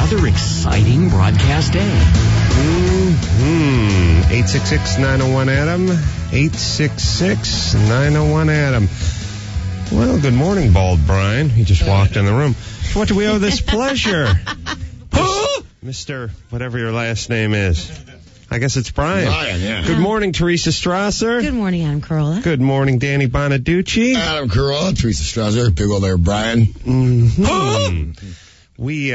another exciting broadcast day. 866-901-ADAM. 866-901-ADAM. Well, good morning, Bald Brian. He just walked in the room. What do we owe this pleasure? Mr. whatever your last name is. I guess it's Brian. Brian, yeah. Good morning, Teresa Strasser. Good morning, Adam Carolla. Good morning, Danny Bonaducci. Adam Carolla, Teresa Strasser, big old there, Brian. We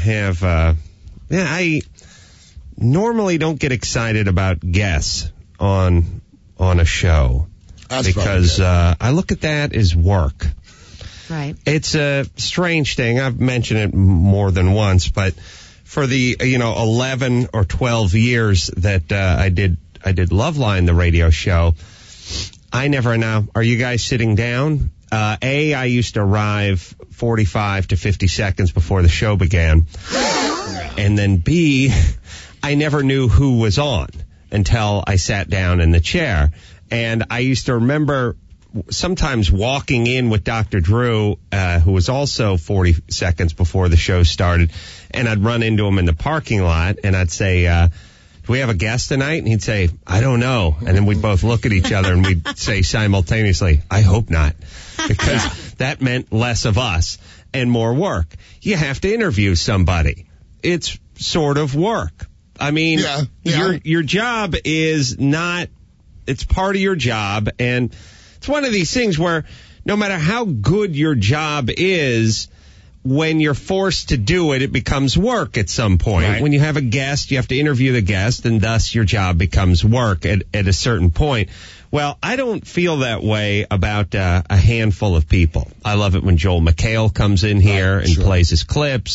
I normally don't get excited about guests on a show. That's because I look at that as work. Right. It's a strange thing. I've mentioned it more than once, but for the 11 or 12 years that I did Loveline, the radio show, I never know. Are you guys sitting down? I used to arrive 45 to 50 seconds before the show began, and then B, I never knew who was on until I sat down in the chair. And I used to remember sometimes walking in with Dr. Drew, who was also 40 seconds before the show started, and I'd run into him in the parking lot, and I'd say, do we have a guest tonight? And he'd say, I don't know. And then we'd both look at each other, and we'd say simultaneously, I hope not, because that meant less of us and more work. You have to interview somebody. It's sort of work. I mean, your job is not, it's part of your job, and it's one of these things where no matter how good your job is, when you're forced to do it, it becomes work at some point. Right. When you have a guest, you have to interview the guest, and thus your job becomes work at a certain point. Well, I don't feel that way about a handful of people. I love it when Joel McHale comes in here and plays his clips.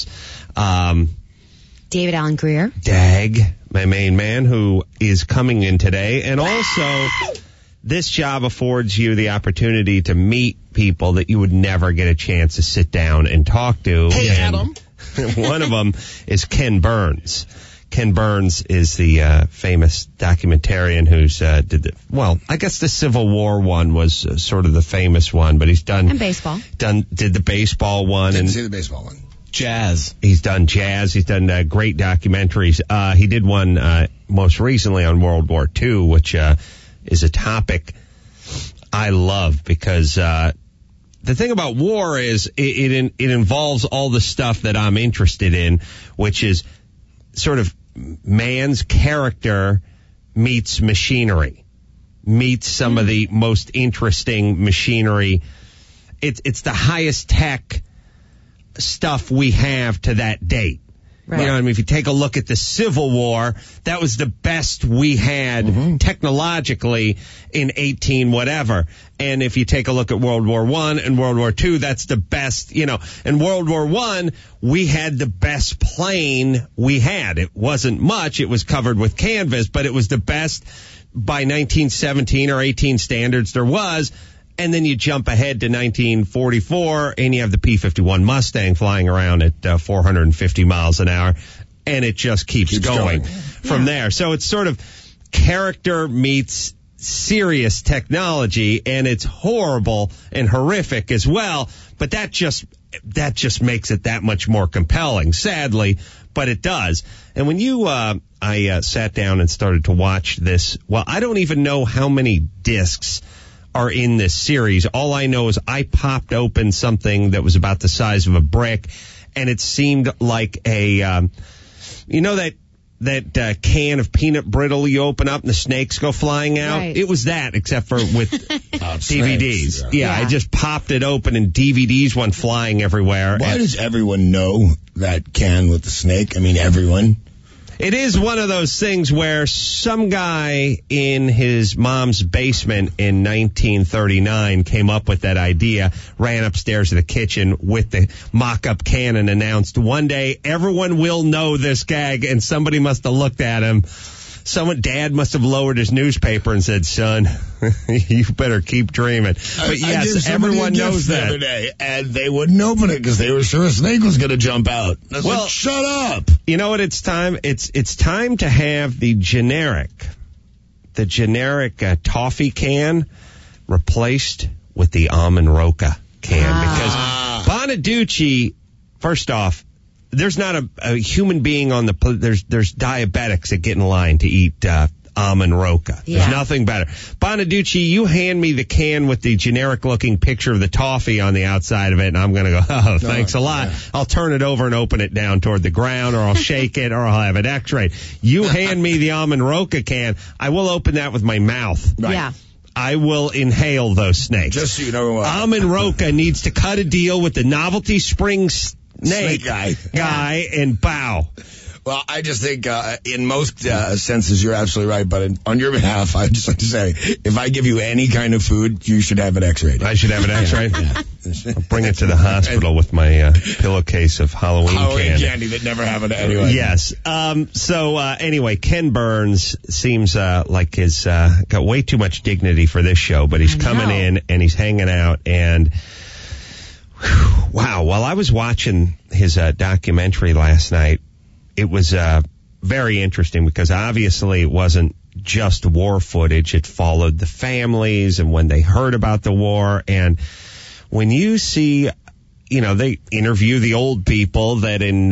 David Allen Greer. Dag, my main man, who is coming in today. And also, this job affords you the opportunity to meet people that you would never get a chance to sit down and talk to. Hey, Adam. One of them is Ken Burns. Ken Burns is the famous documentarian who's I guess the Civil War one was sort of the famous one, but he's done... And baseball. Did the baseball one. Didn't see the baseball one. Jazz. He's done jazz. He's done great documentaries. He did one most recently on World War II, which is a topic I love because the thing about war is it involves all the stuff that I'm interested in, which is sort of man's character meets machinery, meets some of the most interesting machinery. It's the highest tech stuff we have to that date. Right. You know what I mean? If you take a look at the Civil War, that was the best we had technologically in 18 whatever. And if you take a look at World War I and World War II, that's the best, In World War I, we had the best plane we had. It wasn't much. It was covered with canvas, but it was the best by 1917 or 18 standards there was. And then you jump ahead to 1944, and you have the P-51 Mustang flying around at 450 miles an hour, and it just keeps going from there. So it's sort of character meets serious technology, and it's horrible and horrific as well, but that just makes it that much more compelling, sadly, but it does. And when I sat down and started to watch this, well, I don't even know how many discs are in this series. All I know is I popped open something that was about the size of a brick, and it seemed like a, that can of peanut brittle you open up and the snakes go flying out? Right. It was that, except for with DVDs. Snakes, yeah, I just popped it open and DVDs went flying everywhere. Why does everyone know that can with the snake? I mean, everyone. It is one of those things where some guy in his mom's basement in 1939 came up with that idea, ran upstairs to the kitchen with the mock-up can and announced, one day everyone will know this gag, and somebody must have looked at him. Dad must have lowered his newspaper and said, son, you better keep dreaming. But yes, everyone knows that. The other day, and they wouldn't open it because they were sure a snake was going to jump out. I was like, shut up. You know what it's time? It's time to have the generic toffee can replaced with the almond roca can. Because Bonaducci, first off, there's not a human being on there's diabetics that get in line to eat almond roca. Yeah. There's nothing better. Bonaducci, you hand me the can with the generic looking picture of the toffee on the outside of it, and I'm going to go, oh, thanks a lot. Yeah. I'll turn it over and open it down toward the ground, or I'll shake it, or I'll have it x-rayed. You hand me the almond roca can, I will open that with my mouth. Right. Yeah. I will inhale those snakes. Just so you know what. Almond roca needs to cut a deal with the Novelty Spring snake guy and bow. Well, I just think in most senses you're absolutely right, but on your behalf, I'd just like to say, if I give you any kind of food, you should have it x-rayed. I should have it x-rayed? Yeah. I'll bring it to the hospital with my pillowcase of Halloween candy that never happened anyway. Yes. Anyway, Ken Burns seems like he's got way too much dignity for this show, but he's coming in and he's hanging out and... Wow. While I was watching his documentary last night, it was very interesting because obviously it wasn't just war footage. It followed the families and when they heard about the war. And when you see, they interview the old people that in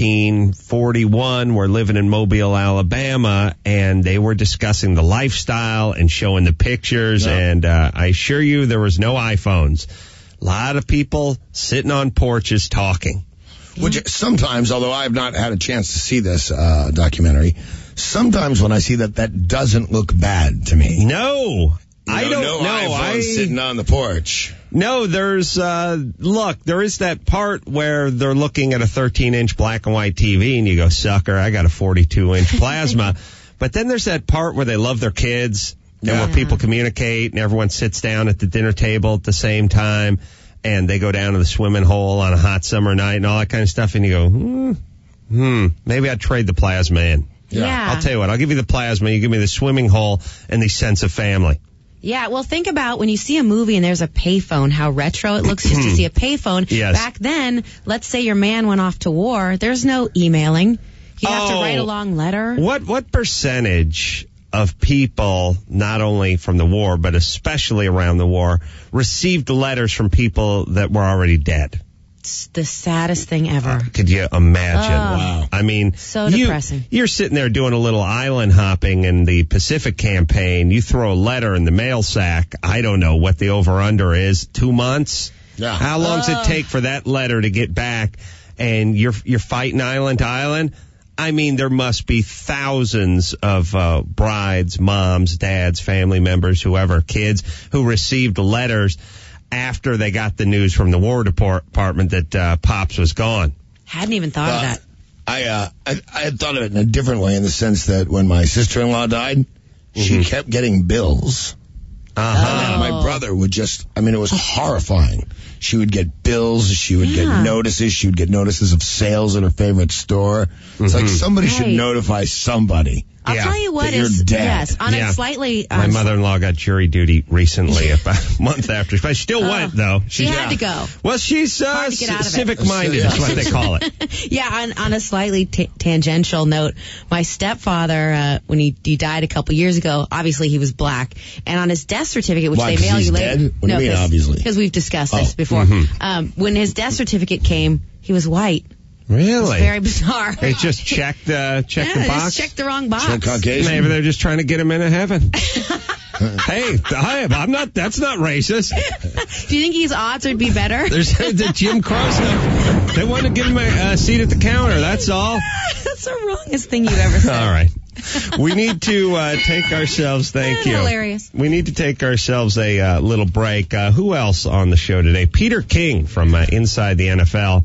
1941 were living in Mobile, Alabama, and they were discussing the lifestyle and showing the pictures. Yeah. And I assure you there was no iPhones. A lot of people sitting on porches talking. Which sometimes, although I have not had a chance to see this documentary, sometimes when I see that doesn't look bad to me. No, I don't know. iPhone sitting on the porch. No, there's, there is that part where they're looking at a 13-inch black and white TV and you go, sucker, I got a 42-inch plasma. But then there's that part where they love their kids and where people communicate and everyone sits down at the dinner table at the same time. And they go down to the swimming hole on a hot summer night and all that kind of stuff. And you go, maybe I'd trade the plasma in. Yeah. I'll tell you what, I'll give you the plasma, you give me the swimming hole and the sense of family. Yeah, well, think about when you see a movie and there's a payphone, how retro it looks just to see a payphone. Yes. Back then, let's say your man went off to war, there's no emailing. You have to write a long letter. What percentage of people, not only from the war, but especially around the war, received letters from people that were already dead? It's the saddest thing ever. Could you imagine? Wow. I mean, so depressing. You're sitting there doing a little island hopping in the Pacific campaign. You throw a letter in the mail sack. I don't know what the over-under is. 2 months? Yeah. How long does it take for that letter to get back? And you're fighting island to island? I mean, there must be thousands of brides, moms, dads, family members, whoever, kids, who received letters after they got the news from the War Department that Pops was gone. Hadn't even thought of that. I had thought of it in a different way in the sense that when my sister-in-law died, she kept getting bills. And my brother would it was horrifying. She would get bills, she would get notices, she would get notices of sales at her favorite store. It's like somebody should notify somebody. I'll tell you what is dead. Yes, on a slightly... My mother-in-law got jury duty recently, about a month after. But she still went, though. She had to go. Well, she's civic-minded is what they call it. Yeah, on a slightly tangential note, my stepfather, when he died a couple years ago, obviously he was black. And on his death certificate, which they mail you later... Dead? What do you mean, obviously? Because we've discussed this before. When his death certificate came, he was white. Really? It's very bizarre. They just checked the box? Just checked the wrong box. Caucasian. Maybe they're just trying to get him into heaven. Hey, that's not racist. Do you think he's odds would be better? There's the Jim Crow stuff. They want to give him a seat at the counter, that's all. That's the wrongest thing you've ever said. All right. We need to take ourselves, thank you. Hilarious. We need to take ourselves a little break. Who else on the show today? Peter King from Inside the NFL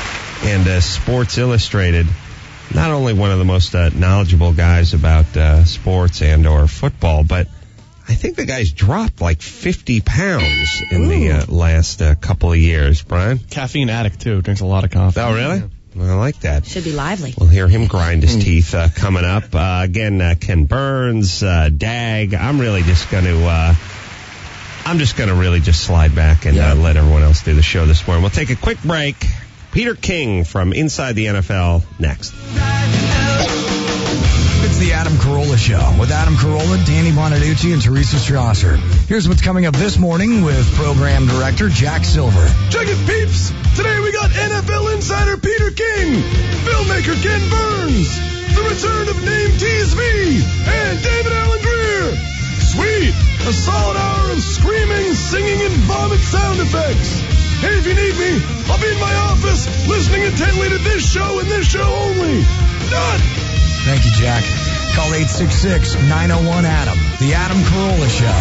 and Sports Illustrated. Not only one of the most knowledgeable guys about sports and or football, but I think the guy's dropped like 50 pounds in the last couple of years, Brian. Caffeine addict, too. Drinks a lot of coffee. Oh, really? Well, I like that. Should be lively. We'll hear him grind his teeth coming up. Again, Ken Burns, Dag. I'm just going to really just slide back and let everyone else do the show this morning. We'll take a quick break. Peter King from Inside the NFL next. It's the Adam Carolla Carolla Show with Adam Carolla, Danny Bonaducci, and Teresa Strasser. Here's what's coming up this morning with Program Director Jack Silver. Check it, peeps! Today we got NFL insider Peter King, filmmaker Ken Burns, the return of Name TSV, and David Allen Greer. Sweet! A solid hour of screaming, singing, and vomit sound effects. Hey, if you need me, I'll be in my office listening intently to this show and this show only. Done! Thank you, Jack. Call 866-901-ADAM. The Adam Carolla Show.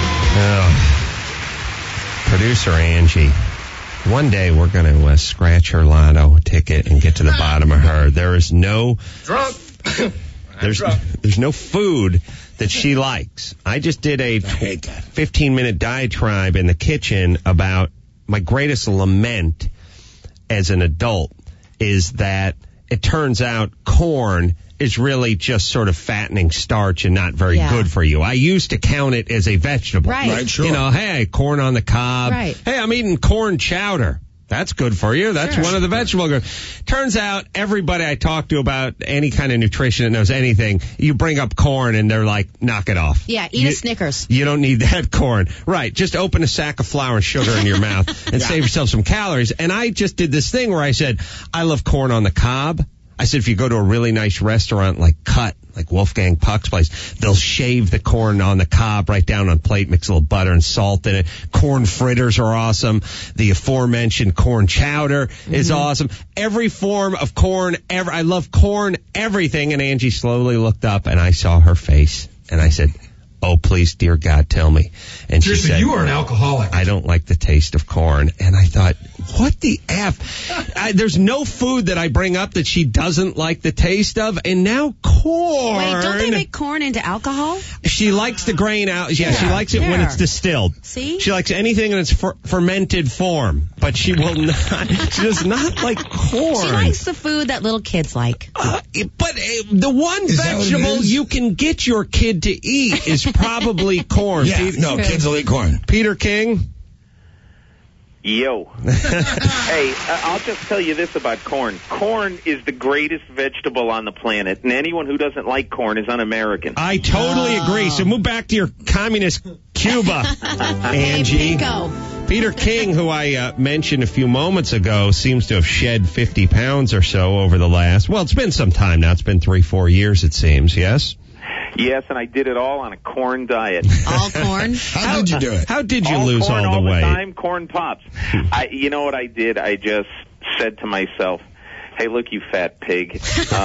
Producer Angie. One day we're going to scratch her lotto ticket and get to the bottom of her. There is no... Drunk. There's no food that she likes. I just did a 15-minute diatribe in the kitchen about my greatest lament as an adult is that it turns out corn is really just sort of fattening starch and not very good for you. I used to count it as a vegetable. Right, sure. You know, hey, corn on the cob. Right. Hey, I'm eating corn chowder. That's good for you. That's one of the vegetable groups. Turns out everybody I talk to about any kind of nutrition that knows anything, you bring up corn and they're like, knock it off. Yeah, eat a Snickers. You don't need that corn. Right. Just open a sack of flour and sugar in your mouth and save yourself some calories. And I just did this thing where I said, I love corn on the cob. I said, if you go to a really nice restaurant like Cut, like Wolfgang Puck's place, they'll shave the corn on the cob right down on a plate, mix a little butter and salt in it. Corn fritters are awesome. The aforementioned corn chowder is awesome. Every form of corn ever. I love corn, everything. And Angie slowly looked up and I saw her face and I said, oh, please, dear God, tell me. And she said, you are an alcoholic. I don't like the taste of corn. And I thought, what the F? There's no food that I bring up that she doesn't like the taste of. And now corn. Wait, don't they make corn into alcohol? She likes the grain out. Yeah, she likes it when it's distilled. See? She likes anything in its fermented form. But she will not. She does not like corn. She likes the food that little kids like. But the one vegetable you can get your kid to eat is probably corn. Yeah, kids will eat corn. Peter King? Yo. Hey, I'll just tell you this about corn. Corn is the greatest vegetable on the planet, and anyone who doesn't like corn is un-American. I totally agree. So move back to your communist Cuba, Angie. Peter King, who I mentioned a few moments ago, seems to have shed 50 pounds or so over the last, well, it's been some time now. It's been 3-4 years, it seems, yes? Yes, and I did it all on a corn diet. All corn? How did you do it? How did you all lose corn, all the weight? All the time, corn pops. You know what I did? I just said to myself, hey, look, you fat pig.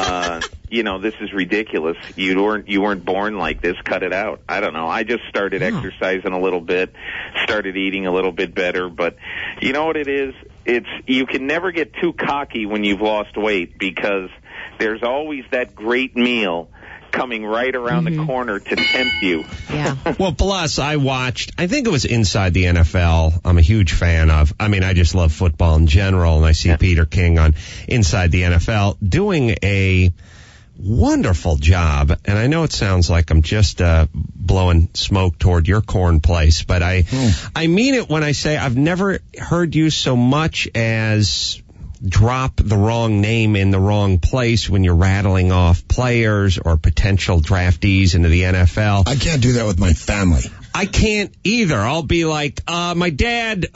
This is ridiculous. You weren't born like this. Cut it out. I don't know. I just started exercising a little bit, started eating a little bit better. But you know what it is? You can never get too cocky when you've lost weight because there's always that great meal coming right around the corner to tempt you. Yeah. Well, plus I think it was Inside the NFL. I'm a huge fan of. I mean, I just love football in general, and I see Peter King on Inside the NFL doing a wonderful job. And I know it sounds like I'm just blowing smoke toward your corn place, but I mean it when I say I've never heard you so much as drop the wrong name in the wrong place when you're rattling off players or potential draftees into the NFL. I can't do that with my family. I can't either. I'll be like, my dad...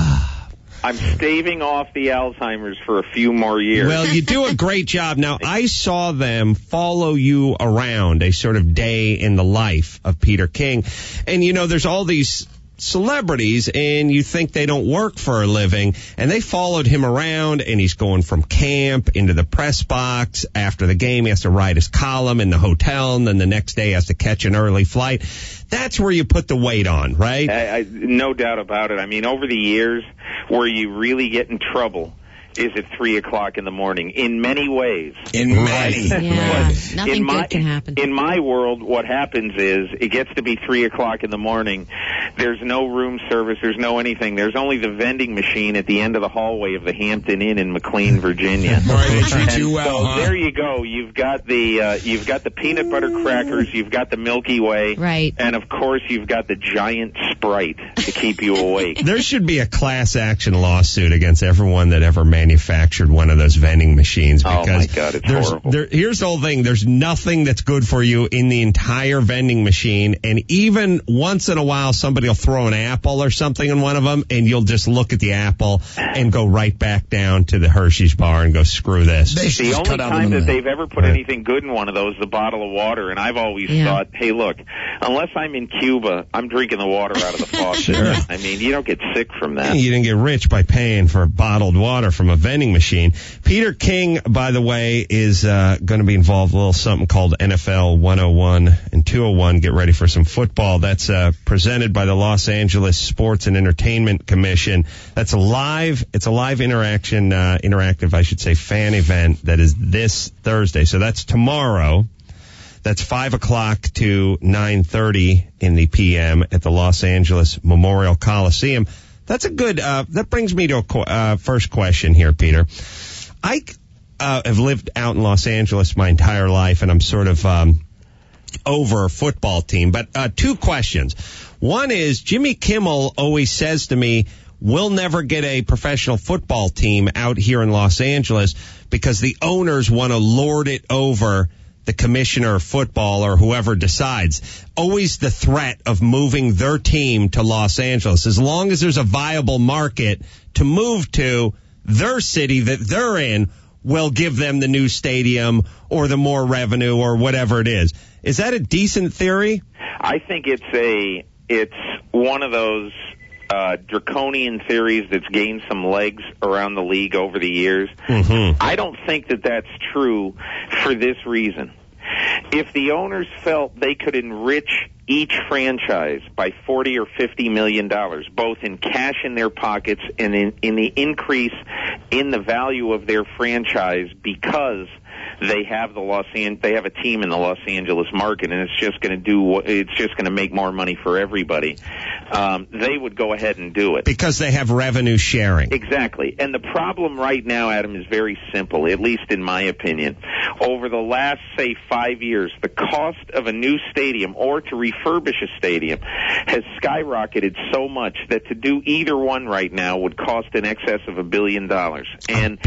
I'm staving off the Alzheimer's for a few more years. Well, you do a great job. Now, I saw them follow you around, a sort of day in the life of Peter King. And, there's all these celebrities and you think they don't work for a living, and they followed him around, and he's going from camp into the press box. After the game, he has to write his column in the hotel, and then the next day has to catch an early flight. That's where you put the weight on, right? No doubt about it. I mean, over the years, where you really get in trouble is at 3 o'clock in the morning, in many ways. In many ways. Nothing good can happen. In my world, what happens is it gets to be 3 o'clock in the morning. There's no room service. There's no anything. There's only the vending machine at the end of the hallway of the Hampton Inn in McLean, Virginia. There you go. You've got the peanut butter crackers. You've got the Milky Way. Right. And, of course, you've got the giant Sprite to keep you awake. There should be a class action lawsuit against everyone that ever manufactured manufactured one of those vending machines. Because oh my God, it's horrible. Here's the whole thing. There's nothing that's good for you in the entire vending machine. And even once in a while, somebody will throw an apple or something in one of them, and you'll just look at the apple and go right back down to the Hershey's bar and go, screw this. The only time that they've ever put anything good in one of those is a bottle of water. And I've always thought, hey, look, unless I'm in Cuba, I'm drinking the water out of the faucet. Sure. I mean, you don't get sick from that. You didn't get rich by paying for bottled water from a vending machine. Peter King, by the way, is going to be involved in a little something called NFL 101 and 201. Get ready for some football. That's presented by the Los Angeles Sports and Entertainment Commission. That's a live interactive, I should say, fan event that is this Thursday. So that's tomorrow. That's 5 o'clock to 9:30 in the PM at the Los Angeles Memorial Coliseum. That's a good, that brings me to a first question here, Peter. I have lived out in Los Angeles my entire life, and I'm sort of over a football team. But two questions. One is, Jimmy Kimmel always says to me, we'll never get a professional football team out here in Los Angeles because the owners want to lord it over the commissioner of football or whoever decides. Always the threat of moving their team to Los Angeles. As long as there's a viable market to move to, their city that they're in will give them the new stadium or the more revenue or whatever it is. Is that a decent theory? I think it's one of those draconian theories that's gained some legs around the league over the years. Mm-hmm. I don't think that that's true for this reason. If the owners felt they could enrich each franchise by $40 or $50 million, both in cash in their pockets and in the increase in the value of their franchise because they have they have a team in the Los Angeles market, and it's just going to make more money for everybody. They would go ahead and do it because they have revenue sharing. Exactly. And the problem right now, Adam, is very simple, at least in my opinion. Over the last, say, 5 years, the cost of a new stadium or to refurbish a stadium has skyrocketed so much that to do either one right now would cost in excess of $1 billion. And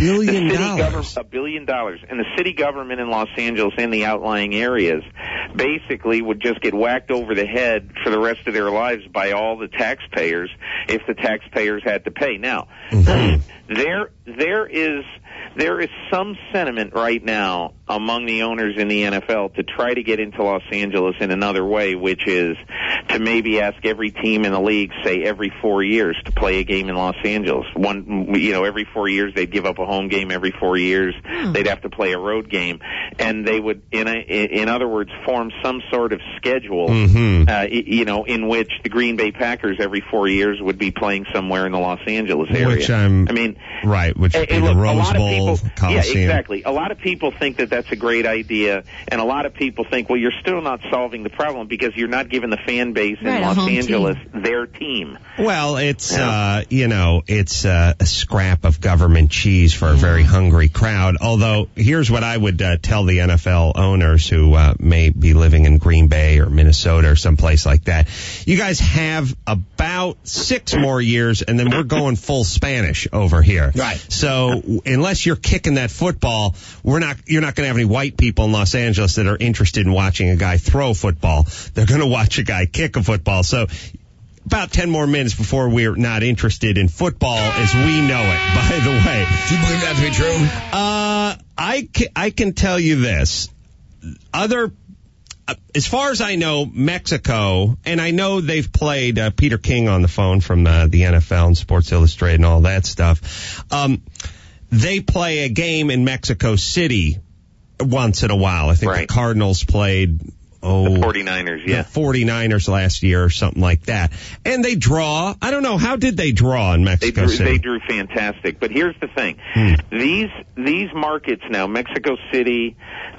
$1 billion. And the city government in Los Angeles and the outlying areas basically would just get whacked over the head for the rest of their lives by all the taxpayers if the taxpayers had to pay. Now, there is some sentiment right now among the owners in the NFL to try to get into Los Angeles in another way, which is to maybe ask every team in the league, say every 4 years, to play a game in Los Angeles. Every 4 years they'd give up a home game. Every 4 years they'd have to play a road game, and they would, in other words, form some sort of schedule, in which the Green Bay Packers every 4 years would be playing somewhere in the Los Angeles area. Which would be the Rose Bowl, Coliseum. Yeah, exactly. A lot of people think that that's a great idea, and a lot of people think, well, you're still not solving the problem because you're not giving the fan base in Los Angeles their team. Well, it's it's a scrap of government cheese for a very hungry crowd. Although, here's what I would tell the NFL owners who may be living in Green Bay or Minnesota or someplace like that. You guys have about 6 more years, and then we're going full Spanish over here. Right. So unless you're kicking that football, you're not going to have any white people in Los Angeles that are interested in watching a guy throw football. They're going to watch a guy kick a football. So about 10 more minutes before we're not interested in football as we know it, by the way. Do you believe that to be true? I can tell you this. As far as I know, Mexico, and I know they've played Peter King on the phone from the NFL and Sports Illustrated and all that stuff. They play a game in Mexico City once in a while. I think the Cardinals played the 49ers, the 49ers last year or something like that. And they draw. I don't know. How did they draw in Mexico City? They drew fantastic. But here's the thing. These markets now, Mexico City,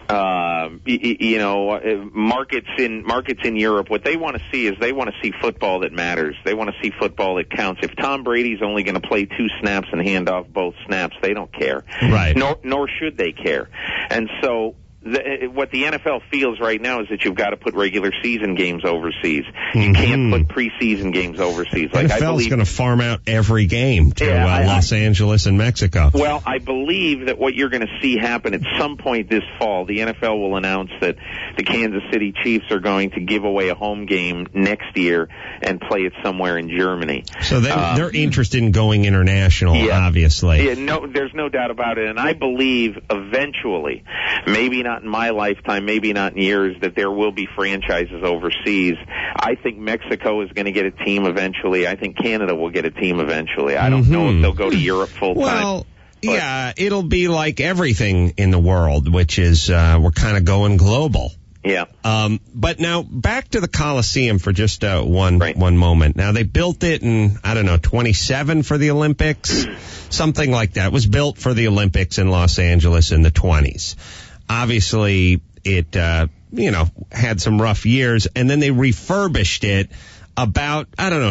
markets in Europe, what they want to see is they want to see football that matters. They want to see football that counts. If Tom Brady's only going to play 2 snaps and hand off both snaps, they don't care. Right. Nor should they care. And so what the NFL feels right now is that you've got to put regular season games overseas. You can't put preseason games overseas. Like NFL's going to farm out every game to Los Angeles and Mexico. Well, I believe that what you're going to see happen at some point this fall, the NFL will announce that the Kansas City Chiefs are going to give away a home game next year and play it somewhere in Germany. So they're interested in going international, obviously. Yeah, no, there's no doubt about it. And I believe eventually, maybe not in my lifetime, maybe not in years, that there will be franchises overseas. I think Mexico is going to get a team eventually. I think Canada will get a team eventually. I don't know if they'll go to Europe full time. Well, yeah, it'll be like everything in the world, which is we're kind of going global. Yeah. But now back to the Coliseum for just one moment. Now they built it in, 27 for the Olympics, something like that. It was built for the Olympics in Los Angeles in the 20s. Obviously, it, had some rough years, and then they refurbished it about,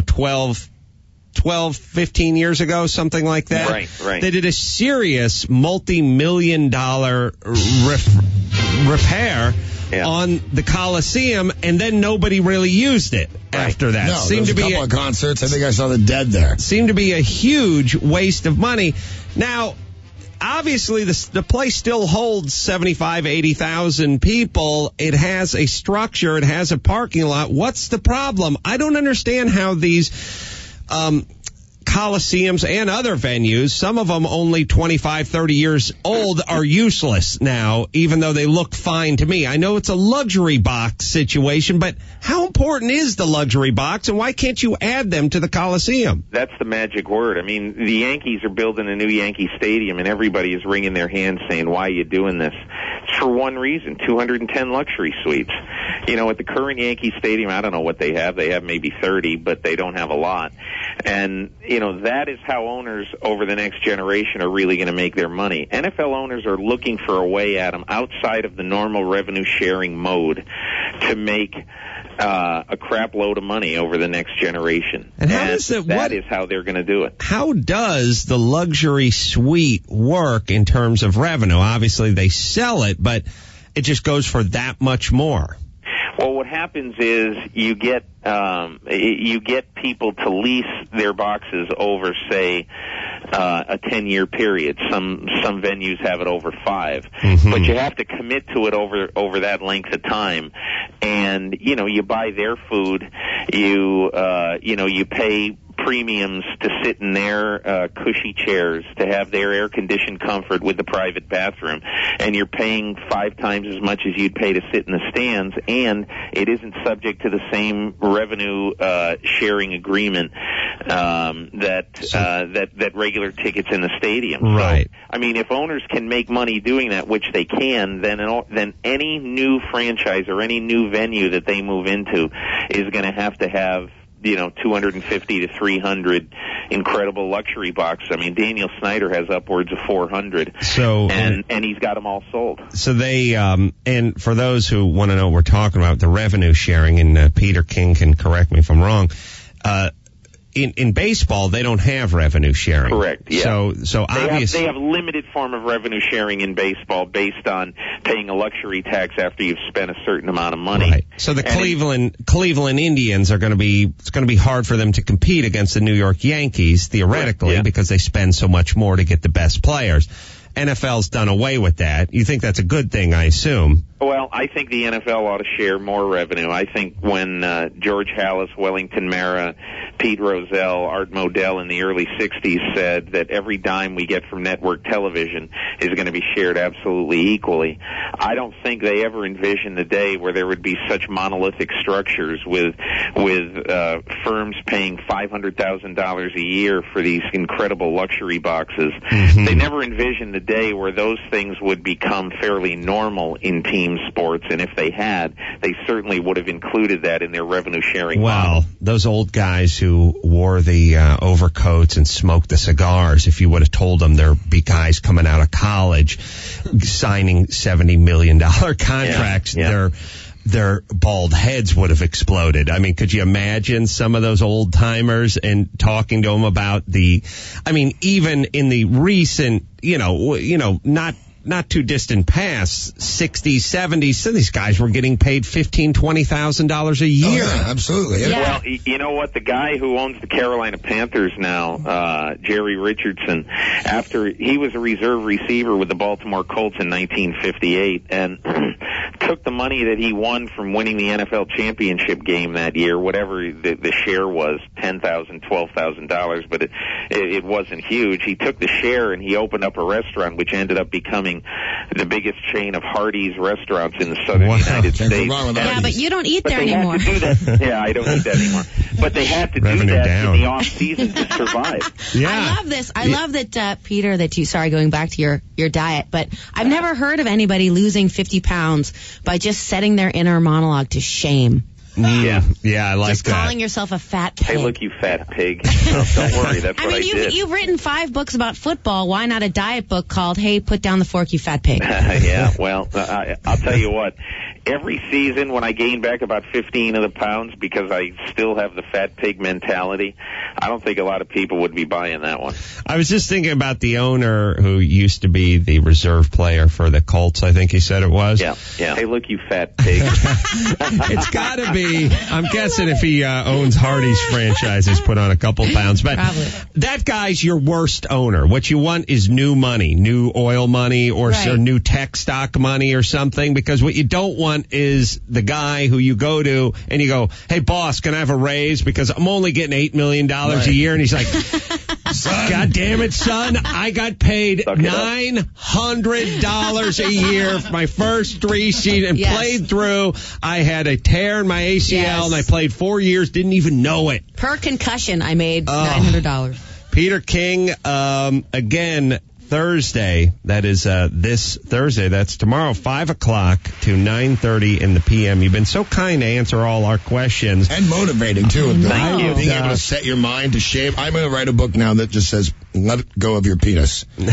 12, 15 years ago, something like that. Right. They did a serious multi-million-dollar repair on the Coliseum, and then nobody really used it after that. No, seemed to be a couple of concerts. I think I saw the Dead there. Seemed to be a huge waste of money. Now, obviously, the place still holds 75, 80,000 people. It has a structure. It has a parking lot. What's the problem? I don't understand how these Coliseums and other venues, some of them only 25, 30 years old, are useless now, even though they look fine to me. I know it's a luxury box situation, but how important is the luxury box, and why can't you add them to the Coliseum? That's the magic word. I mean, the Yankees are building a new Yankee Stadium, and everybody is wringing their hands saying, why are you doing this? It's for one reason, 210 luxury suites. At the current Yankee Stadium, I don't know what they have. They have maybe 30, but they don't have a lot. And, that is how owners over the next generation are really going to make their money. NFL owners are looking for a way, Adam, outside of the normal revenue-sharing mode to make a crap load of money over the next generation. And how does that is how they're going to do it. How does the luxury suite work in terms of revenue? Obviously, they sell it, but it just goes for that much more. Well, what happens is you get people to lease their boxes over, say, a 10-year period. Some venues have it over 5, but you have to commit to it over that length of time. And you buy their food, you pay premiums to sit in their cushy chairs, to have their air-conditioned comfort with the private bathroom, and you're paying 5 times as much as you'd pay to sit in the stands, and it isn't subject to the same revenue sharing agreement that regular tickets in the stadium. Right. So, I mean, if owners can make money doing that, which they can, then any new franchise or any new venue that they move into is going to have 250 to 300 incredible luxury boxes. I mean, Daniel Snyder has upwards of 400. So, and he's got them all sold. So they, and for those who want to know what we're talking about, the revenue sharing, and Peter King can correct me if I'm wrong, in baseball, they don't have revenue sharing. Correct. Yeah. So obviously they have limited form of revenue sharing in baseball based on paying a luxury tax after you've spent a certain amount of money. Right. So the Cleveland Indians it's going to be hard for them to compete against the New York Yankees theoretically because they spend so much more to get the best players. NFL's done away with that. You think that's a good thing, I assume? Well, I think the NFL ought to share more revenue. I think when George Halas, Wellington Mara, Pete Rozelle, Art Modell in the early 60s said that every dime we get from network television is going to be shared absolutely equally, I don't think they ever envisioned the day where there would be such monolithic structures with firms paying $500,000 a year for these incredible luxury boxes. They never envisioned the day where those things would become fairly normal in team sports, and if they had, they certainly would have included that in their revenue sharing model. Those old guys who wore the overcoats and smoked the cigars, if you would have told them there'd be guys coming out of college signing $70 million contracts, their bald heads would have exploded. I mean, could you imagine some of those old timers and talking to them about even in the recent, not not too distant past, 60s, 70s, some of these guys were getting paid $15,000, $20,000 a year. Oh, yeah, absolutely. Yeah. Well, you know what? The guy who owns the Carolina Panthers now, Jerry Richardson, after he was a reserve receiver with the Baltimore Colts in 1958, and took the money that he won from winning the NFL championship game that year, whatever the share was, $10,000, $12,000, but it wasn't huge. He took the share and he opened up a restaurant, which ended up becoming the biggest chain of Hardee's restaurants in the southern United States. Yeah, but you don't eat there they anymore. Had to do that. Yeah, I don't eat that anymore. But they had to do that in the off season to survive. Yeah. I love this. I love that, Peter, going back to your diet, but I've never heard of anybody losing 50 pounds by just setting their inner monologue to shame. Yeah, I like just that. Calling yourself a fat pig. Hey, look, you fat pig. Don't worry, that's what I did. You've written 5 books about football. Why not a diet book called "Hey, Put Down the Fork, You Fat Pig"? Yeah, well, I'll tell you what. Every season when I gain back about 15 of the pounds because I still have the fat pig mentality, I don't think a lot of people would be buying that one. I was just thinking about the owner who used to be the reserve player for the Colts, I think he said it was. Yeah. Hey, look, you fat pig. It's got to be, I'm guessing if he owns Hardee's franchises, put on a couple pounds. But Probably. That guy's your worst owner. What you want is new money, new oil money, or new tech stock money or something, because what you don't want is the guy who you go to and you go, hey, boss, can I have a raise? Because I'm only getting $8 million a year. And he's like, God damn it, son. I got paid $900 a year for my first 3 seasons and played through. I had a tear in my ACL and I played 4 years, didn't even know it. Per concussion, I made $900. Peter King, again, Thursday, that is this Thursday, that's tomorrow, 5 o'clock to 9:30 in the p.m. You've been so kind to answer all our questions. And motivating, too. Thank you. Being able to set your mind to shame. I'm going to write a book now that just says, let go of your penis. And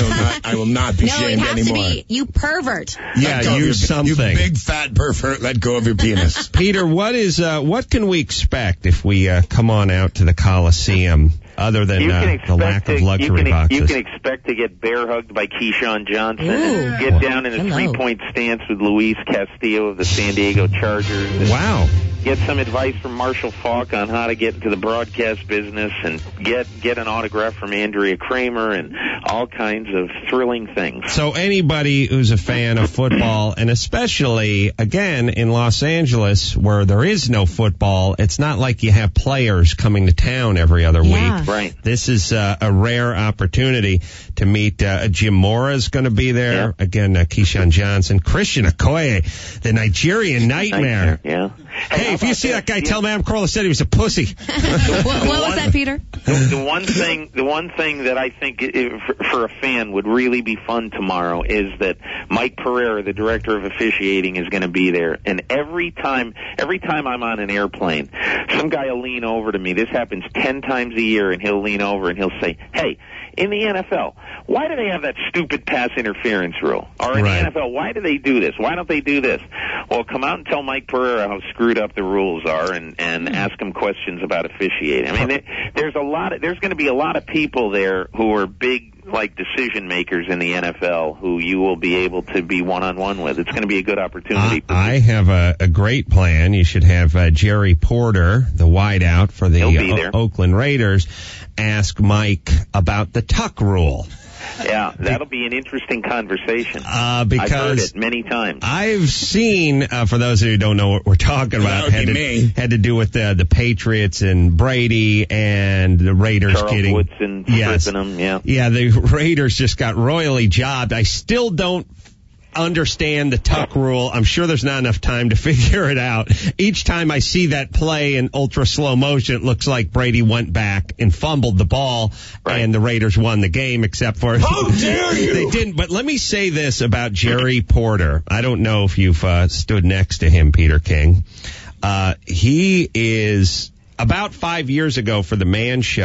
I will not be shamed anymore. No, it has to be, you pervert. Yeah, use something. You big fat pervert, let go of your penis. Peter, what can we expect if we come on out to the Coliseum? Other than the lack of luxury boxes. You can expect to get bear hugged by Keyshawn Johnson and get down in a 3-point stance with Luis Castillo of the San Diego Chargers. Wow. Get some advice from Marshall Faulk on how to get into the broadcast business and get an autograph from Andrea Kramer and all kinds of thrilling things. So anybody who's a fan of football, and especially, again, in Los Angeles where there is no football, it's not like you have players coming to town every other week. Right. This is a rare opportunity to meet Jim Mora's going to be there. Yeah. Again, Keyshawn Johnson. Christian Okoye, the Nigerian Nightmare. Yeah. Hey, if you see that guy, tell Adam Carolla said he was a pussy. What was that, Peter? The one thing that I think for a fan would really be fun tomorrow is that Mike Pereira, the director of officiating, is going to be there. And every time I'm on an airplane, some guy will lean over to me. This happens 10 times a year, and he'll lean over and he'll say, hey, in the NFL, why do they have that stupid pass interference rule? Or in the NFL, why do they do this? Why don't they do this? Well, come out and tell Mike Pereira how screwed up the rules are and ask him questions about officiating. I mean, there's going to be a lot of people there who are big, like, decision makers in the NFL who you will be able to be one-on-one with. It's going to be a good opportunity. I have a great plan. You should have Jerry Porter, the wideout for the Oakland Raiders, ask Mike about the tuck rule. Yeah, that'll be an interesting conversation. Because I've heard it many times. I've seen, for those of you who don't know what we're talking about, had to do with the Patriots and Brady and the Raiders Charles Woodson stripping them, Yeah, the Raiders just got royally jobbed. I still don't understand the tuck rule. I'm sure there's not enough time to figure it out. Each time I see that play in ultra slow motion, it looks like Brady went back and fumbled the ball, and the Raiders won the game, except for how dare you? They didn't. But let me say this about Jerry Porter. I don't know if you've stood next to him, Peter King. He is about 5 years ago for the Man Show.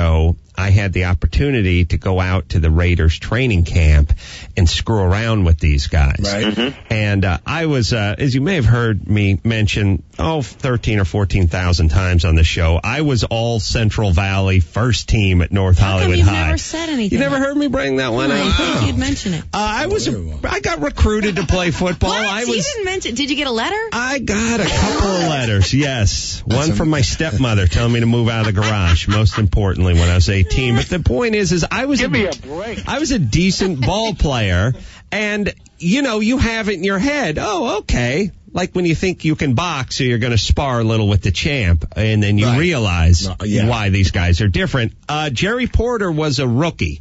I had the opportunity to go out to the Raiders training camp and screw around with these guys. Right. Mm-hmm. And I was, as you may have heard me mention, 13 or 14,000 times on the show, I was all Central Valley first team at North Hollywood you've High. Never said anything. You never heard me bring that one No, up? I think you'd mention it. I got recruited to play football. What? You didn't mention. Did you get a letter? I got a couple of letters, yes. One from my stepmother telling me to move out of the garage, most importantly, when I was 18. But the point is I was Give me a break. I was a decent ball player, and, you have it in your head, okay. Like when you think you can box, so you're going to spar a little with the champ, and then you realize why these guys are different. Jerry Porter was a rookie.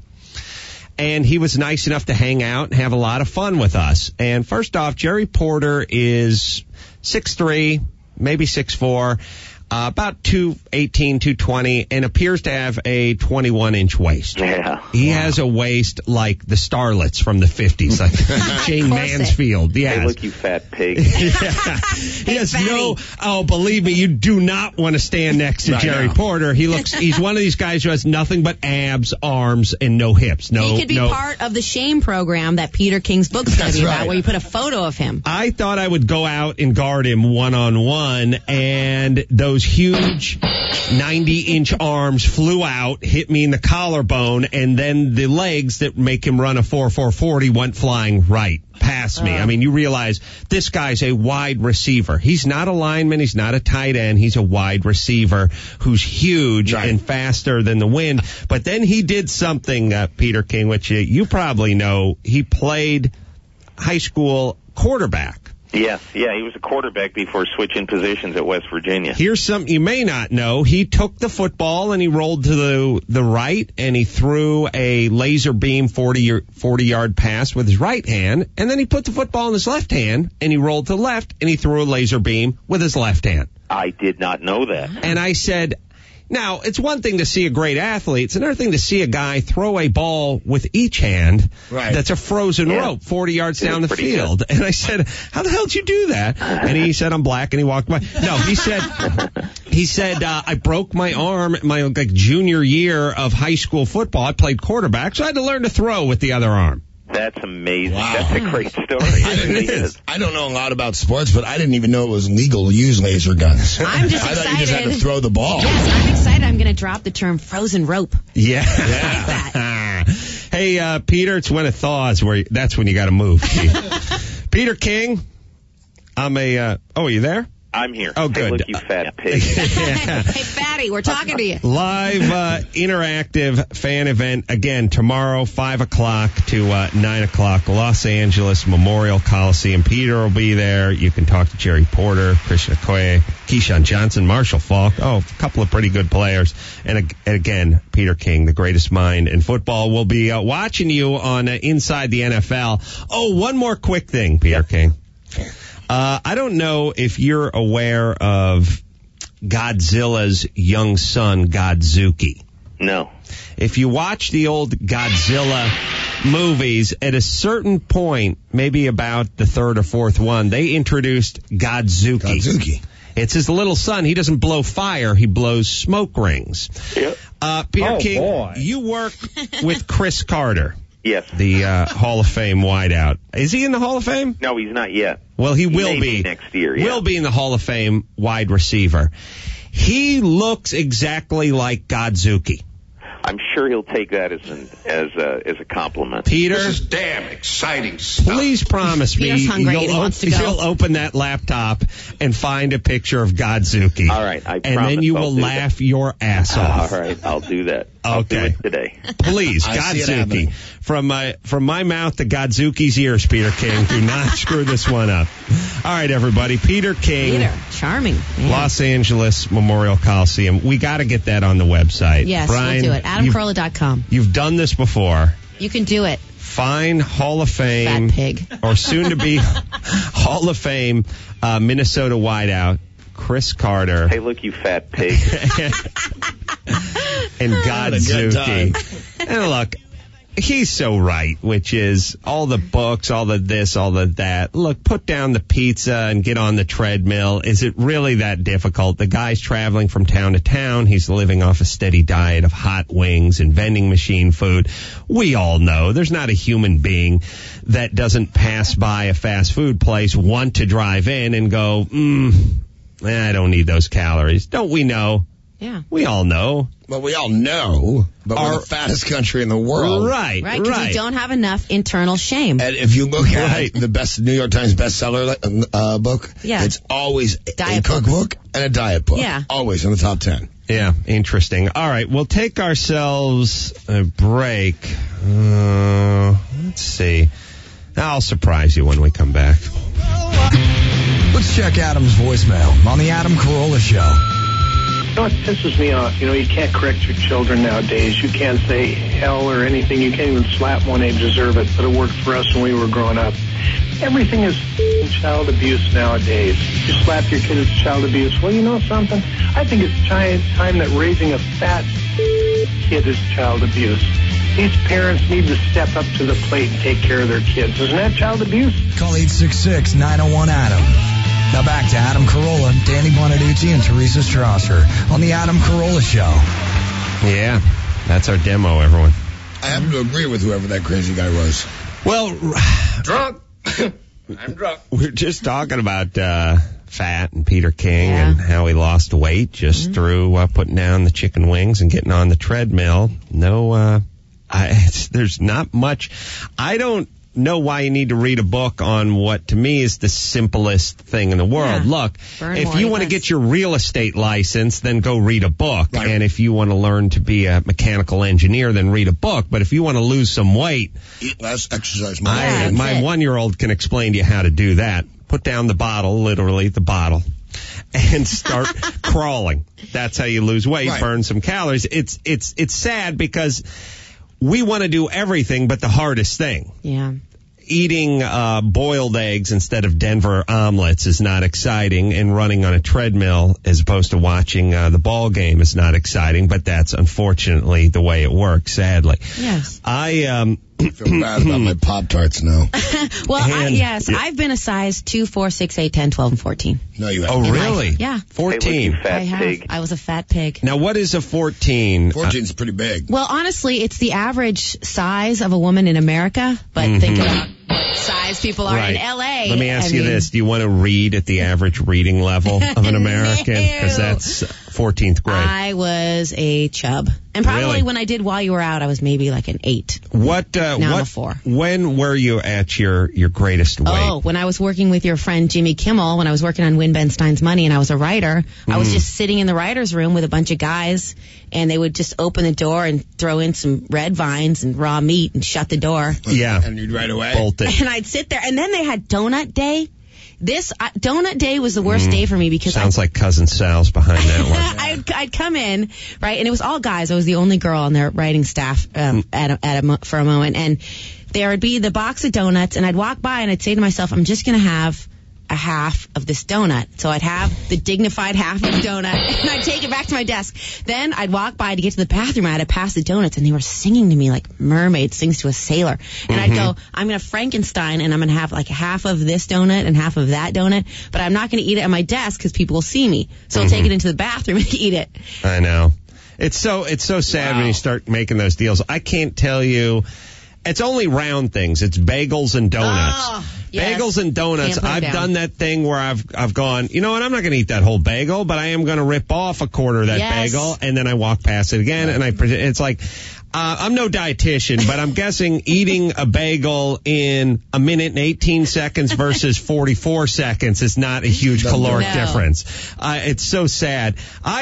And he was nice enough to hang out and have a lot of fun with us. And first off, Jerry Porter is 6'3", maybe 6'4", about 218, 220, and appears to have a 21-inch waist. Yeah. He has a waist like the starlets from the 50s, like Jane Mansfield. Yes. Hey, look, you fat pig. He has believe me, you do not want to stand next to Jerry Porter. He's one of these guys who has nothing but abs, arms, and no hips. He could be part of the shame program that Peter King's book's going to be about, where you put a photo of him. I thought I would go out and guard him one-on-one, and those huge 90-inch arms flew out, hit me in the collarbone, and then the legs that make him run a 4.40 went flying right past me. I mean, you realize this guy's a wide receiver. He's not a lineman. He's not a tight end. He's a wide receiver who's huge and faster than the wind. But then he did something, Peter King, which you probably know. He played high school quarterback. Yes, he was a quarterback before switching positions at West Virginia. Here's something you may not know. He took the football and he rolled to the right, and he threw a laser beam 40-yard pass with his right hand, and then he put the football in his left hand, and he rolled to the left, and he threw a laser beam with his left hand. I did not know that. And I said, now, it's one thing to see a great athlete. It's another thing to see a guy throw a ball with each hand that's a frozen rope 40 yards down the field. Good. And I said, how the hell did you do that? And he said, I'm black, and he walked by. No, he said, I broke my arm my junior year of high school football. I played quarterback, so I had to learn to throw with the other arm. That's amazing. Wow. That's a great story. I don't know a lot about sports, but I didn't even know it was legal to use laser guns. I'm just I excited. thought you just had to throw the ball. Yes, I'm excited. I'm going to drop the term frozen rope. Yeah. Like that. Hey, Peter, it's when it thaws. That's when you got to move. Peter King, are you there? I'm here. Oh, good. Hey, look, you fat pig. Hey, fatty, we're talking to you. Live interactive fan event, again, tomorrow, 5 o'clock to 9 o'clock, Los Angeles Memorial Coliseum. Peter will be there. You can talk to Jerry Porter, Christian Okoye, Keyshawn Johnson, Marshall Faulk. A couple of pretty good players. And again, Peter King, the greatest mind in football, will be watching you on Inside the NFL. Oh, one more quick thing, Peter King. I don't know if you're aware of Godzilla's young son, Godzuki. No. If you watch the old Godzilla movies, at a certain point, maybe about the third or fourth one, they introduced Godzuki. It's his little son. He doesn't blow fire. He blows smoke rings. Yep. Peter King, you work with Chris Carter. Yes. The Hall of Fame wideout. Is he in the Hall of Fame? No, he's not yet. Well, he will be next year. Yeah. Will be in the Hall of Fame wide receiver. He looks exactly like Godzuki. I'm sure he'll take that as a compliment. Peter, this is damn exciting stuff. Please promise me you'll open that laptop and find a picture of Godzuki. All right, I promise. And then you will laugh your ass off. All right, I'll do that. Okay. I'll do it today. Please, Godzuki. From my mouth to Godzuki's ears, Peter King. Do not screw this one up. All right, everybody. Peter King. Peter, charming. Man. Los Angeles Memorial Coliseum. We got to get that on the website. Yes, Brian, we'll do it. AdamCarolla.com. You've done this before. You can do it. Find Hall of Fame. Fat pig. Or soon to be Hall of Fame Minnesota wideout, Chris Carter. Hey, look, you fat pig. And Godzuki. And look, he's so right, which is all the books, all the this, all the that. Look, put down the pizza and get on the treadmill. Is it really that difficult? The guy's traveling from town to town. He's living off a steady diet of hot wings and vending machine food. We all know there's not a human being that doesn't pass by a fast food place, want to drive in and go, I don't need those calories. Don't we know? Yeah. We all know. Well, we all know, but we're the fattest country in the world. Right, because we don't have enough internal shame. And if you look at the best New York Times bestseller book, it's always a cookbook and a diet book. Yeah. Always in the top 10. Yeah, interesting. All right, we'll take ourselves a break. Let's see. I'll surprise you when we come back. Let's check Adam's voicemail on the Adam Carolla Show. You know what pisses me off? You can't correct your children nowadays. You can't say hell or anything. You can't even slap one, they deserve it. But it worked for us when we were growing up. Everything is child abuse nowadays. You slap your kid, it's child abuse. Well, you know something? I think it's time that raising a fat kid is child abuse. These parents need to step up to the plate and take care of their kids. Isn't that child abuse? Call 866-901-ADAM. Now back to Adam Carolla, Danny Bonaducci, and Teresa Strasser on the Adam Carolla Show. Yeah, that's our demo, everyone. I happen to agree with whoever that crazy guy was. Well, drunk. I'm drunk. We're just talking about Fat and Peter King and how he lost weight just through putting down the chicken wings and getting on the treadmill. No, there's not much. I don't know why you need to read a book on what to me is the simplest thing in the world. Yeah. Look, if you want to get your real estate license, then go read a book. Right. And if you want to learn to be a mechanical engineer, then read a book. But if you want to lose some weight, eat less, exercise more. My 1-year-old can explain to you how to do that. Put down the bottle, literally the bottle, and start crawling. That's how you lose weight, burn some calories. It's sad because we want to do everything but the hardest thing. Yeah. Eating boiled eggs instead of Denver omelets is not exciting, and running on a treadmill as opposed to watching the ball game is not exciting, but that's unfortunately the way it works, sadly. Yes. I feel bad about my Pop-Tarts now. I've been a size 2, 4, 6, 8, 10, 12, and 14. No, you haven't. Oh, really? Yeah. 14. Hey, fat pig. I was a fat pig. Now, what is a 14? 14's pretty big. Well, honestly, it's the average size of a woman in America, but think about what size people are in L.A. Let me ask you this. Do you want to read at the average reading level of an American? Because that's 14th grade. I was a chub. And probably when I did While You Were Out, I was maybe like an 8. I'm a 4. When were you at your greatest weight? Oh, when I was working with your friend Jimmy Kimmel, when I was working on Win Ben Stein's Money and I was a writer, I was just sitting in the writer's room with a bunch of guys, and they would just open the door and throw in some red vines and raw meat and shut the door. Yeah. And you'd right away. Bolt it. And I'd sit there, and then they had Donut Day. Donut Day was the worst day for me because sounds like Cousin Sal's behind that one. I'd come in, right, and it was all guys. I was the only girl on their writing staff for a moment, and there would be the box of donuts, and I'd walk by and I'd say to myself, I'm just going to have a half of this donut. So I'd have the dignified half of the donut, and I'd take it back to my desk. Then I'd walk by to get to the bathroom, and I'd pass the donuts, and they were singing to me like mermaid sings to a sailor. And I'd go, I'm going to Frankenstein, and I'm going to have like a half of this donut and half of that donut, but I'm not going to eat it at my desk because people will see me. So I'll take it into the bathroom and eat it. I know. It's so sad when you start making those deals. I can't tell you. It's only round things. It's bagels and donuts. Oh, yes. Bagels and donuts. I've done that thing where I've gone, you know what, I'm not going to eat that whole bagel, but I am going to rip off a quarter of that bagel, and then I walk past it again, and it's like, I'm no dietitian, but I'm guessing eating a bagel in a minute and 18 seconds versus 44 seconds is not a huge caloric difference. It's so sad.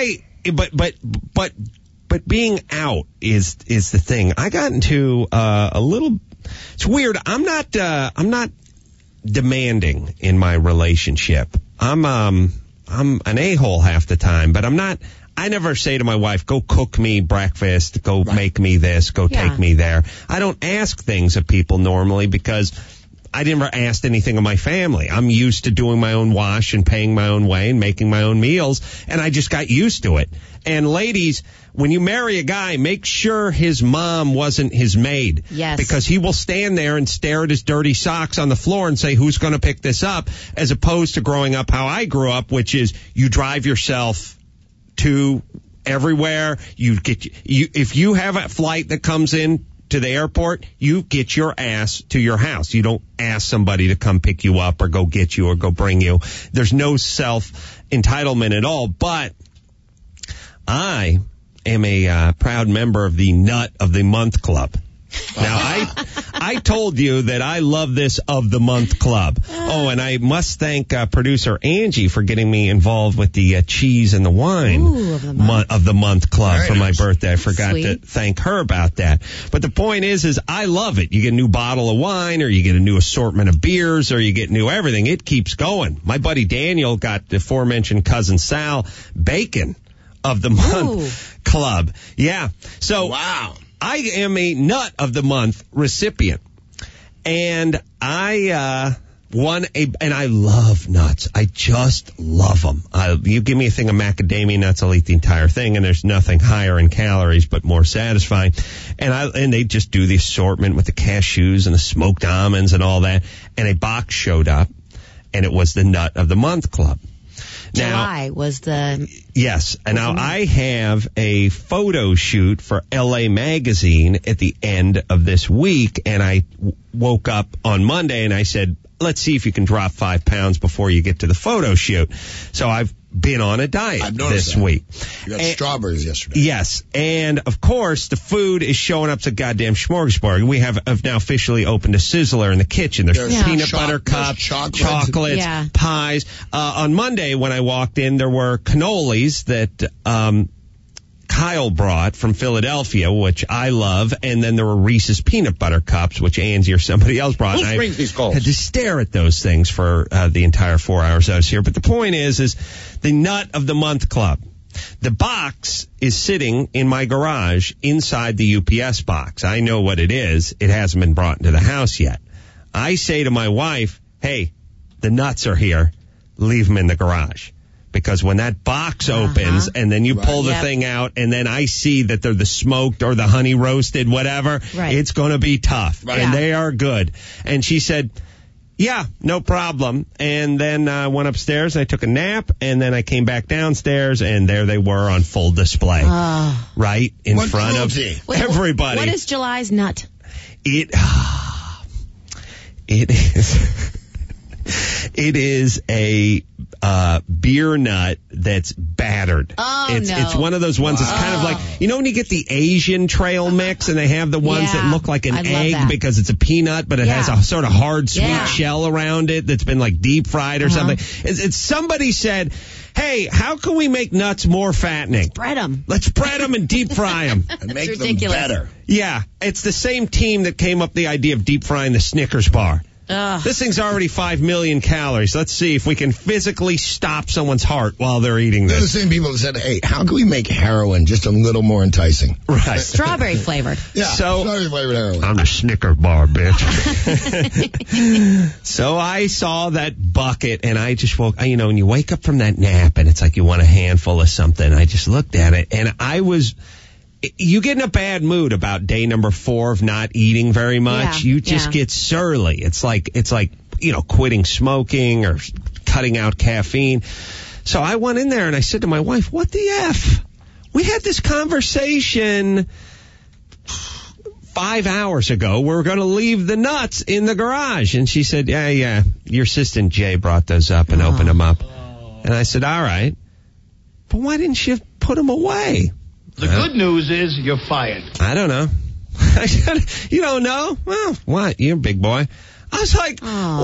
But being out is the thing. I got into a little. It's weird. I'm not demanding in my relationship. I'm an a-hole half the time, but I'm not. I never say to my wife, "Go cook me breakfast. Go make me this. Go take me there." I don't ask things of people normally because I never asked anything of my family. I'm used to doing my own wash and paying my own way and making my own meals, and I just got used to it. And ladies, when you marry a guy, make sure his mom wasn't his maid. Yes. Because he will stand there and stare at his dirty socks on the floor and say, who's going to pick this up? As opposed to growing up how I grew up, which is you drive yourself to everywhere. If you have a flight that comes in to the airport, you get your ass to your house. You don't ask somebody to come pick you up or go get you or go bring you. There's no self-entitlement at all. But I am a proud member of the Nut of the Month Club. Now, I told you that I love this of the month club. Oh, and I must thank producer Angie for getting me involved with the cheese and the wine of the month club for my birthday. I forgot to thank her about that. But the point is I love it. You get a new bottle of wine, or you get a new assortment of beers, or you get new everything. It keeps going. My buddy Daniel got the aforementioned cousin Sal bacon of the month club. Yeah. So wow. I am a Nut of the Month recipient, and I won and I love nuts. I just love them. You give me a thing of macadamia nuts, I'll eat the entire thing, and there's nothing higher in calories but more satisfying. And they just do the assortment with the cashews and the smoked almonds and all that. And a box showed up, and it was the Nut of the Month Club. July was the... Yes. And now I have a photo shoot for LA Magazine at the end of this week, and I woke up on Monday and I said, let's see if you can drop 5 pounds before you get to the photo shoot. So I've been on a diet this week. You got strawberries yesterday. Yes. And, of course, the food is showing up to goddamn smorgasbord. We have now officially opened a Sizzler in the kitchen. There's peanut butter cups, chocolates, pies. On Monday, when I walked in, there were cannolis that Kyle brought from Philadelphia, which I love, and then there were Reese's peanut butter cups, which Angie or somebody else brought. Who brings these calls? I had to stare at those things for the entire 4 hours I was here. But the point is the Nut of the Month Club. The box is sitting in my garage inside the UPS box. I know what it is. It hasn't been brought into the house yet. I say to my wife, hey, the nuts are here. Leave them in the garage. Because when that box opens and then you pull the thing out and then I see that they're the smoked or the honey roasted, whatever, it's going to be tough. Right. And they are good. And she said, yeah, no problem. And then I went upstairs and I took a nap, and then I came back downstairs and there they were on full display. Right in front of everybody. What is July's nut? It is a beer nut that's battered. It's one of those ones that's kind of like, you know when you get the Asian trail mix and they have the ones that look like an egg because it's a peanut, but it has a sort of hard, sweet shell around it that's been like deep fried or something. It's somebody said, hey, how can we make nuts more fattening? Let's spread them and deep fry them. And make them better. Yeah, it's the same team that came up with the idea of deep frying the Snickers bar. This thing's already 5 million calories. Let's see if we can physically stop someone's heart while they're eating this. They're the same people that said, hey, how can we make heroin just a little more enticing? Right. Strawberry flavored. Yeah, strawberry flavored heroin. I'm the Snickers bar, bitch. So I saw that bucket, and I just woke, when you wake up from that nap, and it's like you want a handful of something, I just looked at it, and you get in a bad mood about day number 4 of not eating very much. You just get surly. It's like, quitting smoking or cutting out caffeine. So I went in there and I said to my wife, what the F? We had this conversation 5 hours ago. We're going to leave the nuts in the garage. And she said, yeah, your assistant Jay brought those up and opened them up. And I said, all right, but why didn't you put them away? The good news is you're fired. I don't know. I said, you don't know? Well, what? You're a big boy. I was like,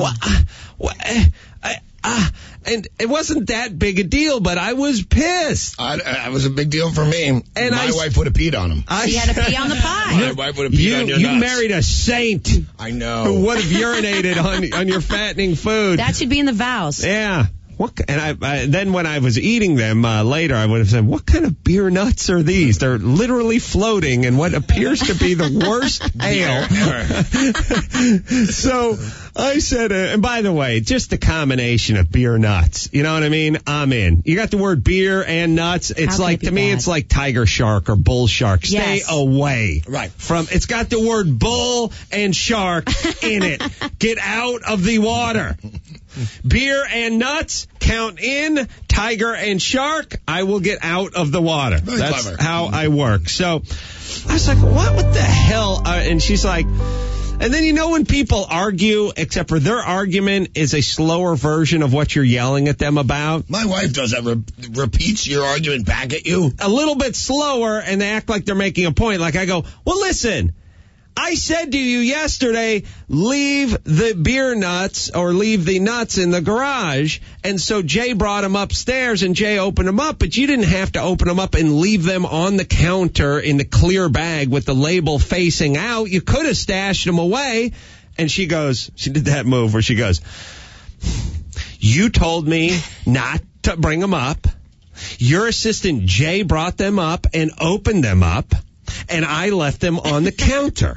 and it wasn't that big a deal, but I was pissed. It was a big deal for me. And my wife would have peed on him. She had to pee on the pie. My wife would have peed on your nuts. You married a saint. I know. Who would have urinated on your fattening food. That should be in the vows. Yeah. And then when I was eating them later, I would have said, what kind of beer nuts are these? They're literally floating in what appears to be the worst ale. So I said, and by the way, just the combination of beer nuts. You know what I mean? I'm in. You got the word beer and nuts. It's like, to me, it's like tiger shark or bull shark. Stay away. Right. From, it's got the word bull and shark in it. Get out of the water. Beer and nuts, count in. Tiger and shark, I will get out of the water. That's clever. How I work. So I was like, what the hell? And she's like, and then you know when people argue, except for their argument is a slower version of what you're yelling at them about? My wife does that, repeats your argument back at you. A little bit slower, and they act like they're making a point. Like I go, well, listen, I said to you yesterday, leave the beer nuts or leave the nuts in the garage. And so Jay brought them upstairs and Jay opened them up, but you didn't have to open them up and leave them on the counter in the clear bag with the label facing out. You could have stashed them away. And she goes, she did that move where she goes, you told me not to bring them up. Your assistant Jay brought them up and opened them up. And I left them on the counter.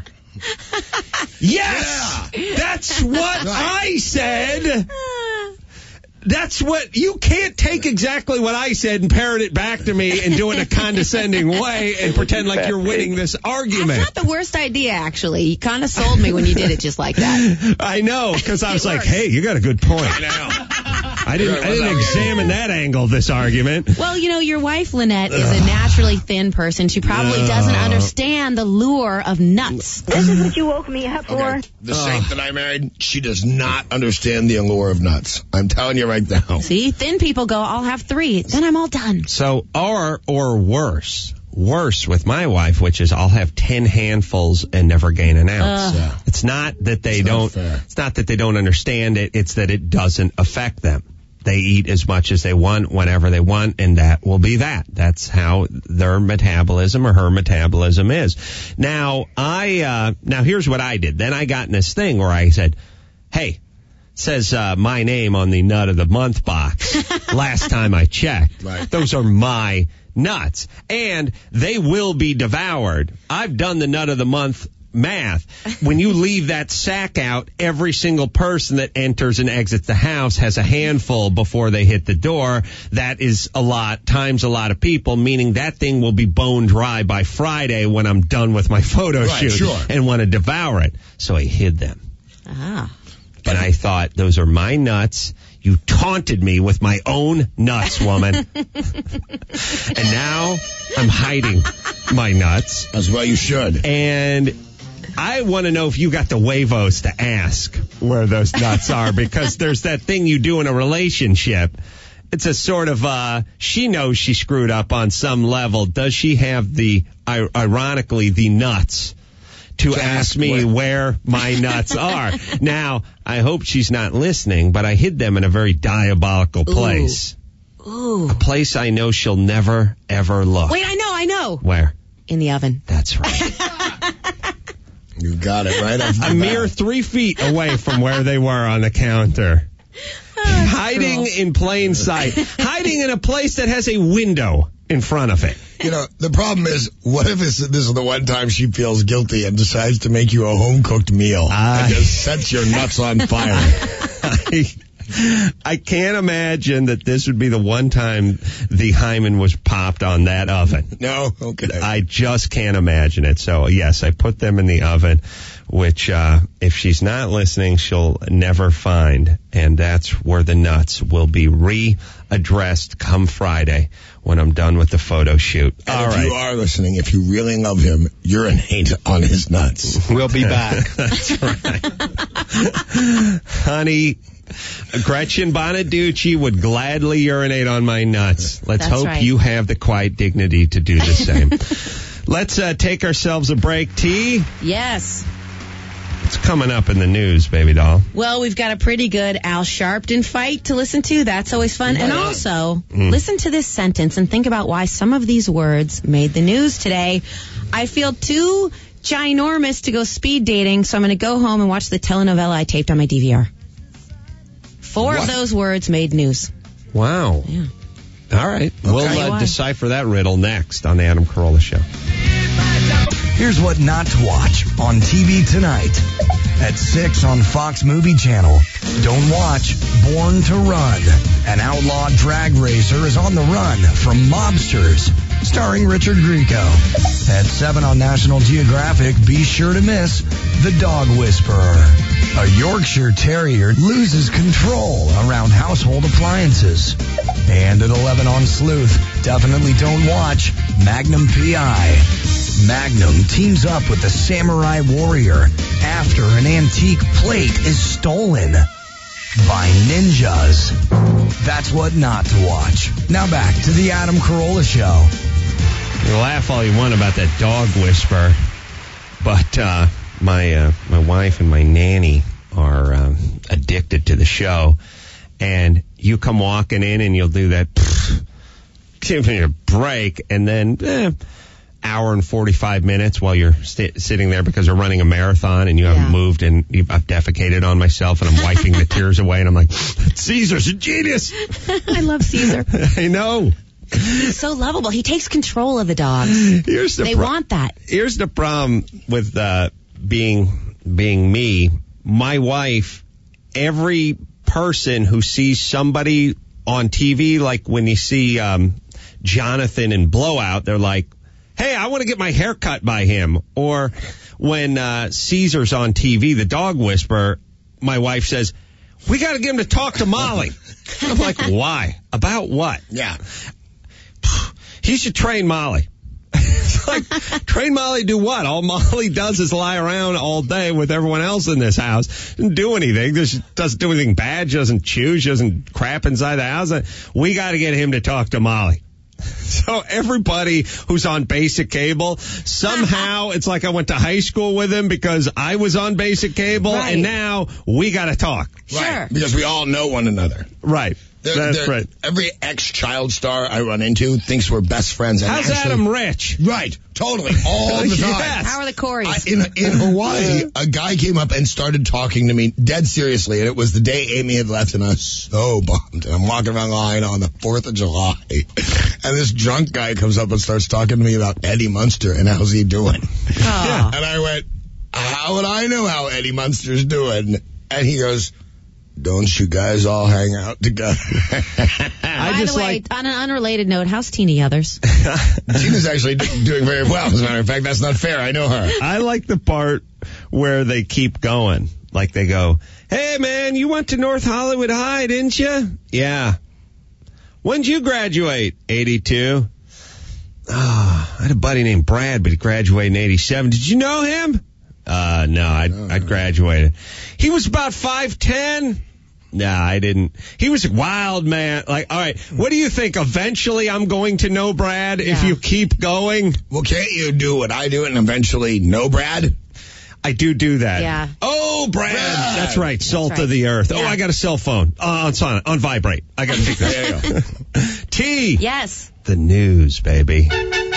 Yes! Yeah. That's what I said. That's what, you can't take exactly what I said and parrot it back to me and do it in a condescending way and pretend like you're winning this argument. That's not the worst idea, actually. You kind of sold me when you did it just like that. I know, because I was like, hey, you got a good point. I didn't examine that angle of this argument. Well, you know, your wife, Lynette, is a naturally thin person. She probably doesn't understand the lure of nuts. This is what you woke me up for. The saint that I married, she does not understand the allure of nuts. I'm telling you right now. See, thin people go, I'll have 3, then I'm all done. So, or worse with my wife, which is I'll have 10 handfuls and never gain an ounce. It's not that they it's not that they don't understand it. It's that it doesn't affect them. They eat as much as they want, whenever they want, and that will be that. That's how their metabolism or her metabolism is. Now, now here's what I did. Then I got in this thing where I said, hey, says my name on the Nut of the Month box. Last time I checked. Right. Those are my nuts. And they will be devoured. I've done the Nut of the Month math. When you leave that sack out, every single person that enters and exits the house has a handful before they hit the door. That is a lot, times a lot of people, meaning that thing will be bone dry by Friday when I'm done with my photo shoot and want to devour it. So I hid them. And I thought, those are my nuts. You taunted me with my own nuts, woman. And now I'm hiding my nuts. That's what you should. And I want to know if you got the huevos to ask where those nuts are, because there's that thing you do in a relationship. It's a sort of, she knows she screwed up on some level. Does she have ironically, the nuts to ask me where my nuts are? Now, I hope she's not listening, but I hid them in a very diabolical place. Ooh. A place I know she'll never, ever look. Wait, I know. Where? In the oven. That's right. You got it right. A mere 3 feet away from where they were on the counter. Hiding in plain sight. Hiding in a place that has a window in front of it. You know, the problem is, what if this is the one time she feels guilty and decides to make you a home-cooked meal and just sets your nuts on fire? I can't imagine that this would be the one time the hymen was popped on that oven. No? Okay. I just can't imagine it. So, yes, I put them in the oven, which, if she's not listening, she'll never find. And that's where the nuts will be readdressed come Friday when I'm done with the photo shoot. And if you are listening, if you really love him, urinate on his nuts. We'll be back. That's right. Honey, Gretchen Bonaducci would gladly urinate on my nuts. Let's hope you have the quiet dignity to do the same. Let's take ourselves a break. T? Yes. What's coming up in the news, baby doll? Well, we've got a pretty good Al Sharpton fight to listen to. That's always fun. And also, listen to this sentence and think about why some of these words made the news today. I feel too ginormous to go speed dating, so I'm going to go home and watch the telenovela I taped on my DVR. 4 of those words made news. Wow. Yeah. All right. Okay. We'll decipher that riddle next on the Adam Carolla Show. Here's what not to watch on TV tonight. At 6 on Fox Movie Channel, don't watch Born to Run. An outlaw drag racer is on the run from mobsters, starring Richard Grieco. At 7 on National Geographic, be sure to miss The Dog Whisperer. A Yorkshire Terrier loses control around household appliances. And at 11 on Sleuth, definitely don't watch Magnum P.I. Magnum teams up with the Samurai Warrior after an antique plate is stolen by ninjas. That's what not to watch. Now back to the Adam Carolla Show. You laugh all you want about that dog whisper, but my wife and my nanny are addicted to the show, and you come walking in and you'll do that, give me a break, and then hour and 45 minutes while you're sitting there because you're running a marathon and you haven't moved, and I've defecated on myself and I'm wiping the tears away, and I'm like, Caesar's a genius. I love Caesar. I know. He's so lovable. He takes control of the dogs. They want that. Here's the problem with being me. My wife, every person who sees somebody on TV, like when you see Jonathan in Blowout, they're like, hey, I want to get my hair cut by him. Or when Caesar's on TV, the dog whisperer, my wife says, we got to get him to talk to Molly. I'm like, why? About what? Yeah. He should train Molly. It's like, train Molly do what? All Molly does is lie around all day with everyone else in this house. Doesn't do anything. Doesn't do anything bad. She doesn't chew. She doesn't crap inside the house. We got to get him to talk to Molly. So everybody who's on basic cable, somehow it's like I went to high school with him because I was on basic cable, and now we got to talk. Sure. Right, because we all know one another. Right. That's right. Every ex-child star I run into thinks we're best friends. And how's Adam Rich? Right, totally, all the time. Yes. How are the Coreys? In Hawaii, a guy came up and started talking to me dead seriously, and it was the day Amy had left, and I was so bummed. And I'm walking around the line on the 4th of July, and this drunk guy comes up and starts talking to me about Eddie Munster and how's he doing. Yeah. And I went, how would I know how Eddie Munster's doing? And he goes, don't you guys all hang out together? By the way, on an unrelated note, how's Tina Yothers? Tina's actually doing very well. As a matter of fact, that's not fair. I know her. I like the part where they keep going. Like they go, hey, man, you went to North Hollywood High, didn't you? Yeah. When'd you graduate? 82. Oh, I had a buddy named Brad, but he graduated in 87. Did you know him? No, I'd graduated. He was about 5'10". Nah, I didn't. He was a wild man. Like, all right, what do you think? Eventually I'm going to know Brad if you keep going? Well, can't you do what I do and eventually know Brad? I do that. Yeah. Oh, Brad. That's right. Salt of the earth. Yeah. Oh, I got a cell phone. It's on vibrate. I got to take that. There you go. T. Yes. The news, baby.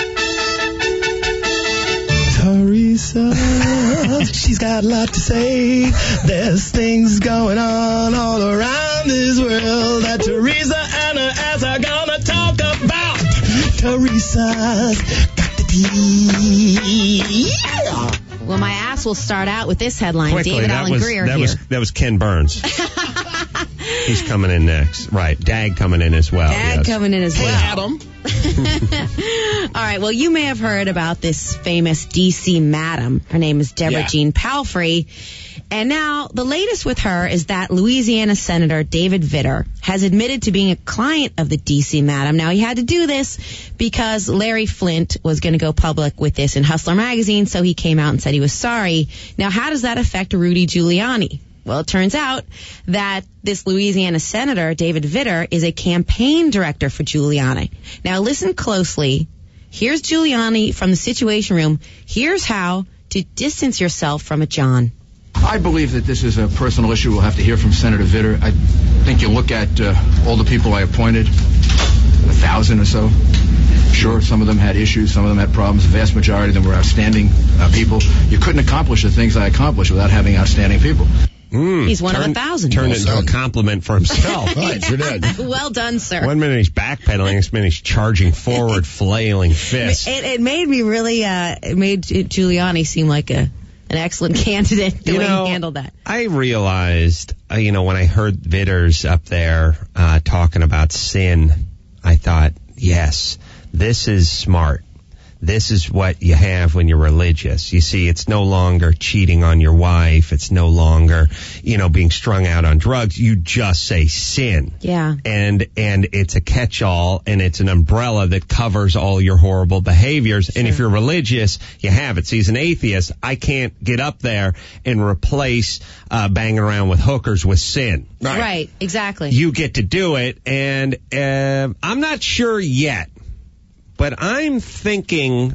Teresa, she's got a lot to say. There's things going on all around this world that Teresa and her ass are gonna talk about. Teresa's got the tea. Well, my ass will start out with this headline. Quickly, David Allen Greer here. That was Ken Burns. He's coming in next. Right. Dag coming in as well. Dag coming in as well. Hey, Adam. All right. Well, you may have heard about this famous D.C. madam. Her name is Deborah Jean Palfrey. And now the latest with her is that Louisiana Senator David Vitter has admitted to being a client of the D.C. madam. Now, he had to do this because Larry Flynt was going to go public with this in Hustler magazine, so he came out and said he was sorry. Now, how does that affect Rudy Giuliani? Well, it turns out that this Louisiana Senator, David Vitter, is a campaign director for Giuliani. Now, listen closely. Here's Giuliani from the Situation Room. Here's how to distance yourself from a John. I believe that this is a personal issue. We'll have to hear from Senator Vitter. I think you look at all the people I appointed, 1,000 or so. Sure, some of them had issues, some of them had problems. The vast majority of them were outstanding people. You couldn't accomplish the things I accomplished without having outstanding people. He's one of 1,000. Turned it into a compliment for himself. Right, sure did. Well done, sir. One minute he's backpedaling, next minute he's charging forward, flailing fists. It made me really, it made Giuliani seem like an excellent candidate the way he handled that. I realized, when I heard Vitters up there talking about sin, I thought, yes, this is smart. This is what you have when you're religious. You see, it's no longer cheating on your wife. It's no longer, being strung out on drugs. You just say sin. Yeah. And it's a catch-all, and it's an umbrella that covers all your horrible behaviors. Sure. And if you're religious, you have it. See, as an atheist, I can't get up there and replace banging around with hookers with sin. Right, exactly. You get to do it, and I'm not sure yet. But I'm thinking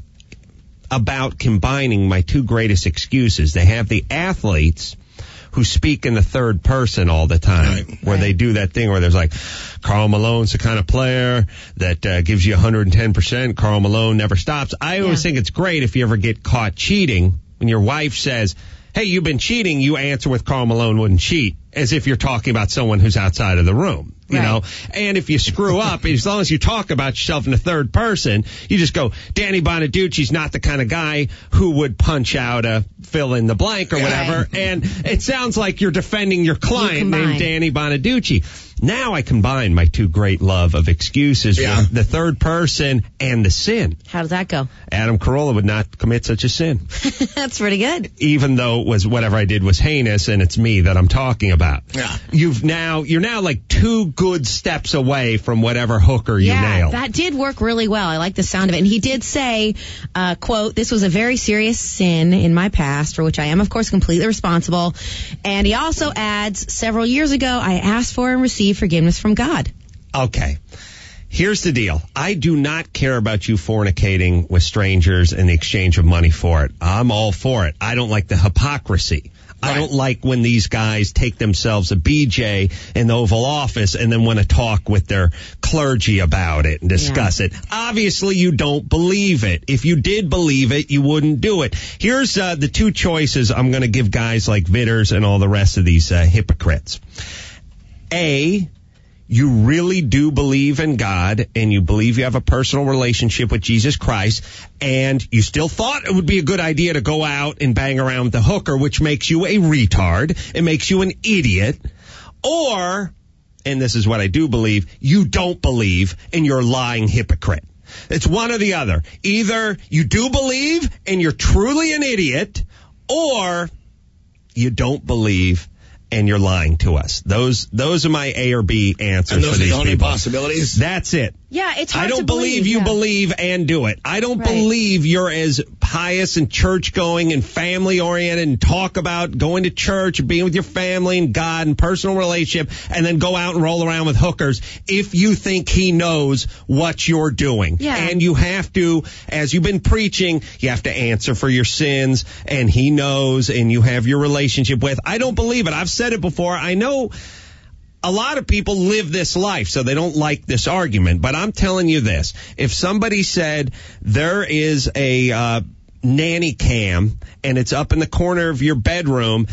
about combining my two greatest excuses. They have the athletes who speak in the third person all the time, where they do that thing where there's like, Karl Malone's the kind of player that gives you 110%. Karl Malone never stops. I always think it's great if you ever get caught cheating. When your wife says, hey, you've been cheating, you answer with Karl Malone wouldn't cheat, as if you're talking about someone who's outside of the room. You know, and if you screw up, as long as you talk about yourself in the third person, you just go, Danny Bonaducci's not the kind of guy who would punch out a fill in the blank or whatever. And it sounds like you're defending your client named Danny Bonaducci. Now I combine my two great love of excuses with the third person and the sin. How does that go? Adam Carolla would not commit such a sin. That's pretty good. Even though it was whatever I did was heinous, and it's me that I'm talking about. Yeah. You're now like 2 good steps away from whatever hooker you nailed. That did work really well. I like the sound of it. And he did say, quote, this was a very serious sin in my past, for which I am, of course, completely responsible. And he also adds, several years ago, I asked for and received forgiveness from God. Okay. Here's the deal. I do not care about you fornicating with strangers in the exchange of money for it. I'm all for it. I don't like the hypocrisy. I don't like when these guys take themselves a BJ in the Oval Office and then want to talk with their clergy about it and discuss it. Obviously, you don't believe it. If you did believe it, you wouldn't do it. Here's the 2 choices I'm going to give guys like Vitters and all the rest of these hypocrites. A, you really do believe in God and you believe you have a personal relationship with Jesus Christ, and you still thought it would be a good idea to go out and bang around with the hooker, which makes you a retard. It makes you an idiot. Or, and this is what I do believe, you don't believe and you're a lying hypocrite. It's one or the other. Either you do believe and you're truly an idiot, or you don't believe and you're lying to us. Those are my A or B answers for these people. And those are the only possibilities? That's it. Yeah, it's hard I don't to believe you believe and do it. I don't believe you're as pious and church-going and family-oriented and talk about going to church and being with your family and God and personal relationship and then go out and roll around with hookers if you think he knows what you're doing. Yeah. And you have to, as you've been preaching, you have to answer for your sins, and he knows, and you have your relationship with. I don't believe it. I've said it before. I know a lot of people live this life, so they don't like this argument. But I'm telling you this. If somebody said there is a nanny cam and it's up in the corner of your bedroom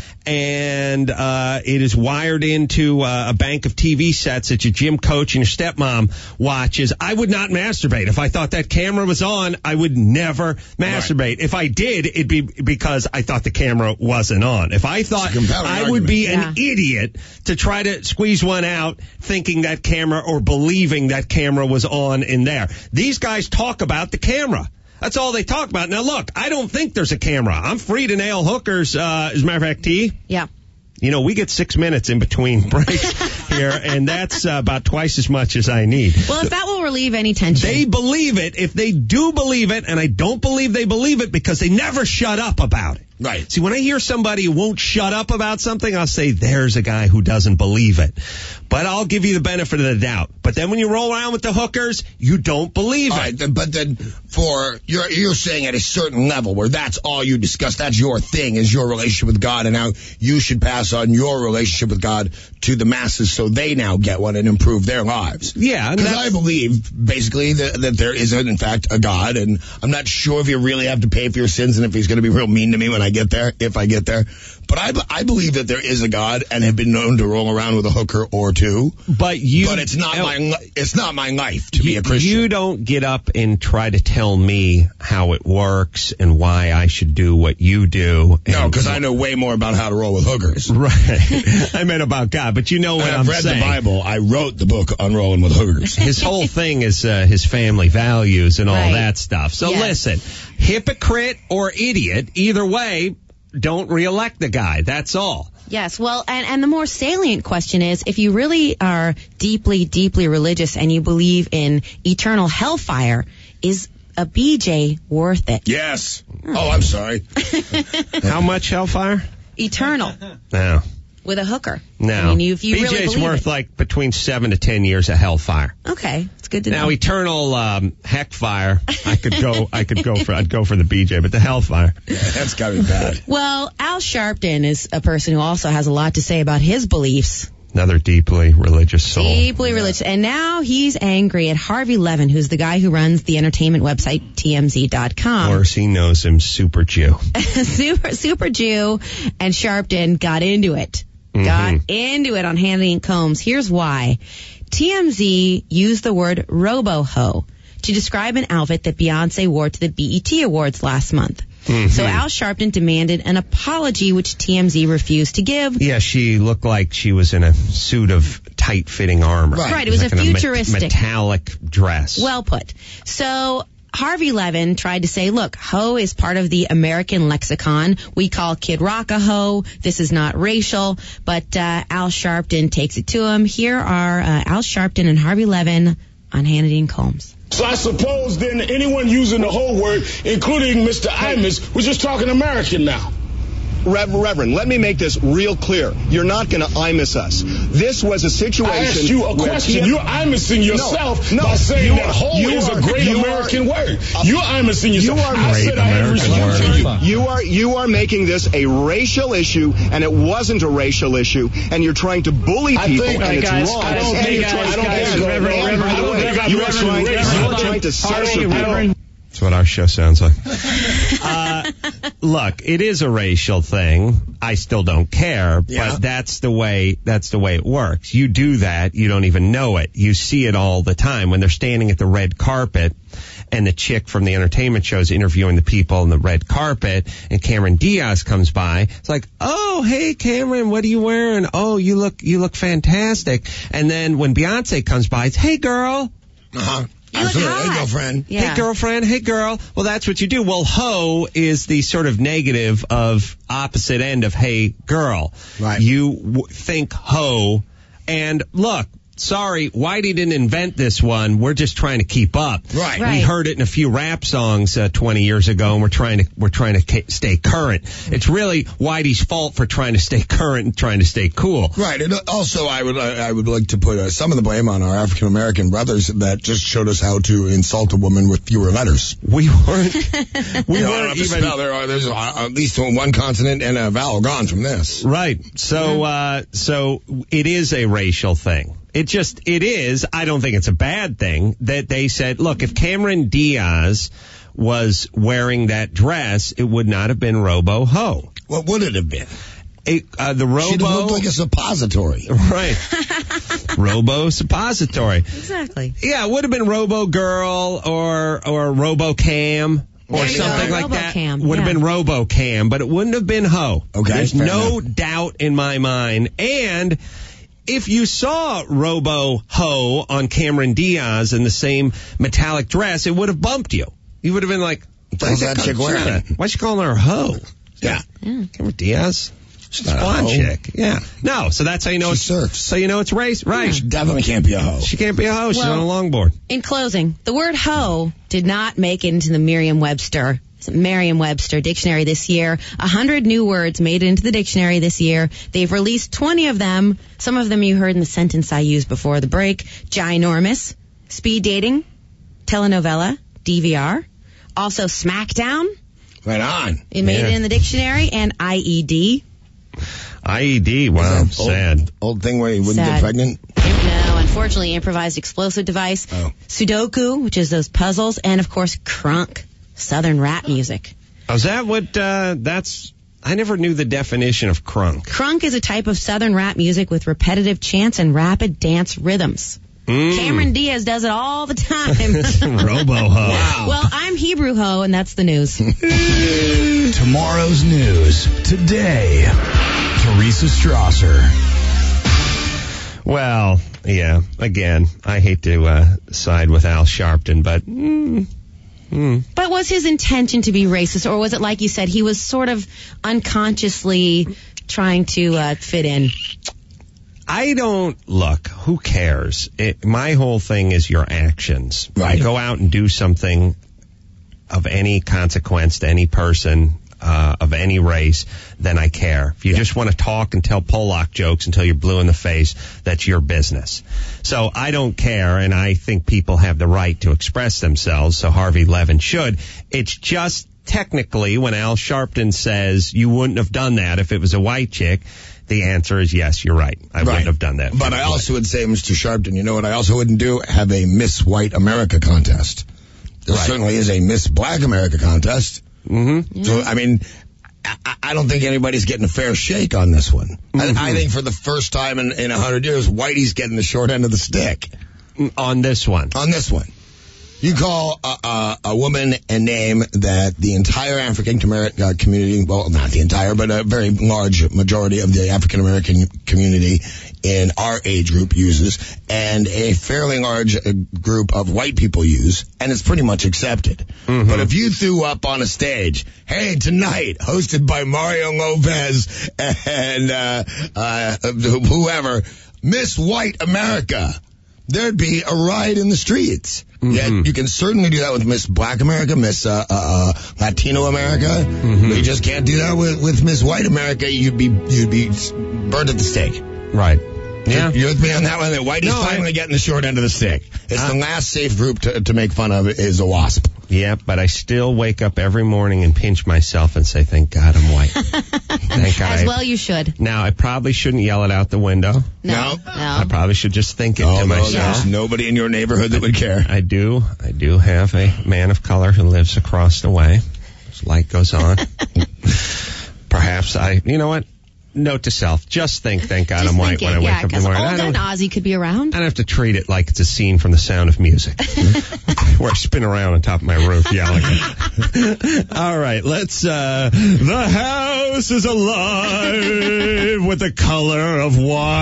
and it is wired into a bank of TV sets that your gym coach and your stepmom watches, I would not masturbate. If I thought that camera was on, I would never masturbate. Right. If I did, it'd be because I thought the camera wasn't on. If I thought I would be an idiot to try to squeeze one out thinking that camera or believing that camera was on in there. These guys talk about the camera. That's all they talk about. Now, look, I don't think there's a camera. I'm free to nail hookers, as a matter of fact, T. Yeah. You know, we get 6 minutes in between breaks here, and that's about twice as much as I need. Well, if that will relieve any tension. They believe it. If they do believe it, and I don't believe they believe it because they never shut up about it. Right. See, when I hear somebody who won't shut up about something, I'll say, there's a guy who doesn't believe it. But I'll give you the benefit of the doubt. But then when you roll around with the hookers, you don't believe it. All right, but then you're saying at a certain level where that's all you discuss, that's your thing, is your relationship with God, and now you should pass on your relationship with God to the masses so they now get one and improve their lives. Yeah. Because I believe, basically, that there is, in fact, a God, and I'm not sure if you really have to pay for your sins and if he's going to be real mean to me when I get there, But I believe that there is a God and have been known to roll around with a hooker or two. But it's not my life to be a Christian. You don't get up and try to tell me how it works and why I should do what you do. No, because I know way more about how to roll with hookers. Right. I meant about God, but you know what I'm saying. I've read the Bible. I wrote the book on rolling with hookers. His whole thing is his family values and all that stuff. So listen, hypocrite or idiot, either way, don't reelect the guy. That's all. Yes, well, and the more salient question is, if you really are deeply, deeply religious and you believe in eternal hellfire, is a BJ worth it? Yes. Oh, I'm sorry. How much hellfire? Eternal. No. With a hooker. No. I mean, if you BJ's really believe worth it. like between 7 to 10 years of hellfire. Okay, it's good to know. Now, eternal heckfire, I'd go for the BJ, but the hellfire. Yeah, that's gotta be bad. Well, Al Sharpton is a person who also has a lot to say about his beliefs. Another deeply religious soul. Deeply religious. And now he's angry at Harvey Levin, who's the guy who runs the entertainment website TMZ.com. Of course, he knows him, Super Jew. Super Jew and Sharpton got into it. Got into it on Hannity and Combs. Here's why. TMZ used the word robo-ho to describe an outfit that Beyonce wore to the BET Awards last month. So Al Sharpton demanded an apology, which TMZ refused to give. Yeah, she looked like she was in a suit of tight-fitting armor. Right, it was like a futuristic. metallic dress. Well put. So Harvey Levin tried to say, look, ho is part of the American lexicon. We call Kid Rock a ho. This is not racial. But Al Sharpton takes it to him. Here are Al Sharpton and Harvey Levin on Hannity and Combs. So I suppose then anyone using the whole word, including Mr. Imus, was just talking American now. Reverend, let me make this real clear. You're not going to Imus us. This was a situation. I asked you a question. You're Imusing yourself by saying that whole is a great American word. You're Imusing yourself. You are making this a racial issue, and it wasn't a racial issue, and you're trying to bully people, and it's wrong. I don't think you are trying to censor people. That's what our show sounds like. Look, it is a racial thing. I still don't care, but that's the way it works. You do that, you don't even know it. You see it all the time when they're standing at the red carpet and the chick from the entertainment show is interviewing the people on the red carpet and Cameron Diaz comes by. It's like, oh, hey, Cameron, what are you wearing? Oh, you look fantastic. And then when Beyonce comes by, it's, hey, girl. Uh-huh. Absolutely. Hey, girlfriend. Yeah. Hey, girlfriend. Hey, girl. Well, that's what you do. Well, ho is the sort of negative of opposite end of hey, girl. Right. You think ho. And look, sorry, Whitey didn't invent this one. We're just trying to keep up. Right. We heard it in a few rap songs 20 years ago, and we're trying to stay current. It's really Whitey's fault for trying to stay current and trying to stay cool. Right. And also, I would like to put some of the blame on our African American brothers that just showed us how to insult a woman with fewer letters. We weren't. There's at least one consonant and a vowel gone from this. Right. So it is a racial thing. It is. I don't think it's a bad thing that they said, look, if Cameron Diaz was wearing that dress, it would not have been robo-ho. What would it have been? The robo. She'd have looked like a suppository. Right. Robo-suppository. Exactly. Yeah, it would have been robo-girl or robo-cam. Or something like that. Would have been robo-cam, but it wouldn't have been ho. Okay. There's no doubt in my mind. And if you saw Robo-Ho on Cameron Diaz in the same metallic dress, it would have bumped you. You would have been like, why's that chick wearing it? Why's she calling her a ho? Yeah. Cameron Diaz? She's not blonde a hoe. chick. Yeah. No, so that's how you know She surfs. So you know it's race. Right. She definitely can't be a hoe. She can't be a hoe. She's Well, on a longboard. In closing, the word ho did not make it into the Merriam-Webster dictionary this year. 100 new words made it into the dictionary this year. They've released 20 of them. Some of them you heard in the sentence I used before the break. Ginormous, speed dating, telenovela, DVR, also SmackDown. Right on. It made it in the dictionary, and IED. IED, wow, sad. Old thing where you wouldn't Sad. get pregnant? No, unfortunately, improvised explosive device. Oh. Sudoku, which is those puzzles, and of course, crunk, Southern rap music. Oh, is that what, that's I never knew the definition of crunk. Crunk is a type of southern rap music with repetitive chants and rapid dance rhythms. Cameron Diaz does it all the time. Robo-ho. Wow. Well, I'm Hebrew Ho, and that's the news. Tomorrow's news today. Teresa Strasser. Well, yeah, again, I hate to side with Al Sharpton, but... But was his intention to be racist, or was it like you said, he was sort of unconsciously trying to fit in? I don't, look, who cares? My whole thing is your actions. Right. You go out and do something of any consequence to any person of any race, then I care. If you just want to talk and tell Pollock jokes until you're blue in the face, that's your business. So I don't care, and I think people have the right to express themselves, so Harvey Levin should. It's just technically when Al Sharpton says you wouldn't have done that if it was a white chick, the answer is yes, you're right. I wouldn't have done that. But I also would say, Mr. Sharpton, you know what I also wouldn't do? Have a Miss White America contest. There certainly is a Miss Black America contest. Mm-hmm. So, I mean, I don't think anybody's getting a fair shake on this one. Mm-hmm. I think for the first time in 100 years, Whitey's getting the short end of the stick. On this one. On this one. You call a woman a name that the entire African American community, well, not the entire, but a very large majority of the African American community in our age group uses, and a fairly large group of white people use, and it's pretty much accepted. Mm-hmm. But if you threw up on a stage, hey, tonight, hosted by Mario Lopez and whoever, Miss White America, there'd be a riot in the streets. Mm-hmm. Yet you can certainly do that with Miss Black America, Miss Latino America. Mm-hmm. But you just can't do that with Miss White America. You'd be burned at the stake. Right. Yeah. You're with me on that one? That Whitey's finally getting the short end of the stick. It's the last safe group to make fun of is a WASP. Yeah, but I still wake up every morning and pinch myself and say, thank God I'm white. Thank God. As well you should. Now, I probably shouldn't yell it out the window. No. I probably should just think it to myself. There's nobody in your neighborhood that would care. I do have a man of color who lives across the way. His light goes on. Perhaps you know what? Note to self, just think, thank God I'm white when I wake up in the morning. Yeah, because Ozzy could be around. I don't have to treat it like it's a scene from The Sound of Music, where I spin around on top of my roof yelling. All right, let's, the house is alive with the color of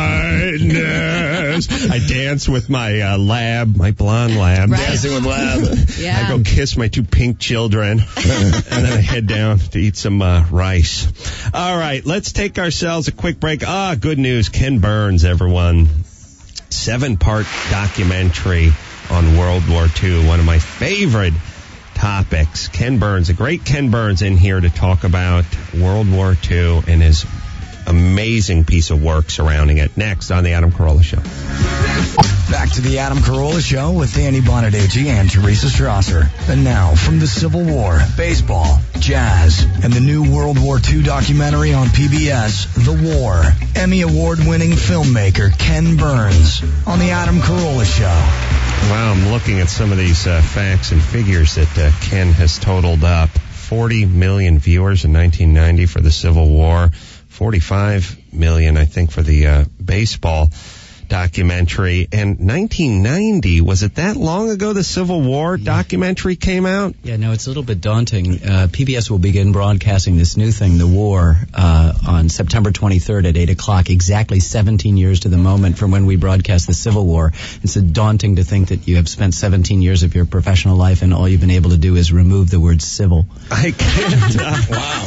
whiteness. I dance with my my blonde lab. Right. Dancing with Lab. Yeah. I go kiss my 2 pink children, and then I head down to eat some rice. All right, let's take ourselves a quick break. Good news. Ken Burns, everyone. 7-part documentary on World War II. One of my favorite topics. Ken Burns, a great Ken Burns in here to talk about World War II and his amazing piece of work surrounding it. Next on The Adam Carolla Show. Back to The Adam Carolla Show with Andy Bonaducci and Teresa Strasser. And now, from the Civil War, baseball, jazz, and the new World War II documentary on PBS, The War, Emmy Award-winning filmmaker Ken Burns on The Adam Carolla Show. Wow, I'm looking at some of these facts and figures that Ken has totaled up. 40 million viewers in 1990 for the Civil War. 45 million, I think, for the baseball documentary. And 1990, was it that long ago the Civil War documentary came out? Yeah, no, it's a little bit daunting. PBS will begin broadcasting this new thing, The War, on September 23rd at 8 o'clock, exactly 17 years to the moment from when we broadcast the Civil War. It's daunting to think that you have spent 17 years of your professional life and all you've been able to do is remove the word civil. I can't. Wow.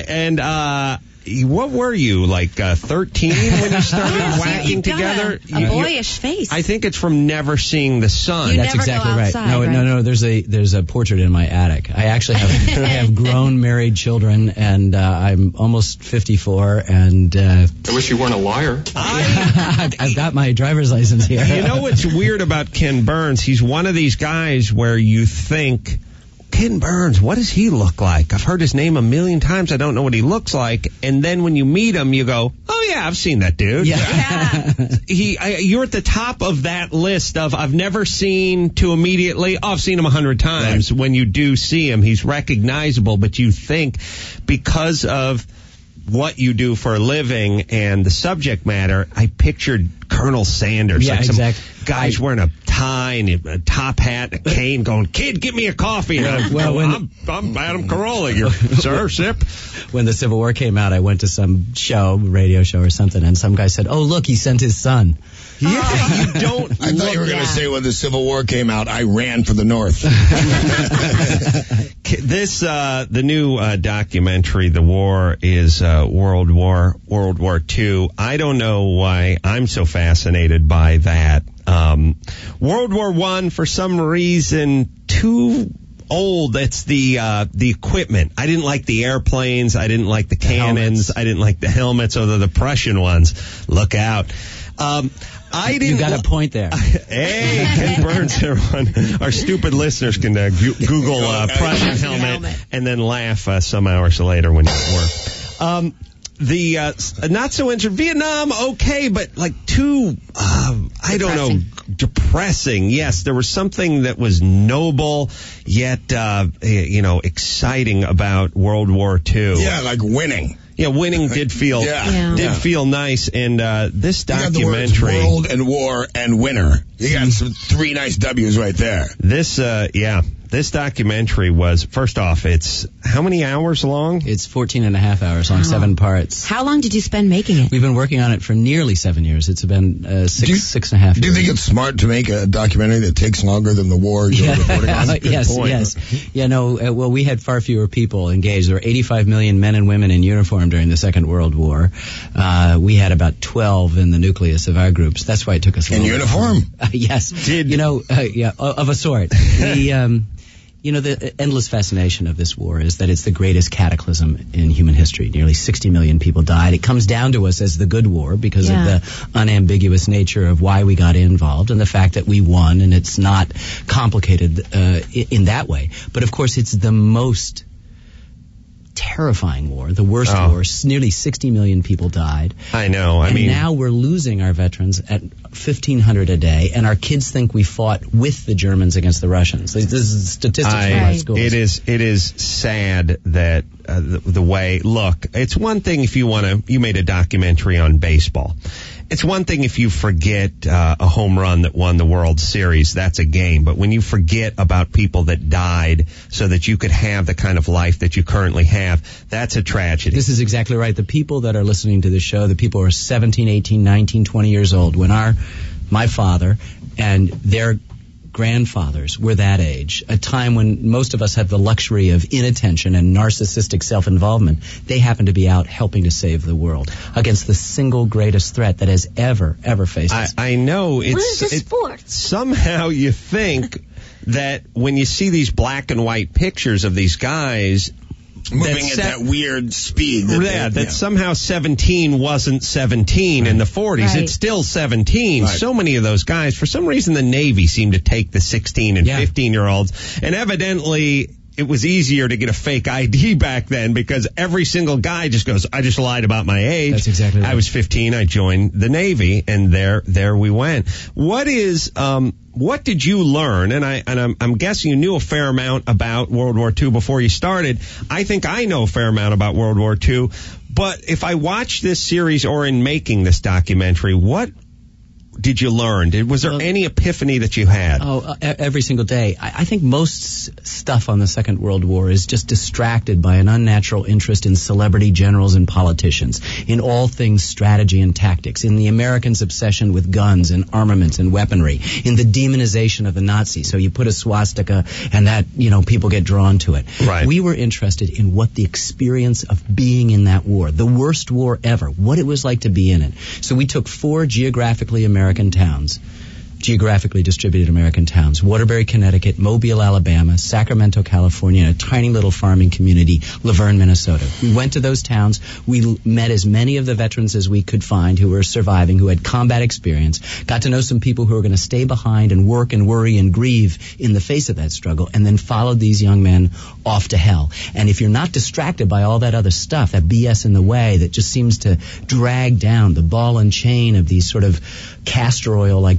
What were you, like 13 when you started whacking together? A boyish face. I think it's from never seeing the sun. That's exactly right. No. There's a portrait in my attic. I actually have I have grown married children, and I'm almost 54. And I wish you weren't a liar. I've got my driver's license here. You know what's weird about Ken Burns? He's one of these guys where you think, Ken Burns, what does he look like? I've heard his name a million times. I don't know what he looks like. And then when you meet him, you go, oh, yeah, I've seen that dude. Yeah. You're at the top of that list of I've never seen to immediately, I've seen him 100 times. Right. When you do see him, he's recognizable. But you think because of what you do for a living and the subject matter, I pictured Colonel Sanders. Yeah, like some exactly. guys wearing a tie and a top hat and a cane going, kid, give me a coffee. And I'm Adam Carolla. Sir, sip. When the Civil War came out, I went to some radio show or something, and some guy said, "Oh, look, he sent his son." Yeah, you don't. I thought you were going to say when the Civil War came out, I ran for the North. This, the new documentary, The War, is World War II. I don't know why I'm so fascinated by that. World War I, for some reason, too old. It's the equipment. I didn't like the airplanes. I didn't like the cannons. Helmets. I didn't like the helmets, although the Prussian ones. Look out. You got a point there. Hey, Ken Burns, everyone. Our stupid listeners can Google Prussian helmet and then laugh some hours later when it works. The not so interesting Vietnam, okay, but like too I don't know, depressing. Yes, there was something that was noble yet exciting about World War II. Yeah, like winning. Yeah, winning did feel feel nice, and this documentary. You got the words world and war and winner. You got some 3 nice W's right there. This documentary was, first off, it's how many hours long? It's 14 and a half hours long, 7 parts. How long did you spend making it? We've been working on it for nearly 7 years. It's been six and a half years. Do you think it's smart to make a documentary that takes longer than the war you're reporting on? Yes. Yeah, no, well, we had far fewer people engaged. There were 85 million men and women in uniform during the Second World War. We had about 12 in the nucleus of our groups. That's why it took us a in uniform? Yes. Of a sort. The endless fascination of this war is that it's the greatest cataclysm in human history. Nearly 60 million people died. It comes down to us as the good war because of the unambiguous nature of why we got involved and the fact that we won, and it's not complicated in that way. But, of course, it's the most terrifying war, the worst war. Nearly 60 million people died. I know. And now we're losing our veterans at 1,500 a day, and our kids think we fought with the Germans against the Russians. This is statistics from our schools. It is sad that the way. Look, it's one thing if you made a documentary on baseball. It's one thing if you forget a home run that won the World Series. That's a game. But when you forget about people that died so that you could have the kind of life that you currently have, that's a tragedy. This is exactly right. The people that are listening to this show, the people who are 17, 18, 19, 20 years old, when my father and their grandfathers were that age, a time when most of us have the luxury of inattention and narcissistic self-involvement, they happen to be out helping to save the world against the single greatest threat that has ever faced us. I know. What is this sport? Somehow you think that when you see these black and white pictures of these guys moving at that weird speed. That somehow 17 wasn't 17 in the 40s. Right. It's still 17. Right. So many of those guys, for some reason, the Navy seemed to take the 16 and 15-year-olds. And evidently, it was easier to get a fake ID back then because every single guy just goes, I just lied about my age. That's exactly right. I was 15. I joined the Navy, and there we went. What did you learn? And I'm guessing you knew a fair amount about World War II before you started. I think I know a fair amount about World War II. But if I watch this series or in making this documentary, what did you learn? Was there any epiphany that you had? Every single day. I think most stuff on the Second World War is just distracted by an unnatural interest in celebrity generals and politicians, in all things strategy and tactics, in the Americans' obsession with guns and armaments and weaponry, in the demonization of the Nazis. So you put a swastika and that, people get drawn to it. Right. We were interested in what the experience of being in that war, the worst war ever, what it was like to be in it. So we took 4 geographically geographically distributed American towns: Waterbury, Connecticut, Mobile, Alabama, Sacramento, California, and a tiny little farming community, Laverne, Minnesota. We went to those towns. We met as many of the veterans as we could find who were surviving, who had combat experience, got to know some people who were going to stay behind and work and worry and grieve in the face of that struggle, and then followed these young men off to hell. And if you're not distracted by all that other stuff, that BS in the way that just seems to drag down the ball and chain of these sort of castor oil-like documentaries,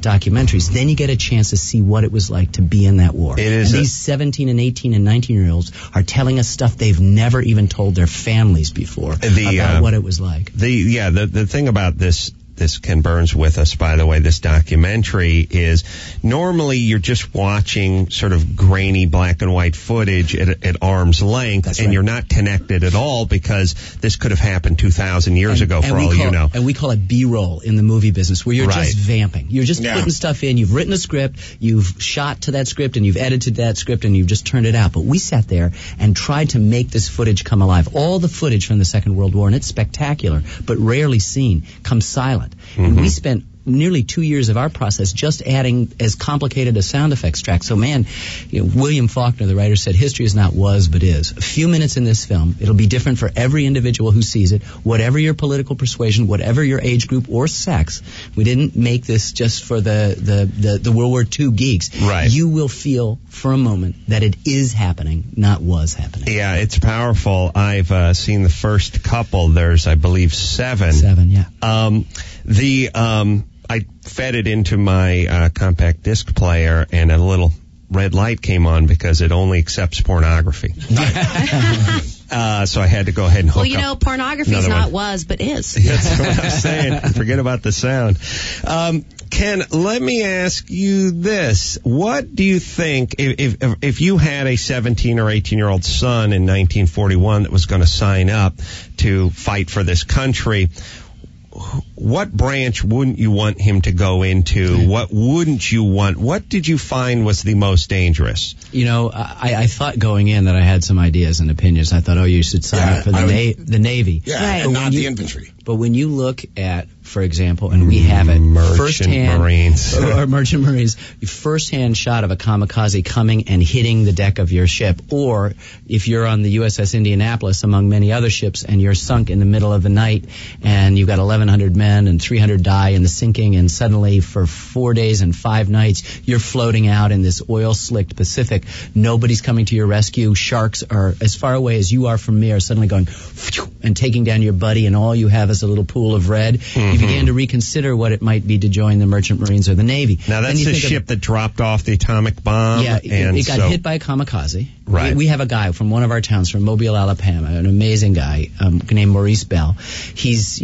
documentaries. Then you get a chance to see what it was like to be in that war. It is and these 17 and 18 and 19-year-olds are telling us stuff they've never even told their families before about what it was like. The thing about this Ken Burns with us, by the way, this documentary is normally you're just watching sort of grainy black and white footage at arm's length. That's and right. You're not connected at all because this could have happened 2,000 years ago for all you know. And we call it B-roll in the movie business, where you're Right. just vamping. You're just putting stuff in. You've written a script, you've shot to that script, and you've edited that script, and you've just turned it out. But we sat there and tried to make this footage come alive. All the footage from the Second World War, and it's spectacular, but rarely seen, comes silent. And we spent nearly 2 years of our process just adding as complicated a sound effects track. So, man, William Faulkner, the writer, said history is not was, but is. A few minutes in this film, it'll be different for every individual who sees it, whatever your political persuasion, whatever your age group or sex. We didn't make this just for the World War II geeks. Right. You will feel for a moment that it is happening, not was happening. Yeah, it's powerful. I've seen the first couple. There's, I believe, 7. 7, yeah. I fed it into my compact disc player, and a little red light came on because it only accepts pornography. So I had to go ahead and hook up. Pornography is not was, but is. That's what I'm saying. Forget about the sound. Ken, let me ask you this. What do you think, if you had a 17 or 18-year-old son in 1941 that was going to sign up to fight for this country, what branch wouldn't you want him to go into? What wouldn't you want? What did you find was the most dangerous? I thought going in that I had some ideas and opinions. I thought, you should sign up for the Navy. Yeah, Right. not the infantry. But when you look at, for example, and we have it Merchant Marines. or Merchant Marines, first-hand shot of a kamikaze coming and hitting the deck of your ship, or if you're on the USS Indianapolis among many other ships and you're sunk in the middle of the night and you've got 1,100 men and 300 die in the sinking, and suddenly for 4 days and 5 nights you're floating out in this oil-slicked Pacific, nobody's coming to your rescue, sharks are as far away as you are from me, are suddenly going and taking down your buddy, and all you have is a little pool of red. You began to reconsider what it might be to join the Merchant Marines or the Navy. Now, that's the ship that dropped off the atomic bomb. Yeah, it got hit by a kamikaze. Right. We have a guy from one of our towns, from Mobile, Alabama, an amazing guy named Maurice Bell. He's,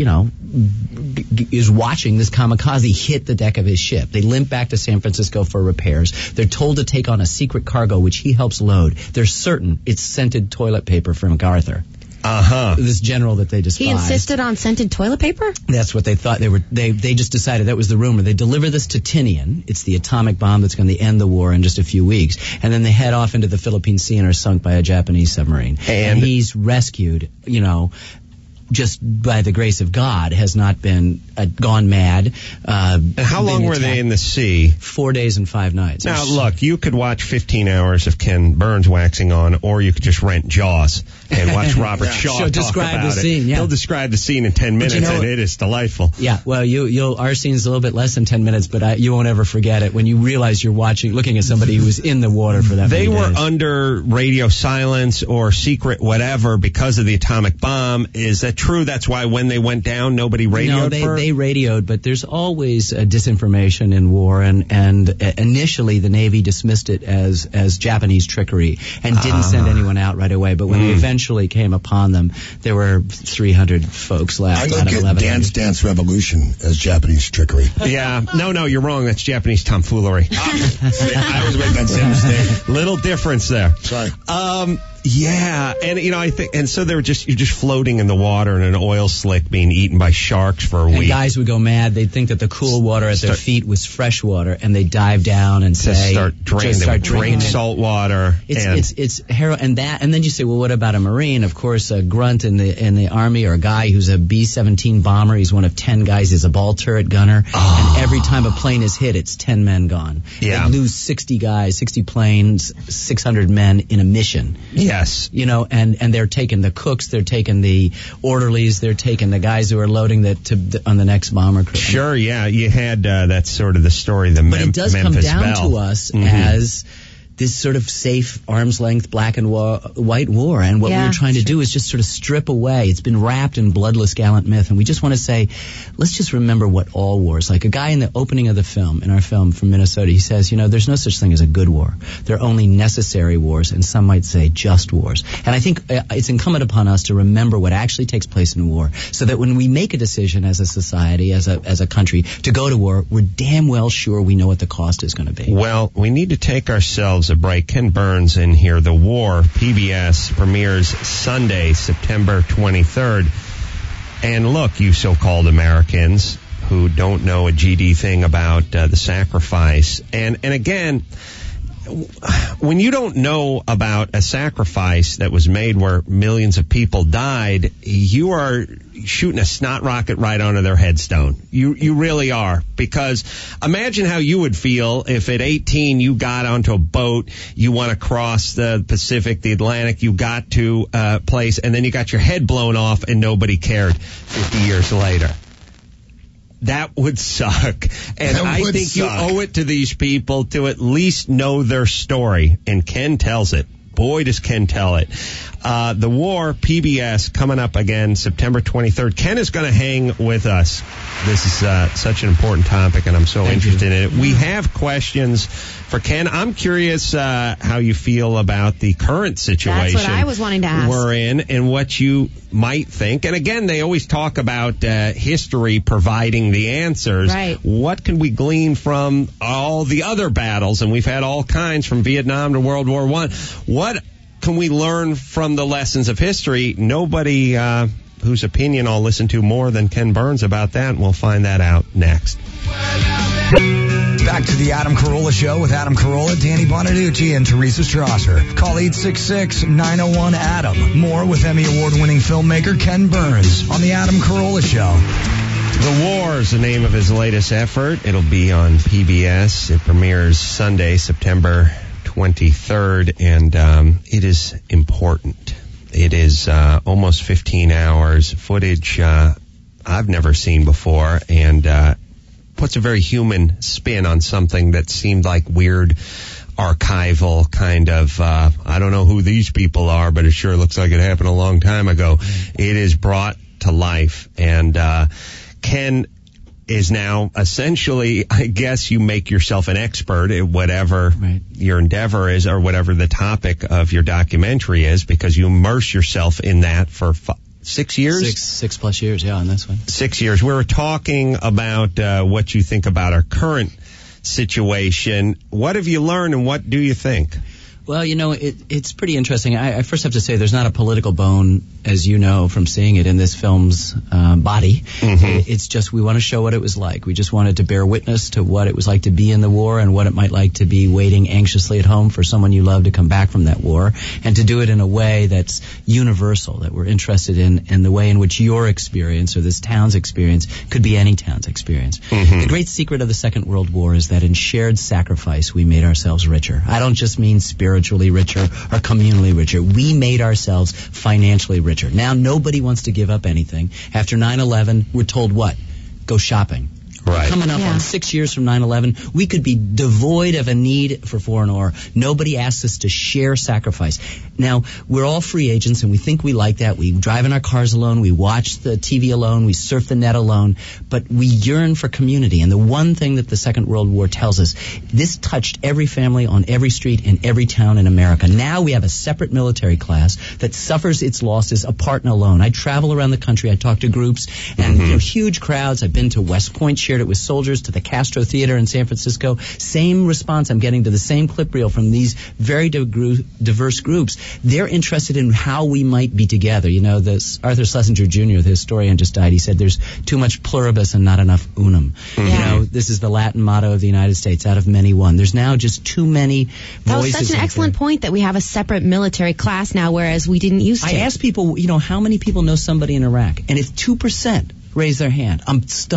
is watching this kamikaze hit the deck of his ship. They limp back to San Francisco for repairs. They're told to take on a secret cargo, which he helps load. They're certain it's scented toilet paper from MacArthur. This general that they despised. He insisted on scented toilet paper? That's what they thought. They just decided that was the rumor. They deliver this to Tinian. It's the atomic bomb that's going to end the war in just a few weeks. And then they head off into the Philippine Sea and are sunk by a Japanese submarine. And he's rescued, just by the grace of God, has not been gone mad. And how long were they in the sea? 4 days and 5 nights. Now, look, you could watch 15 hours of Ken Burns waxing on, or you could just rent Jaws and watch Robert Shaw talk describe about the it. scene, yeah. He'll describe the scene in 10 minutes, and it is delightful. Yeah, well, our scene's a little bit less than 10 minutes, but you won't ever forget it when you realize you're looking at somebody who was in the water for that They many were days. under radio silence or secret whatever because of the atomic bomb. Is that true? That's why when they went down, nobody radioed? No, they radioed, but there's always disinformation in war, and initially the Navy dismissed it as Japanese trickery and didn't send anyone out right away. But when they eventually came upon them, there were 300 folks left I out look of at 1100. Dance Revolution as Japanese trickery. Yeah. No, you're wrong. That's Japanese tomfoolery. I always make that same mistake. Little difference there. Sorry. Yeah, and I think, and so you're just floating in the water in an oil slick, being eaten by sharks for a And week. guys would go mad. They'd think that the cool water at their feet was fresh water, and they'd dive down and drink salt water. It's heroin, and then you say, well, what about a Marine? Of course, a grunt in the Army, or a guy who's a B-17 bomber. He's one of 10 guys. He's a ball turret gunner, and every time a plane is hit, it's 10 men gone. Yeah. They lose 60 guys, 60 planes, 600 men in a mission. Yes. And they're taking the cooks, they're taking the orderlies, they're taking the guys who are loading on the next bomber crew. Sure, yeah. You had that's sort of the story, But it does Memphis come down Belle. to us as this sort of safe, arm's length, black and white war. And what we were trying to do is just sort of strip away. It's been wrapped in bloodless, gallant myth. And we just want to say, let's just remember what all wars, like a guy in the opening of the film, in our film from Minnesota, he says, there's no such thing as a good war. There are only necessary wars, and some might say just wars. And I think it's incumbent upon us to remember what actually takes place in war, so that when we make a decision as a society, as a country, to go to war, we're damn well sure we know what the cost is going to be. Well, we need to take ourselves a break. Ken Burns in here. The War, PBS, premieres Sunday, September 23rd. And look, you so-called Americans who don't know a GD thing about the sacrifice. And again, when you don't know about a sacrifice that was made where millions of people died, you are shooting a snot rocket right onto their headstone. You really are. Because imagine how you would feel if at 18 you got onto a boat, you want to cross the Pacific, the Atlantic, you got to a place, and then you got your head blown off and nobody cared 50 years later. That would suck. And I think you owe it to these people to at least know their story. And Ken tells it. Boy, does Ken tell it. The War, PBS, coming up again September 23rd. Ken is going to hang with us. This is such an important topic, and I'm so interested in it. We have questions for Ken. I'm curious how you feel about the current situation. That's what I was wanting to ask. We're in, and what you might think. And again, they always talk about history providing the answers. Right. What can we glean from all the other battles? And we've had all kinds, from Vietnam to World War I. What can we learn from the lessons of history? Nobody whose opinion I'll listen to more than Ken Burns about that, and we'll find that out next. Back to the Adam Carolla Show with Adam Carolla, Danny Bonaducci, and Teresa Strasser. Call 866-901-ADAM. More with Emmy Award-winning filmmaker Ken Burns on the Adam Carolla Show. The War is the name of his latest effort. It'll be on PBS. It premieres Sunday, September 23rd, and it is important. It is almost 15 hours footage I've never seen before, and puts a very human spin on something that seemed like weird archival kind of, I don't know who these people are, but it sure looks like it happened a long time ago. It is brought to life, and Ken is now essentially, I guess you make yourself an expert at whatever your endeavor is, or whatever the topic of your documentary is, because you immerse yourself in that for 6 years? Six plus years, yeah, on this one. 6 years. We were talking about what you think about our current situation. What have you learned, and what do you think? Well, it's pretty interesting. I first have to say there's not a political bone, as you know from seeing it in this film's body. Mm-hmm. It's just we want to show what it was like. We just wanted to bear witness to what it was like to be in the war and what it might like to be waiting anxiously at home for someone you love to come back from that war, and to do it in a way that's universal, that we're interested in, and the way in which your experience or this town's experience could be any town's experience. Mm-hmm. The great secret of the Second World War is that in shared sacrifice we made ourselves richer. I don't just mean spiritually richer or communally richer. We made ourselves financially richer. Now nobody wants to give up anything. After 9/11, we're told what? Go shopping. Right. Coming up on 6 years from 9/11, we could be devoid of a need for foreign oil. Nobody asks us to share sacrifice. Now, we're all free agents, and we think we like that. We drive in our cars alone. We watch the TV alone. We surf the net alone. But we yearn for community. And the one thing that the Second World War tells us, this touched every family on every street in every town in America. Now we have a separate military class that suffers its losses apart and alone. I travel around the country. I talk to groups, and huge crowds. I've been to West Point, shared it with soldiers, to the Castro Theater in San Francisco. Same response I'm getting to the same clip reel from these very diverse groups. They're interested in how we might be together. This Arthur Schlesinger Jr., the historian, just died. He said there's too much pluribus and not enough unum. Yeah. This is the Latin motto of the United States, out of many one. There's now just too many voices. That was such an excellent point, that we have a separate military class now, whereas we didn't used to. I asked people, how many people know somebody in Iraq? And if 2% raise their hand, I'm stunned.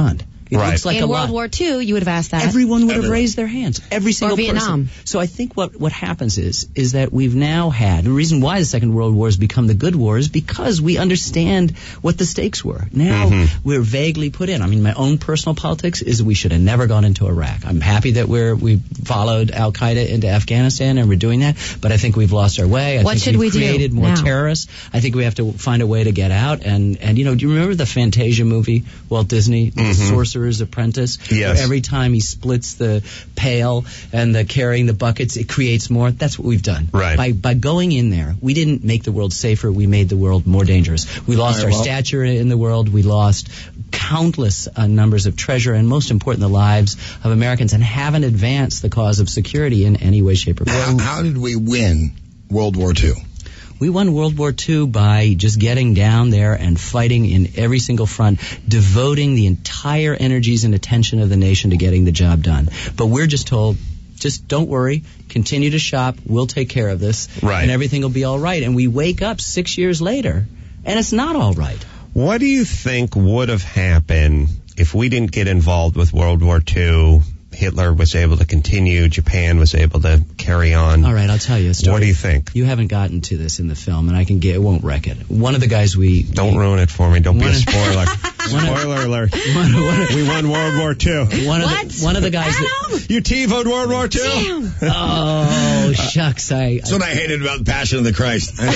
It looks like in a World lot. War II, you would have asked that. Everyone would have raised their hands. Every single Vietnam. person. So I think what happens is that we've now had, the reason why the Second World War has become the good war is because we understand what the stakes were. Now we're vaguely put in. I mean, my own personal politics is we should have never gone into Iraq. I'm happy that we followed Al-Qaeda into Afghanistan and we're doing that, but I think we've lost our way. I What think should we do created more now? terrorists. I think we have to find a way to get out. And do you remember the Fantasia movie, Walt Disney, The Sorcerer's Apprentice? Yes. Where every time he splits the pail and the carrying the buckets, it creates more. That's what we've done. Right. By going in there, we didn't make the world safer. We made the world more dangerous. We lost our stature in the world. We lost countless numbers of treasure and, most important, the lives of Americans, and haven't advanced the cause of security in any way, shape, or form. How did we win World War II? We won World War II by just getting down there and fighting in every single front, devoting the entire energies and attention of the nation to getting the job done. But we're just told, just don't worry, continue to shop, we'll take care of this, and everything will be all right. And we wake up 6 years later, and it's not all right. What do you think would have happened if we didn't get involved with World War II? Hitler was able to continue, Japan was able to carry on. All right, I'll tell you a story. What do you think? You haven't gotten to this in the film, and it won't wreck it. One of the guys Don't ruin it for me. Don't be a spoiler. Spoiler alert. We won World War II. One of the guys you TiVo'd World War II? Oh, shucks. That's what I hated about Passion of the Christ. I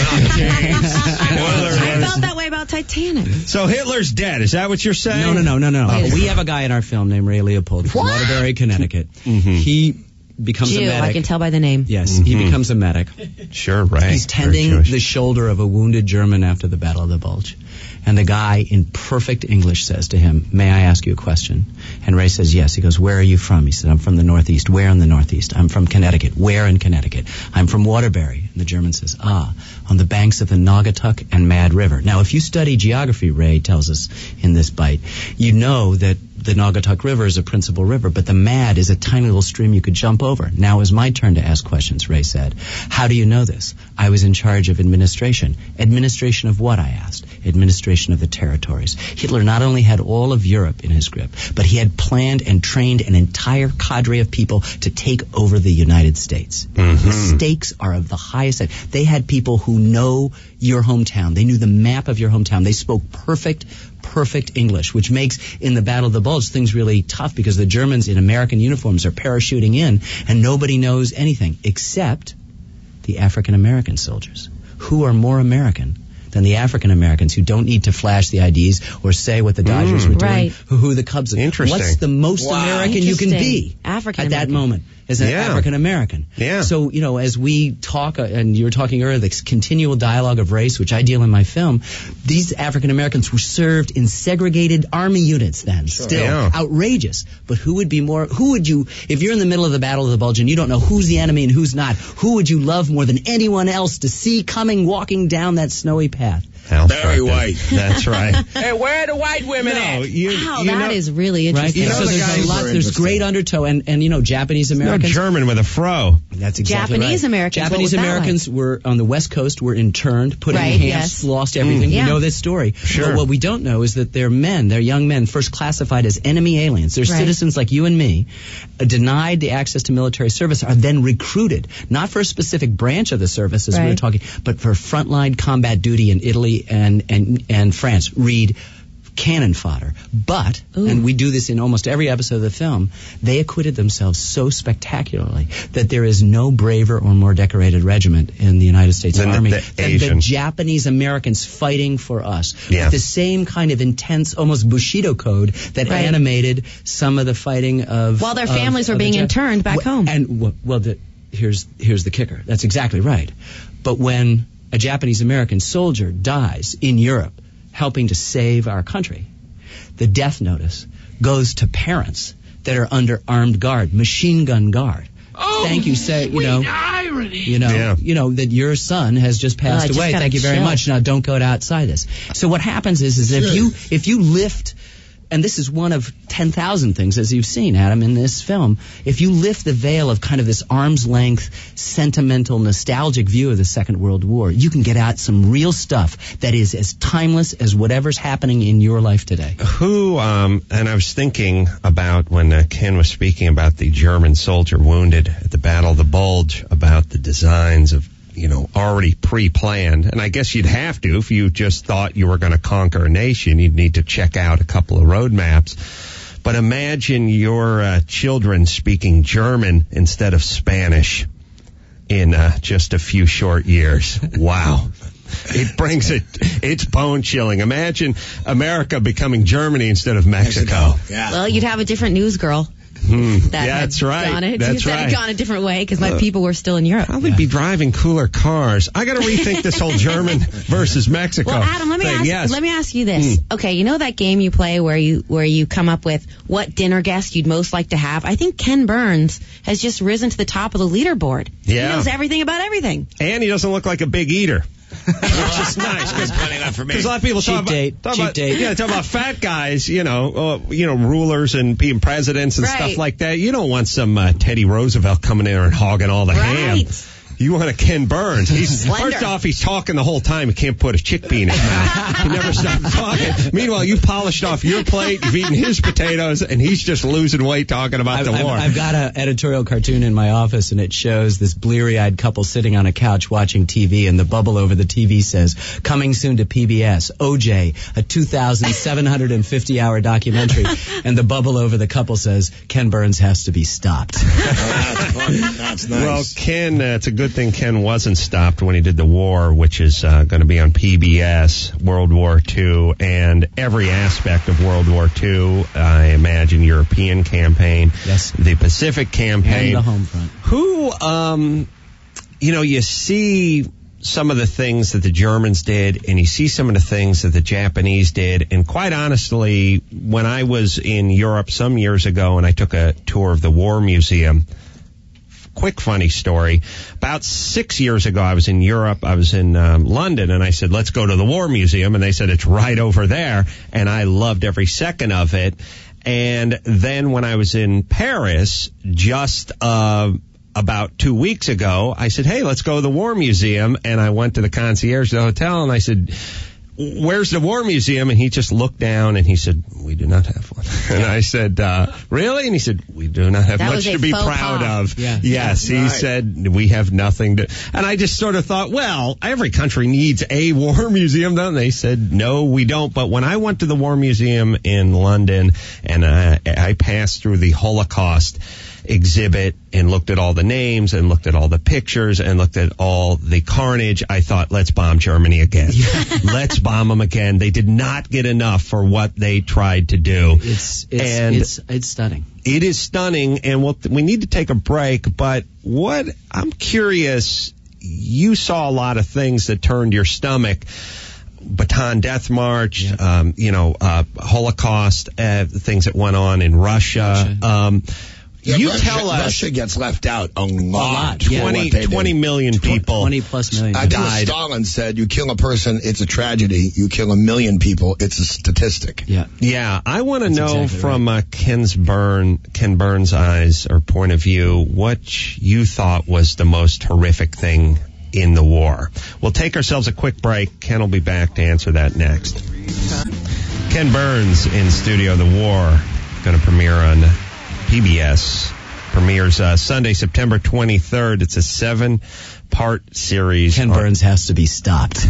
felt that way about Titanic. So Hitler's dead. Is that what you're saying? No. We have a guy in our film named Ray Leopold from Waterbury, Connecticut. He becomes a Jew, medic. I can tell by the name. Yes, he becomes a medic. Sure, right. He's tending the shoulder of a wounded German after the Battle of the Bulge. And the guy, in perfect English, says to him, "May I ask you a question?" And Ray says, "Yes." He goes, "Where are you from?" He said, "I'm from the Northeast." "Where in the Northeast?" "I'm from Connecticut." "Where in Connecticut?" "I'm from Waterbury." And the German says, "Ah, on the banks of the Naugatuck and Mad River." Now, if you study geography, Ray tells us in this bite, you know that the Naugatuck River is a principal river, but the Mad is a tiny little stream you could jump over. Now is my turn to ask questions, Ray said. "How do you know this?" "I was in charge of administration." "Administration of what?" I asked. "Administration of the territories." Hitler not only had all of Europe in his grip, but he had planned and trained an entire cadre of people to take over the United States. The stakes are of the highest. They had people who know your hometown. They knew the map of your hometown. They spoke perfect English, which makes, in the Battle of the Bulge, things really tough because the Germans in American uniforms are parachuting in and nobody knows anything except the African American soldiers, who are more American than the African Americans who don't need to flash the IDs or say what the Dodgers were doing, who the Cubs are. Interesting. What's the most American you can be African at that moment? As an African American. Yeah. So, as we talk, and you were talking earlier, the continual dialogue of race, which I deal in my film, these African Americans were served in segregated army units then. Sure. Still Yeah. outrageous. But who would you, if you're in the middle of the Battle of the Bulge and you don't know who's the enemy and who's not, who would you love more than anyone else to see walking down that snowy path? Barry White. That's right. Hey, where are the white women at? That is really interesting. Right? So there's a lot, there's great undertow, and Japanese Americans. No German with a fro. That's exactly Japanese right. Americans. Japanese Americans were on the West Coast, were interned, put in camps, lost everything. We know this story. Sure. But what we don't know is that they're young men, first classified as enemy aliens. They're citizens like you and me, denied the access to military service, are then recruited, not for a specific branch of the service, as we were talking, but for frontline combat duty in Italy and France. Read cannon fodder. But, and we do this in almost every episode of the film, they acquitted themselves so spectacularly that there is no braver or more decorated regiment in the United States Army than the Japanese Americans fighting for us. With the same kind of intense, almost Bushido code that animated some of the fighting of... While their families were being interned back home. And, here's the kicker. That's exactly right. But when a Japanese American soldier dies in Europe helping to save our country, the death notice goes to parents that are under armed guard, machine gun guard. Oh, thank you, irony. That your son has just passed away. Thank you very much. Now don't go outside this. So what happens is that if you lift and this is one of 10,000 things, as you've seen, Adam, in this film, if you lift the veil of kind of this arm's length, sentimental, nostalgic view of the Second World War, you can get at some real stuff that is as timeless as whatever's happening in your life today. And I was thinking about when Ken was speaking about the German soldier wounded at the Battle of the Bulge, about the designs of, already pre-planned. And I guess you'd have to, if you just thought you were going to conquer a nation, you'd need to check out a couple of road maps. But imagine your children speaking German instead of Spanish in just a few short years. Wow. It brings it's bone chilling. Imagine America becoming Germany instead of Mexico. Yeah. Well, you'd have a different news girl. That's right. That's right. Had gone a different way because my people were still in Europe. Probably be driving cooler cars. I got to rethink this whole German versus Mexico. Well, Adam, let me ask you this. Okay, you know that game you play where you come up with what dinner guest you'd most like to have? I think Ken Burns has just risen to the top of the leaderboard. Yeah. He knows everything about everything. And he doesn't look like a big eater. Which is nice because a lot of people talk about fat guys, rulers and being presidents and stuff like that. You don't want some Teddy Roosevelt coming in and hogging all the ham. You want a Ken Burns. First off, he's talking the whole time. He can't put a chickpea in his mouth. He never stops talking. Meanwhile, you polished off your plate, you've eaten his potatoes, and he's just losing weight talking about the war. I've got an editorial cartoon in my office, and it shows this bleary-eyed couple sitting on a couch watching TV, and the bubble over the TV says, "Coming soon to PBS, OJ, a 2,750-hour documentary." And the bubble over the couple says, "Ken Burns has to be stopped." That's nice. Well, Ken, it's a good thing Ken wasn't stopped when he did The War, which is going to be on PBS, World War II, and every aspect of World War II. I imagine European campaign, the Pacific campaign, and the home front. Who, you see some of the things that the Germans did, and you see some of the things that the Japanese did. And quite honestly, when I was in Europe some years ago and I took a tour of the War Museum, quick funny story. About 6 years ago, I was in Europe. I was in London, and I said, let's go to the War Museum. And they said, it's right over there. And I loved every second of it. And then when I was in Paris, just about 2 weeks ago, I said, hey, let's go to the War Museum. And I went to the concierge of the hotel, and I said, where's the War Museum? And he just looked down and he said, we do not have one. And I said, really? And he said, we do not have much to be proud of. Yeah. Yes, he said, we have nothing to. And I just sort of thought, well, every country needs a war museum, don't they? He said, no, we don't. But when I went to the War Museum in London and I passed through the Holocaust exhibit and looked at all the names and looked at all the pictures and looked at all the carnage, I thought, let's bomb Germany again. Let's bomb them again. They did not get enough for what they tried to do. It's stunning. It is stunning, and we need to take a break, but I'm curious, you saw a lot of things that turned your stomach. Bataan Death March, Holocaust, things that went on in Russia. Russia gets left out a lot. 20 million people. 20 plus million. I think Stalin said, you kill a person, it's a tragedy. You kill 1 million people, it's a statistic. Yeah. I want to know from Ken Burns' eyes or point of view, what you thought was the most horrific thing in the war. We'll take ourselves a quick break. Ken will be back to answer that next. Ken Burns in studio. The War, going to premiere on PBS, premieres Sunday, September 23rd. It's a 7-part series. Ken Burns has to be stopped.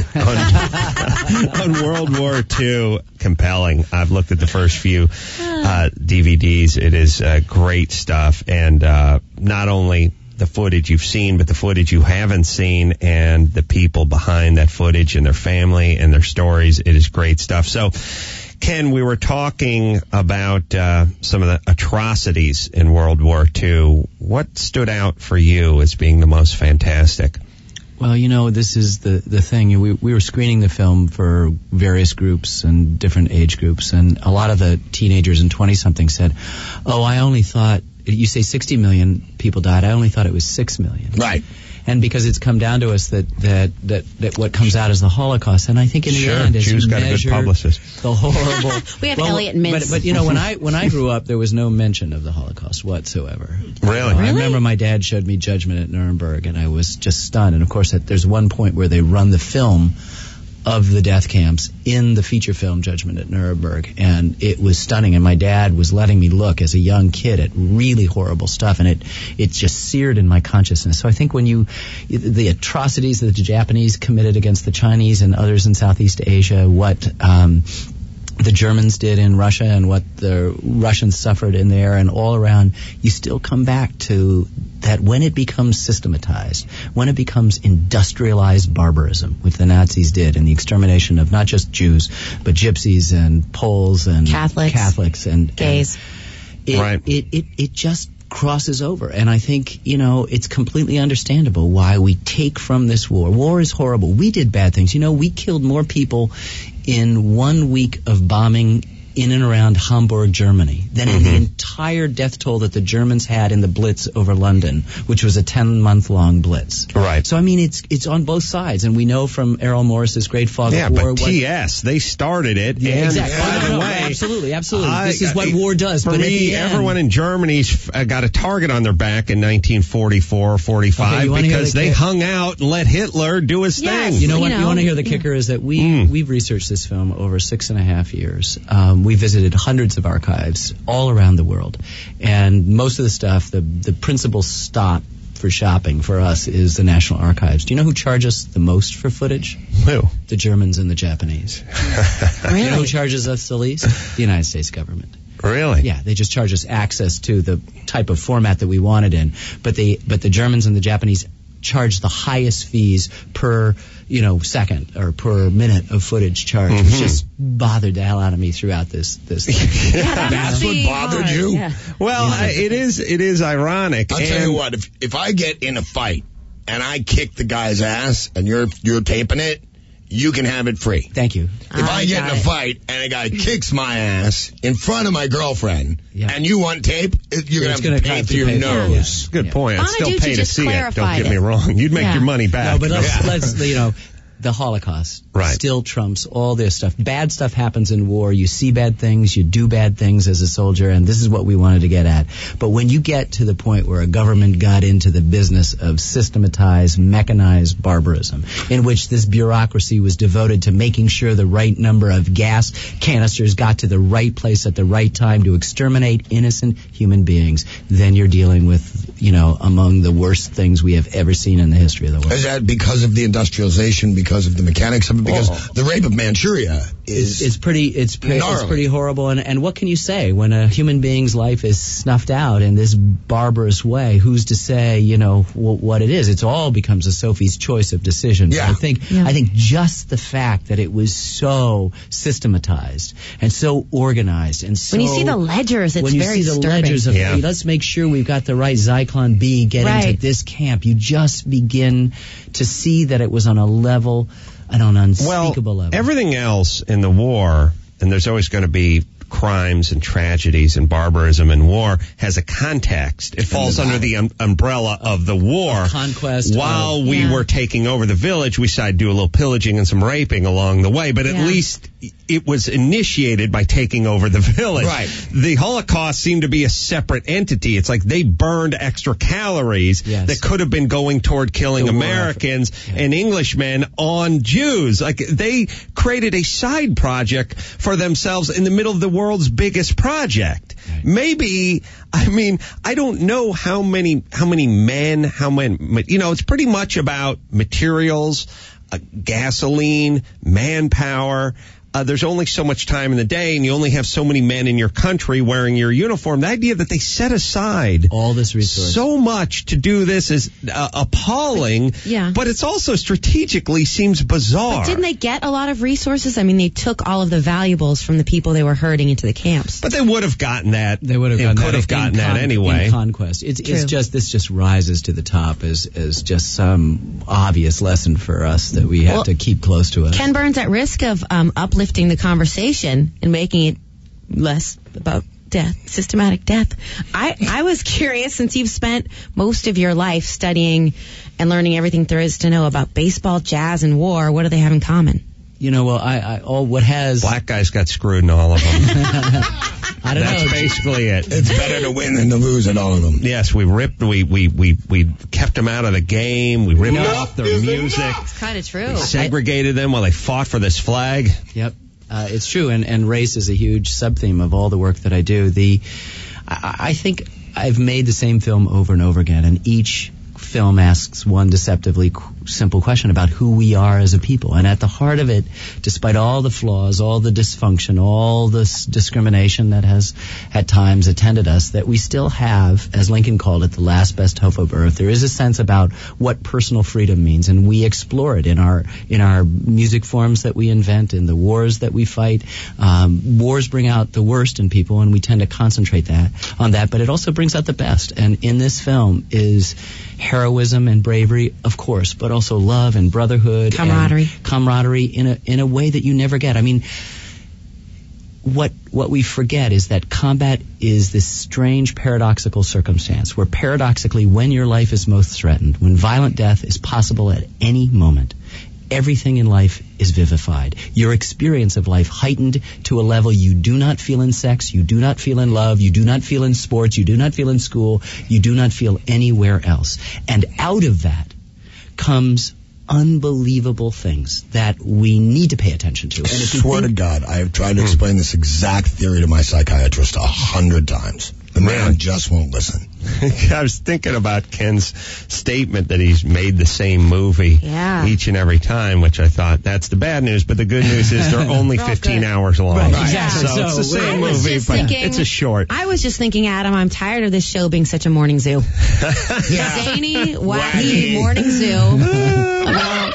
on World War II. Compelling. I've looked at the first few DVDs. It is great stuff. And not only the footage you've seen, but the footage you haven't seen and the people behind that footage and their family and their stories. It is great stuff. So, Ken, we were talking about some of the atrocities in World War II. What stood out for you as being the most fantastic? Well, this is the thing. We were screening the film for various groups and different age groups, and a lot of the teenagers and 20-somethings said, I only thought, you say 60 million people died, I only thought it was 6 million. Right. and because it's come down to us that what comes out is the Holocaust. And I think in the end, as Jews you got a good measure publicist. the horrible, we have Elliot Mintz. But you know, when I grew up, there was no mention of the Holocaust whatsoever. Really? I remember my dad showed me Judgment at Nuremberg, and I was just stunned. And of course, there's one point where they run the film of the death camps in the feature film Judgment at Nuremberg, and it was stunning. And my dad was letting me look as a young kid at really horrible stuff, and it just seared in my consciousness. So I think when the atrocities that the Japanese committed against the Chinese and others in Southeast Asia, what the Germans did in Russia and what the Russians suffered in there and all around, you still come back to that when it becomes systematized, when it becomes industrialized barbarism, which the Nazis did in the extermination of not just Jews, but Gypsies and Poles and Catholics and gays. It just crosses over. And I think, you know, it's completely understandable why we take from this war. War is horrible. We did bad things. You know, we killed more people in 1 week of bombing in and around Hamburg, Germany, than in the entire death toll that the Germans had in the Blitz over London, which was a 10-month-long Blitz. Right. So, I mean, it's on both sides, and we know from Errol Morris's Great Fog of War. But TS, they started it. Yeah, and exactly. By the way, absolutely. This is what war does. For but me, everyone in Germany's got a target on their back in 1944, 45, because they hung out and let Hitler do his thing. You know what? You want to hear the kicker is that we've researched this film over 6.5 years. We visited hundreds of archives all around the world, and most of the stuff, the principal stop for shopping for us is the National Archives. Do you know who charges the most for footage? Who? The Germans and the Japanese. Really? You know who charges us the least? The United States government. Really? Yeah, they just charge us access to the type of format that we want it in. But the Germans and the Japanese charge the highest fees per second or per minute of footage charge, which just bothered the hell out of me throughout this thing. That's what bothered you? Yeah. Well, it is ironic. I'll tell you what, if I get in a fight and I kick the guy's ass and you're taping it, you can have it free. Thank you. If I get in a fight and a guy kicks my ass in front of my girlfriend and you want tape, you're going to have to pay through your nose. Good point. I'd still pay to see it. Don't get me it. wrong. You'd make your money back. No, but let's the Holocaust still trumps all this stuff. Bad stuff happens in war. You see bad things. You do bad things as a soldier, and this is what we wanted to get at. But when you get to the point where a government got into the business of systematized, mechanized barbarism, in which this bureaucracy was devoted to making sure the right number of gas canisters got to the right place at the right time to exterminate innocent human beings, then you're dealing with, among the worst things we have ever seen in the history of the world. Is that because of the industrialization, because of the mechanics of it? Because the rape of Manchuria is pretty horrible. And what can you say when a human being's life is snuffed out in this barbarous way? Who's to say, what it is? It all becomes a Sophie's choice of decision. Yeah. I think just the fact that it was so systematized and so organized and so... When you see the ledgers, it's very disturbing. Ledgers of, hey, let's make sure we've got the right Zyklon B getting to this camp, you just begin to see that it was on a level, an unspeakable level. Everything else in the war, and there's always going to be crimes and tragedies and barbarism in war, has a context. It falls under the umbrella of the war. Conquest. While we were taking over the village, we decided to do a little pillaging and some raping along the way, but at least it was initiated by taking over the village. Right. The Holocaust seemed to be a separate entity. It's like they burned extra calories that could have been going toward killing Americans and Englishmen on Jews. Like they created a side project for themselves in the middle of the world's biggest project. Right. Maybe, I don't know how many men, it's pretty much about materials, gasoline, manpower. There's only so much time in the day, and you only have so many men in your country wearing your uniform. The idea that they set aside all this resource, so much to do this is appalling. But it's also strategically seems bizarre. But didn't they get a lot of resources? They took all of the valuables from the people they were herding into the camps. But they would have gotten that. They would have gotten that anyway. In conquest, this just rises to the top as just some obvious lesson for us that we have to keep close to us. Ken Burns, at risk of uplifting the conversation and making it less about systematic death. I was curious, since you've spent most of your life studying and learning everything there is to know about baseball, jazz, and war, what do they have in common? You know, well, what has... Black guys got screwed in all of them. I don't know. That's basically it. It's better to win than to lose in all of them. Yes, we kept them out of the game. We ripped off their music. It's kind of true. We segregated them while they fought for this flag. Yep. It's true, and race is a huge sub-theme of all the work that I do. I think I've made the same film over and over again, and each film asks one deceptively simple question about who we are as a people. And at the heart of it, despite all the flaws, all the dysfunction, all this discrimination that has at times attended us, that we still have, as Lincoln called it, the last best hope of earth. There is a sense about what personal freedom means, and we explore it in our music forms that we invent, in the wars that we fight. Wars bring out the worst in people, and we tend to concentrate on that, but it also brings out the best. And in this film is heroism and bravery, of course, but also love and brotherhood, camaraderie in a way that you never get. I mean, what we forget is that combat is this strange paradoxical circumstance where paradoxically, when your life is most threatened, when violent death is possible at any moment, everything in life is vivified. Your experience of life heightened to a level you do not feel in sex, you do not feel in love, you do not feel in sports, you do not feel in school, you do not feel anywhere else. And out of that comes unbelievable things that we need to pay attention to. And I swear to God, I have tried to explain this exact theory to my psychiatrist 100 times. The man just won't listen. I was thinking about Ken's statement that he's made the same movie each and every time, which I thought, that's the bad news, but the good news is they're only 15 hours long. Right, exactly. So it's the same movie, but it's a short. I was just thinking, Adam, I'm tired of this show being such a morning zoo. Zany, wacky morning zoo.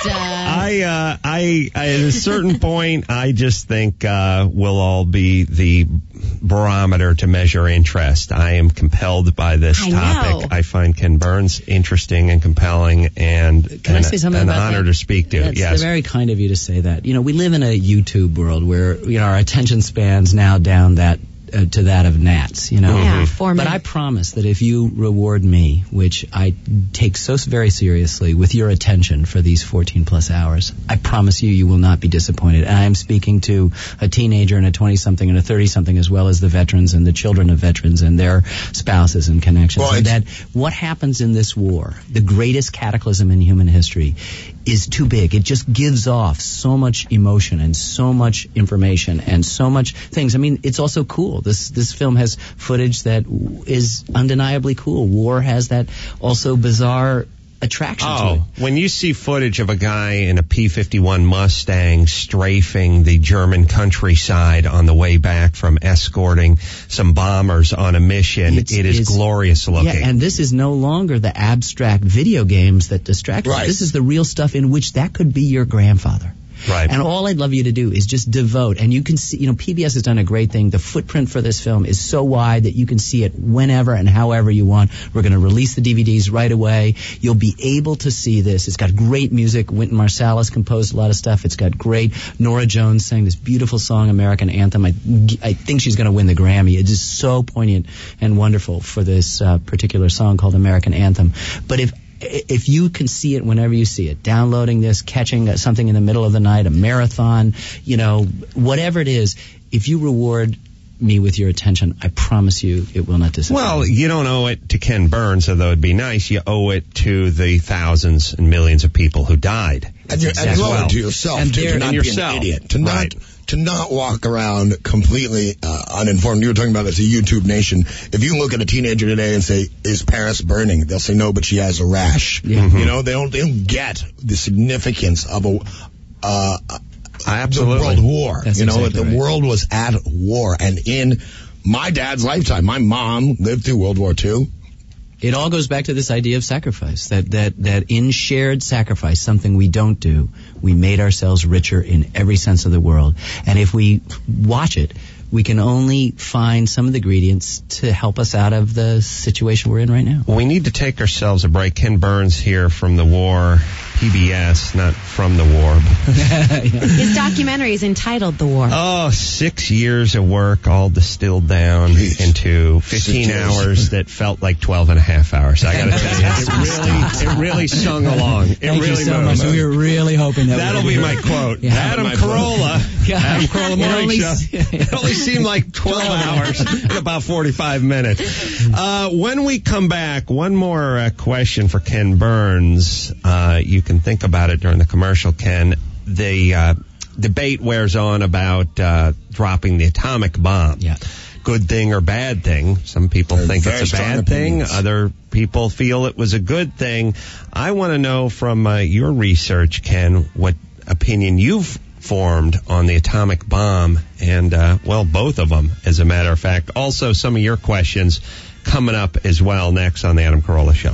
I at a certain point, I just think we'll all be the barometer to measure interest. I am compelled by this topic. I find Ken Burns interesting and compelling, and I say something an about honor that? to speak to. That's very kind of you to say that. You know, we live in a YouTube world where our attention span's now down to that of gnats, you know. Yeah, 4 minutes. But I promise that if you reward me, which I take so very seriously, with your attention for these 14 plus hours, I promise you will not be disappointed. And I am speaking to a teenager and a 20-something and a 30-something, as well as the veterans and the children of veterans and their spouses and connections. Well, and that what happens in this war, the greatest cataclysm in human history, is too big. It just gives off so much emotion and so much information and so much things. I mean, it's also cool. This film has footage that is undeniably cool. War has that also bizarre attraction to it. When you see footage of a guy in a P-51 Mustang strafing the German countryside on the way back from escorting some bombers on a mission, it is glorious looking. Yeah, and this is no longer the abstract video games that distract us. This is the real stuff in which that could be your grandfather. Right. And all I'd love you to do is just devote, and you can see, PBS has done a great thing. The footprint for this film is so wide that you can see it whenever and however you want. We're going to release the DVDs right away. You'll be able to see this. It's got great music. Wynton Marsalis composed a lot of stuff. It's got great. Nora Jones sang this beautiful song, American Anthem. I think she's going to win the Grammy. It is so poignant and wonderful for this particular song called American Anthem. But if you can see it whenever you see it, downloading this, catching something in the middle of the night, a marathon, whatever it is, if you reward me with your attention, I promise you it will not disappoint. Well, you don't owe it to Ken Burns, although it'd be nice. You owe it to the thousands and millions of people who died. And you owe it to yourself, to not be an idiot, to not walk around completely uninformed. You were talking about it's a YouTube nation. If you look at a teenager today and say, "Is Paris burning?" they'll say, "No, but she has a rash." Yeah. Mm-hmm. They don't get the significance of absolutely. the World War. That's exactly the right. world was at war, and in my dad's lifetime, my mom lived through World War II. It all goes back to this idea of sacrifice, that in shared sacrifice, something we don't do, we made ourselves richer in every sense of the world. And if we watch it, we can only find some of the ingredients to help us out of the situation we're in right now. We need to take ourselves a break. Ken Burns here from the war PBS, not from the war. His documentary is entitled The War. Oh, 6 years of work all distilled down into 15 hours that felt like 12 and a half hours. I got to tell you, it really sung along. Thank you so much. We were really hoping that'll be my quote. Yeah. Adam Carolla morning show. It only seemed like 12 hours and about 45 minutes. When we come back, one more question for Ken Burns. You can think about it during the commercial, Ken. The debate wears on about dropping the atomic bomb. Yeah. Good thing or bad thing. Some people think it's a bad thing. Other people feel it was a good thing. I want to know from your research, Ken, what opinion you've formed on the atomic bomb and, both of them, as a matter of fact. Also, some of your questions coming up as well next on the Adam Carolla Show.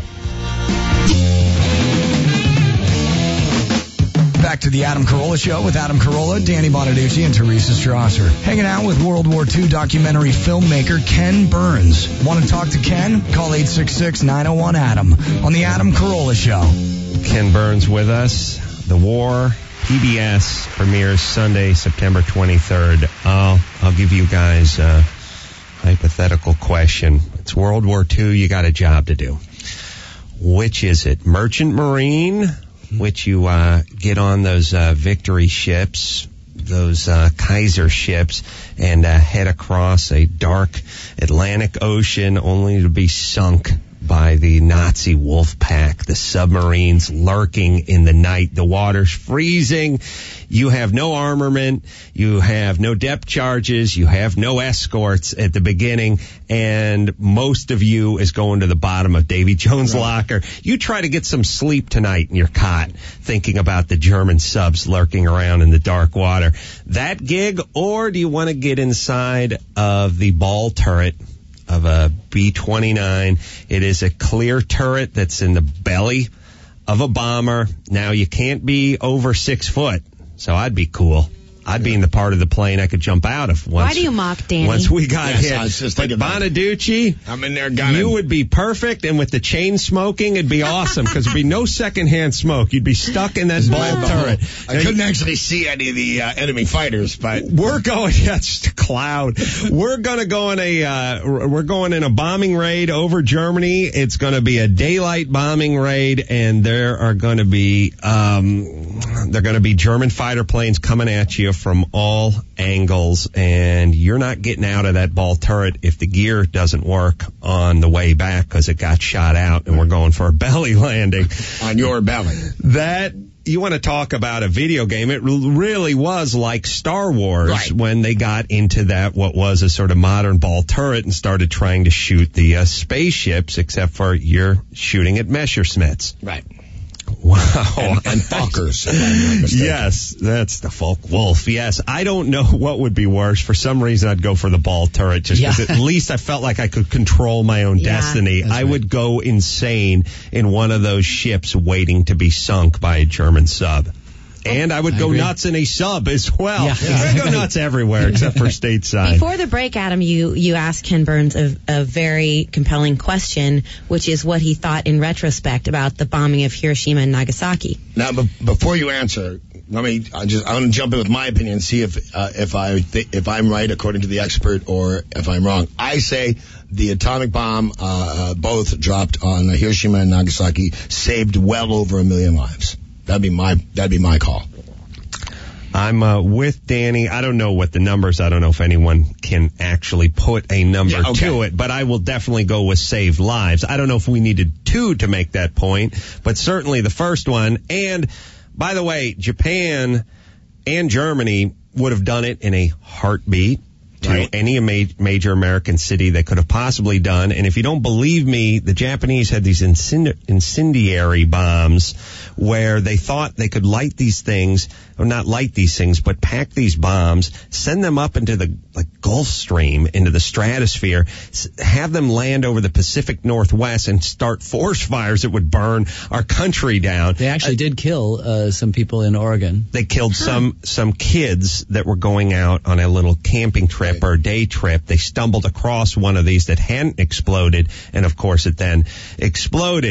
Back to the Adam Carolla Show with Adam Carolla, Danny Bonaducci, and Teresa Strasser. Hanging out with World War II documentary filmmaker Ken Burns. Want to talk to Ken? Call 866-901-ADAM on the Adam Carolla Show. Ken Burns with us. The War, PBS, premieres Sunday, September 23rd. I'll give you guys a hypothetical question. It's World War II. You got a job to do. Which is it? Merchant Marine, which you get on those Victory ships, those Kaiser ships, and head across a dark Atlantic Ocean only to be sunk by the Nazi wolf pack, the submarines lurking in the night. The water's freezing. You have no armament. You have no depth charges. You have no escorts at the beginning. And most of you is going to the bottom of Davy Jones' locker. You try to get some sleep tonight in your cot, thinking about the German subs lurking around in the dark water. That gig, or do you want to get inside of the ball turret of a B-29? It is a clear turret that's in the belly of a bomber. Now, you can't be over 6 foot, so I'd be cool. I'd be in the part of the plane I could jump out of. Why do you mock Danny? Once we got hit. I was just but Bonaducci, I'm in there gunning. You would be perfect, and with the chain smoking, it'd be awesome, because there'd be no secondhand smoke. You'd be stuck in that ball turret. I couldn't actually see any of the enemy fighters, but we're going. Yeah, it's just a cloud. We're gonna go in we're going in a bombing raid over Germany. It's going to be a daylight bombing raid, and there are going to be German fighter planes coming at you from all angles, and you're not getting out of that ball turret if the gear doesn't work on the way back, because it got shot out, and we're going for a belly landing on your belly. That, you want to talk about a video game, it really was like Star Wars when they got into that, what was a sort of modern ball turret, and started trying to shoot the spaceships, except for you're shooting at Messerschmitts. Right. Wow. And Fokkers. Yes, that's the Focke-Wulf. Yes, I don't know what would be worse. For some reason, I'd go for the ball turret, just because at least I felt like I could control my own destiny. I would go insane in one of those ships waiting to be sunk by a German sub. And I would go nuts in a sub as well. Yeah. I go nuts everywhere except for stateside. Before the break, Adam, you asked Ken Burns a very compelling question, which is what he thought in retrospect about the bombing of Hiroshima and Nagasaki. Now, before you answer, I want to jump in with my opinion and see if I'm right according to the expert or if I'm wrong. I say the atomic bomb, both dropped on Hiroshima and Nagasaki, saved well over 1 million lives. That'd be my call. I'm with Danny. I don't know what the numbers. I don't know if anyone can actually put a number to it, but I will definitely go with saved lives. I don't know if we needed 2 to make that point, but certainly the first one. And by the way, Japan and Germany would have done it in a heartbeat to any major American city they could have possibly done. And if you don't believe me, the Japanese had these incendiary bombs where they thought they could light these things, or not light these things, but pack these bombs, send them up into the Gulf Stream, into the stratosphere, have them land over the Pacific Northwest and start forest fires that would burn our country down. They actually did kill some people in Oregon. They killed some kids that were going out on a little camping trip or a day trip. They stumbled across one of these that hadn't exploded, and of course it then exploded.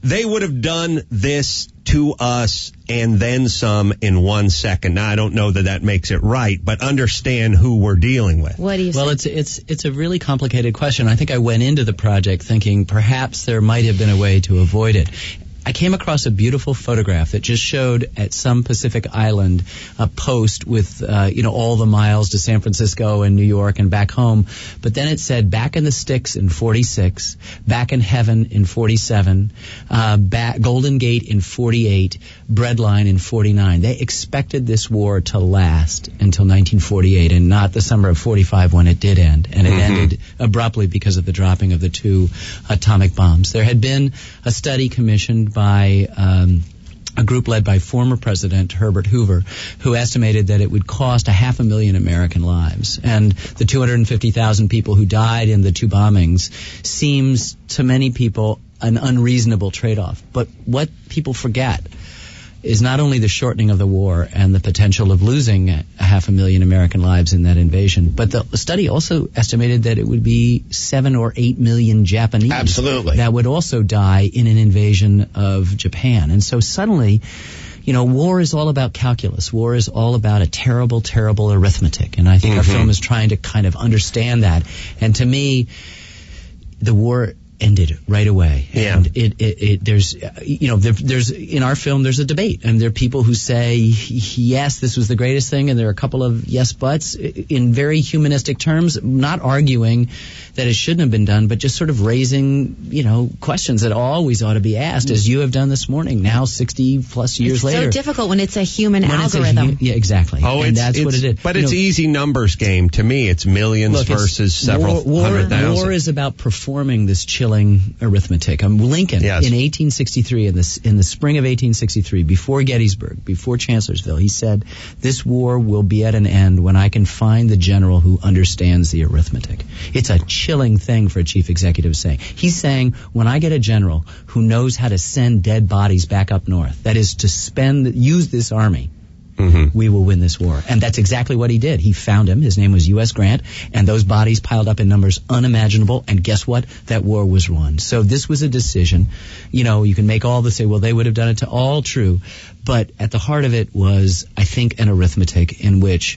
they would have done this to us and then some in 1 second. Now, I don't know that makes it right, but understand who we're dealing with. What do you Well, it's a really complicated question. I think I went into the project thinking perhaps there might have been a way to avoid it. I came across a beautiful photograph that just showed at some Pacific island a post with, all the miles to San Francisco and New York and back home. But then it said back in the sticks in 46, back in heaven in 47, Golden Gate in 48, Breadline in 49. They expected this war to last until 1948 and not the summer of 45 when it did end. And it ended abruptly because of the dropping of the 2 atomic bombs. There had been a study commissioned by a group led by former President Herbert Hoover, who estimated that it would cost 500,000 American lives. And the 250,000 people who died in the 2 bombings seems to many people an unreasonable trade-off. But what people forget is not only the shortening of the war and the potential of losing 500,000 American lives in that invasion, but the study also estimated that it would be 7 or 8 million Japanese that would also die in an invasion of Japan. And so suddenly, war is all about calculus. War is all about a terrible, terrible arithmetic. And I think our film is trying to kind of understand that. And to me, the war ended right away. Yeah. And there's in our film, there's a debate, and there are people who say, yes, this was the greatest thing, and there are a couple of yes buts in very humanistic terms, not arguing that it shouldn't have been done, but just sort of raising, questions that always ought to be asked, as you have done this morning, now 60 plus years later. It's so difficult when it's a human algorithm. Yeah, exactly. Oh, and that's what it is. But it's easy numbers game. To me, it's millions versus several 100,000. War is about performing this chilling arithmetic. Lincoln, in 1863, in the spring of 1863, before Gettysburg, before Chancellorsville, he said, "This war will be at an end when I can find the general who understands the arithmetic." It's a chilling thing for a chief executive to say. He's saying, when I get a general who knows how to send dead bodies back up north, that is to use this army, we will win this war. And that's exactly what he did. He found him. His name was U.S. Grant, and those bodies piled up in numbers unimaginable, and guess what? That war was won. So this was a decision. You can make all the say, well, they would have done it to all true, but at the heart of it was, I think, an arithmetic in which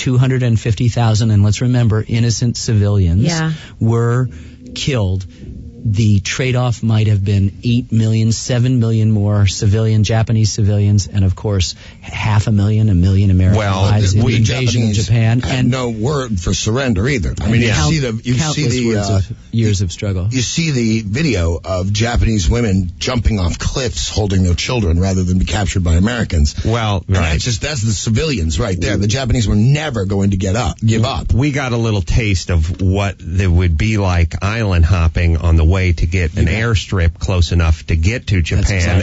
250,000, and let's remember, innocent civilians were killed. The trade-off might have been 8 million, 7 million more Japanese civilians, and of course, 500,000, 1 million American lives in the invasion of Japan. And no word for surrender either. I mean, you see the years of struggle. You see the video of Japanese women jumping off cliffs, holding their children, rather than be captured by Americans. Well, that's the civilians right there. The Japanese were never going to give up. We got a little taste of what it would be like island hopping on the way to get an airstrip close enough to get to Japan,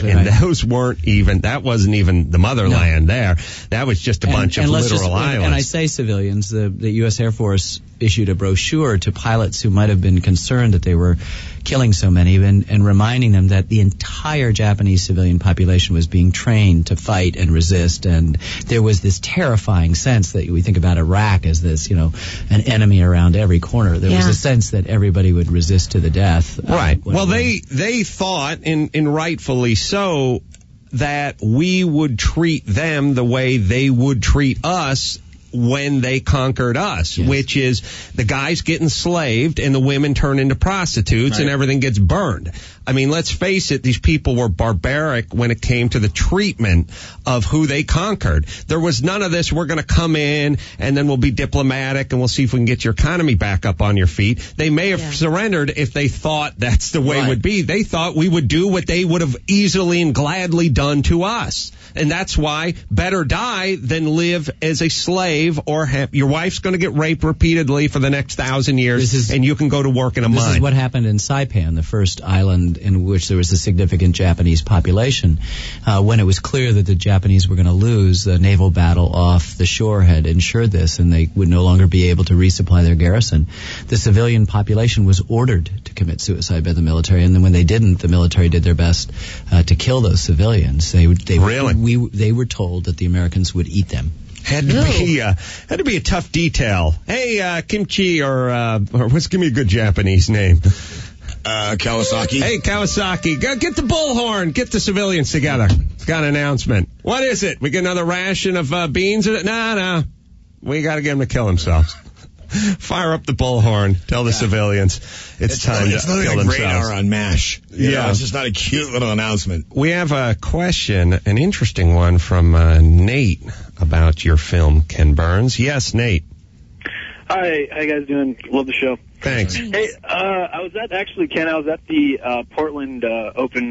that wasn't even the motherland there. That was just a bunch of literal islands. And I say civilians, the U.S. Air Force issued a brochure to pilots who might have been concerned that they were killing so many, and reminding them that the entire Japanese civilian population was being trained to fight and resist. And there was this terrifying sense that we think about Iraq as this, an enemy around every corner. There was a sense that everybody would resist to the death. Right. Well, they thought, and rightfully so, that we would treat them the way they would treat us when they conquered us, which is the guys get enslaved and the women turn into prostitutes and everything gets burned. I mean, let's face it, these people were barbaric when it came to the treatment of who they conquered. There was none of this, we're going to come in and then we'll be diplomatic and we'll see if we can get your economy back up on your feet. They may have surrendered if they thought that's the way it would be. They thought we would do what they would have easily and gladly done to us. And that's why better die than live as a slave, or your wife's going to get raped repeatedly for the next 1,000 years, and you can go to work in a mine. This is what happened in Saipan, the first island in which there was a significant Japanese population. When it was clear that the Japanese were going to lose, the naval battle off the shore had ensured this, and they would no longer be able to resupply their garrison. The civilian population was ordered to commit suicide by the military, and then when they didn't, the military did their best to kill those civilians. They were told that the Americans would eat them. Had to be a tough detail. Hey, kimchi, or give me a good Japanese name. Kawasaki. Hey, Kawasaki, go get the bullhorn. Get the civilians together. It's got an announcement. What is it? We get another ration of beans? No. We got to get them to kill themselves. Fire up the bullhorn. Tell the civilians it's time to kill themselves. It's radar on MASH. You know, it's just not a cute little announcement. We have a question, an interesting one from Nate about your film, Ken Burns. Yes, Nate. Hi, how you guys doing? Love the show. Thanks. Hey, I was at the Portland Open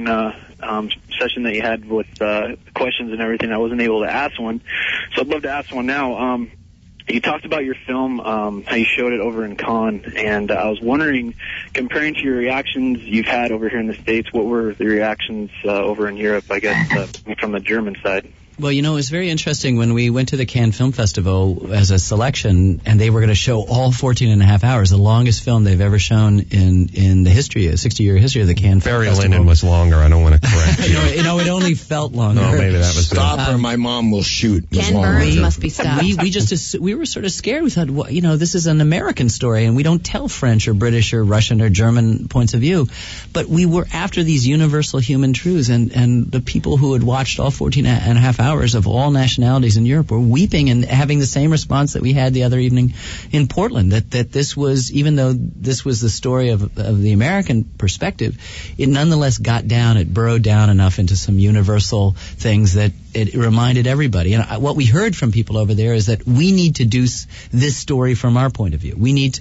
session that you had with questions and everything. I wasn't able to ask one, so I'd love to ask one now. You talked about your film, how you showed it over in Cannes, and I was wondering, comparing to your reactions you've had over here in the States, what were the reactions over in Europe, I guess, from the German side? Well, you know, it was very interesting when we went to the Cannes Film Festival as a selection, and they were going to show all 14 and a half hours, the longest film they've ever shown in the history, a 60-year history of the Cannes Film Festival. Barry Lyndon was longer. I don't want to correct you. It only felt longer. No, maybe that was Stop or my mom will shoot. Ken Burns must be stopped. We were sort of scared. We thought, well, you know, this is an American story, and we don't tell French or British or Russian or German points of view. But we were after these universal human truths, and the people who had watched all 14 and a half hours of all nationalities in Europe were weeping and having the same response that we had the other evening in Portland, that this was, even though this was the story of the American perspective, it nonetheless it burrowed down enough into some universal things that it reminded everybody. And what we heard from people over there is that we need to do this story from our point of view. We need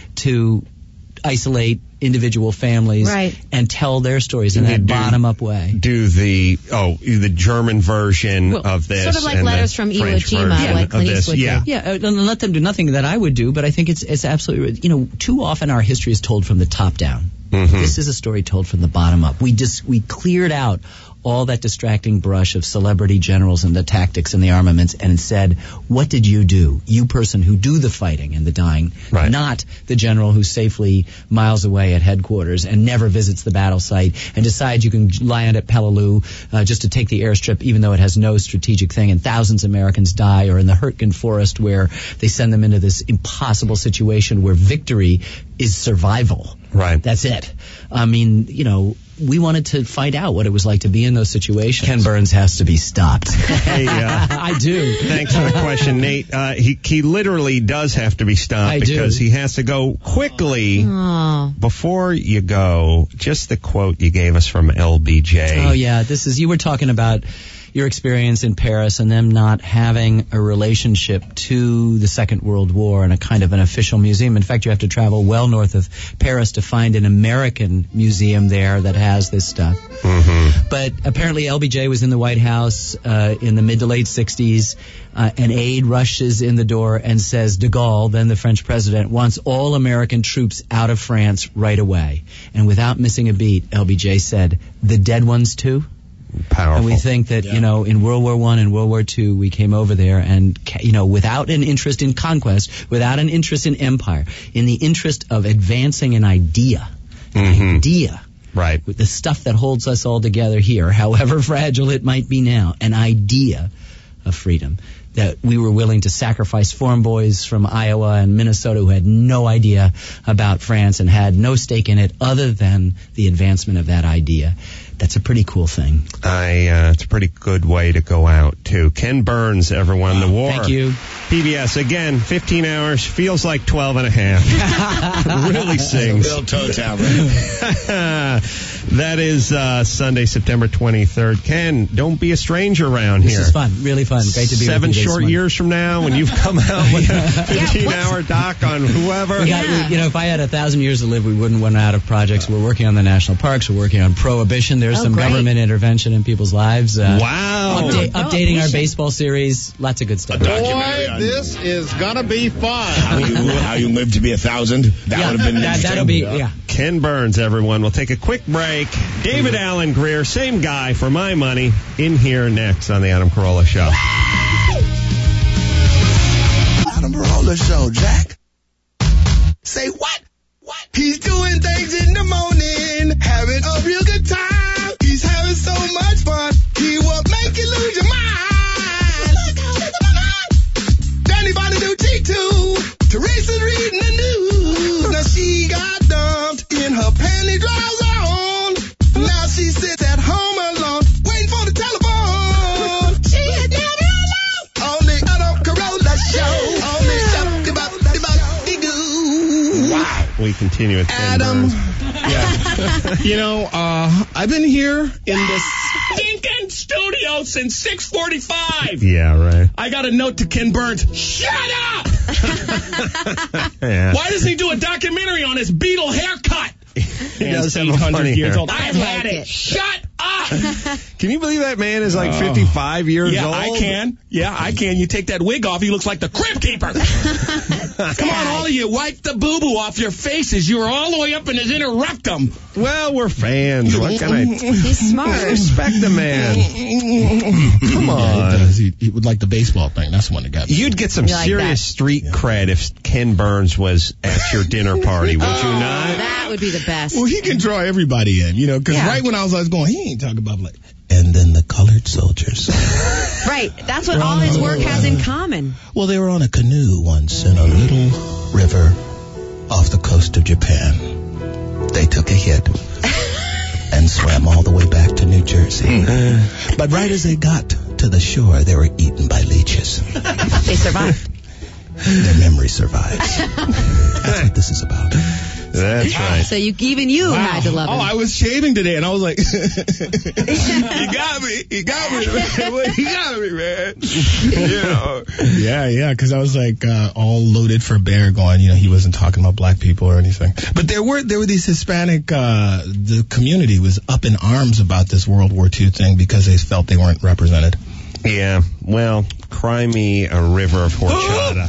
to isolate individual families and tell their stories in that bottom-up way. Do the German version of this. Sort of like Letters from Iwo Jima, like Clint Eastwood did. Yeah, and let them do nothing that I would do, but I think it's absolutely, you know, too often our history is told from the top down. Mm-hmm. This is a story told from the bottom up. We cleared out all that distracting brush of celebrity generals and the tactics and the armaments and said, what did you do? You person who do the fighting and the dying, not the general who's safely miles away at headquarters and never visits the battle site and decides you can land at Peleliu just to take the airstrip even though it has no strategic thing and thousands of Americans die, or in the Hurtgen forest where they send them into this impossible situation where victory is survival. Right. That's it. I mean, you know, we wanted to find out what it was like to be in those situations. Ken Burns has to be stopped. Hey, I do. Thanks for the question, Nate. He literally does have to be stopped because he has to go quickly. Before you go, just the quote you gave us from LBJ. Oh, yeah. You were talking about your experience in Paris and them not having a relationship to the Second World War and a kind of an official museum. In fact, you have to travel well north of Paris to find an American museum there that has this stuff. Mm-hmm. But apparently LBJ was in the White House in the mid to late 60s. An aide rushes in the door and says, De Gaulle, then the French president, wants all American troops out of France right away. And without missing a beat, LBJ said, the dead ones too? Powerful. And we think that, you know, in World War I and World War II, we came over there and, you know, without an interest in conquest, without an interest in empire, in the interest of advancing an idea, right, with the stuff that holds us all together here, however fragile it might be now, an idea of freedom, that we were willing to sacrifice farm boys from Iowa and Minnesota who had no idea about France and had no stake in it other than the advancement of that idea. That's a pretty cool thing. It's a pretty good way to go out, too. Ken Burns, everyone, The War. Thank you. PBS, again, 15 hours, feels like 12 and a half. Really sings. Bill toe tap. That is Sunday, September 23rd. Ken, don't be a stranger around here. This is fun, really fun. Great to be 7 with you short years from now, when you've come out with a 15-hour doc on whoever. You know, if I had 1,000 years to live, we wouldn't run out of projects. We're working on the national parks. We're working on prohibition. There's some government intervention in people's lives. Wow. Updating our baseball series. Lots of good stuff. Boy, this is going to be fun. How you live to be 1,000. That would have been interesting. That'll be, Ken Burns, everyone. We'll take a quick break. David Allen Greer, same guy for my money, in here next on the Adam Carolla Show. Adam Carolla Show, Jack. Say what? What? He's doing things in the morning, having a real good time. He's having so much fun, he will make you lose your mind. Danny Bonnie do G2, Teresa's reading the news. Now she got dumped in her panty dry. we continue with Ken Adam. Burns. You know, I've been here in this stinking studio since 6:45. Yeah, right. I got a note to Ken Burns. Shut up! Yeah. Why doesn't he do a documentary on his Beatle haircut? He does have a funny years hair. old. I've had it. Shut up! Can you believe that man is like 55 years Yeah, old? I can. Yeah, I can. You take that wig off, he looks like the Crypt Keeper. Come on, all of you, wipe the boo-boo off your faces. You were all the way up in his inner rectum. Well, we're fans. What can I... He's smart. Respect the man. Come on. He would like the baseball thing. That's the one that got me. You'd get some You like serious that? street cred if Ken Burns was at your dinner party, would you not? That would be the best. Well, he can draw everybody in, you know, because Yeah. right when I was going, he ain't talking about like, and then the colored soldiers. Right. That's what all his work has in common. Well, they were on a canoe once in a little river off the coast of Japan. They took a hit and swam all the way back to New Jersey. But right as they got to the shore, they were eaten by leeches. They survived. Their memory survives. That's what this is about. That's right. So even you had to love him. Oh, I was shaving today, and I was like, "You got me, man. You got me, man." You know. Yeah, because I was like all loaded for bear, going, you know, he wasn't talking about black people or anything. But there were these Hispanic. The community was up in arms about this World War II thing because they felt they weren't represented. Yeah, well, cry me a river of horchata.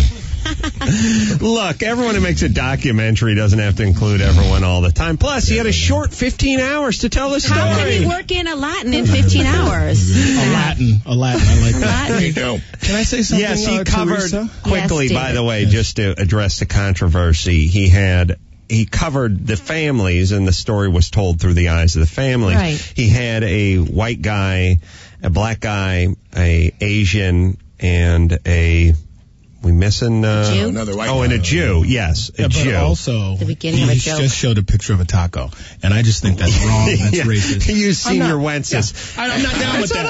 Look, everyone who makes a documentary doesn't have to include everyone all the time. Plus, he had a short 15 hours to tell the story. How can he work in a Latin in 15 hours? A Latin. I like that. Latin. There you go. Can I say something? Yes, he covered Teresa? quickly, Yes, by David. the way, just to address the controversy. He covered the families, and the story was told through the eyes of the families. Right. He had a white guy, a black guy, a Asian, and we missing Jew? Another white and guy. a Jew. Yes, a But Jew. also, The beginning of a he joke. just showed a picture of a taco, and I just think that's wrong. That's Yeah. racist. He used I'm Senior not- Wences. Yeah. I'm not down with that.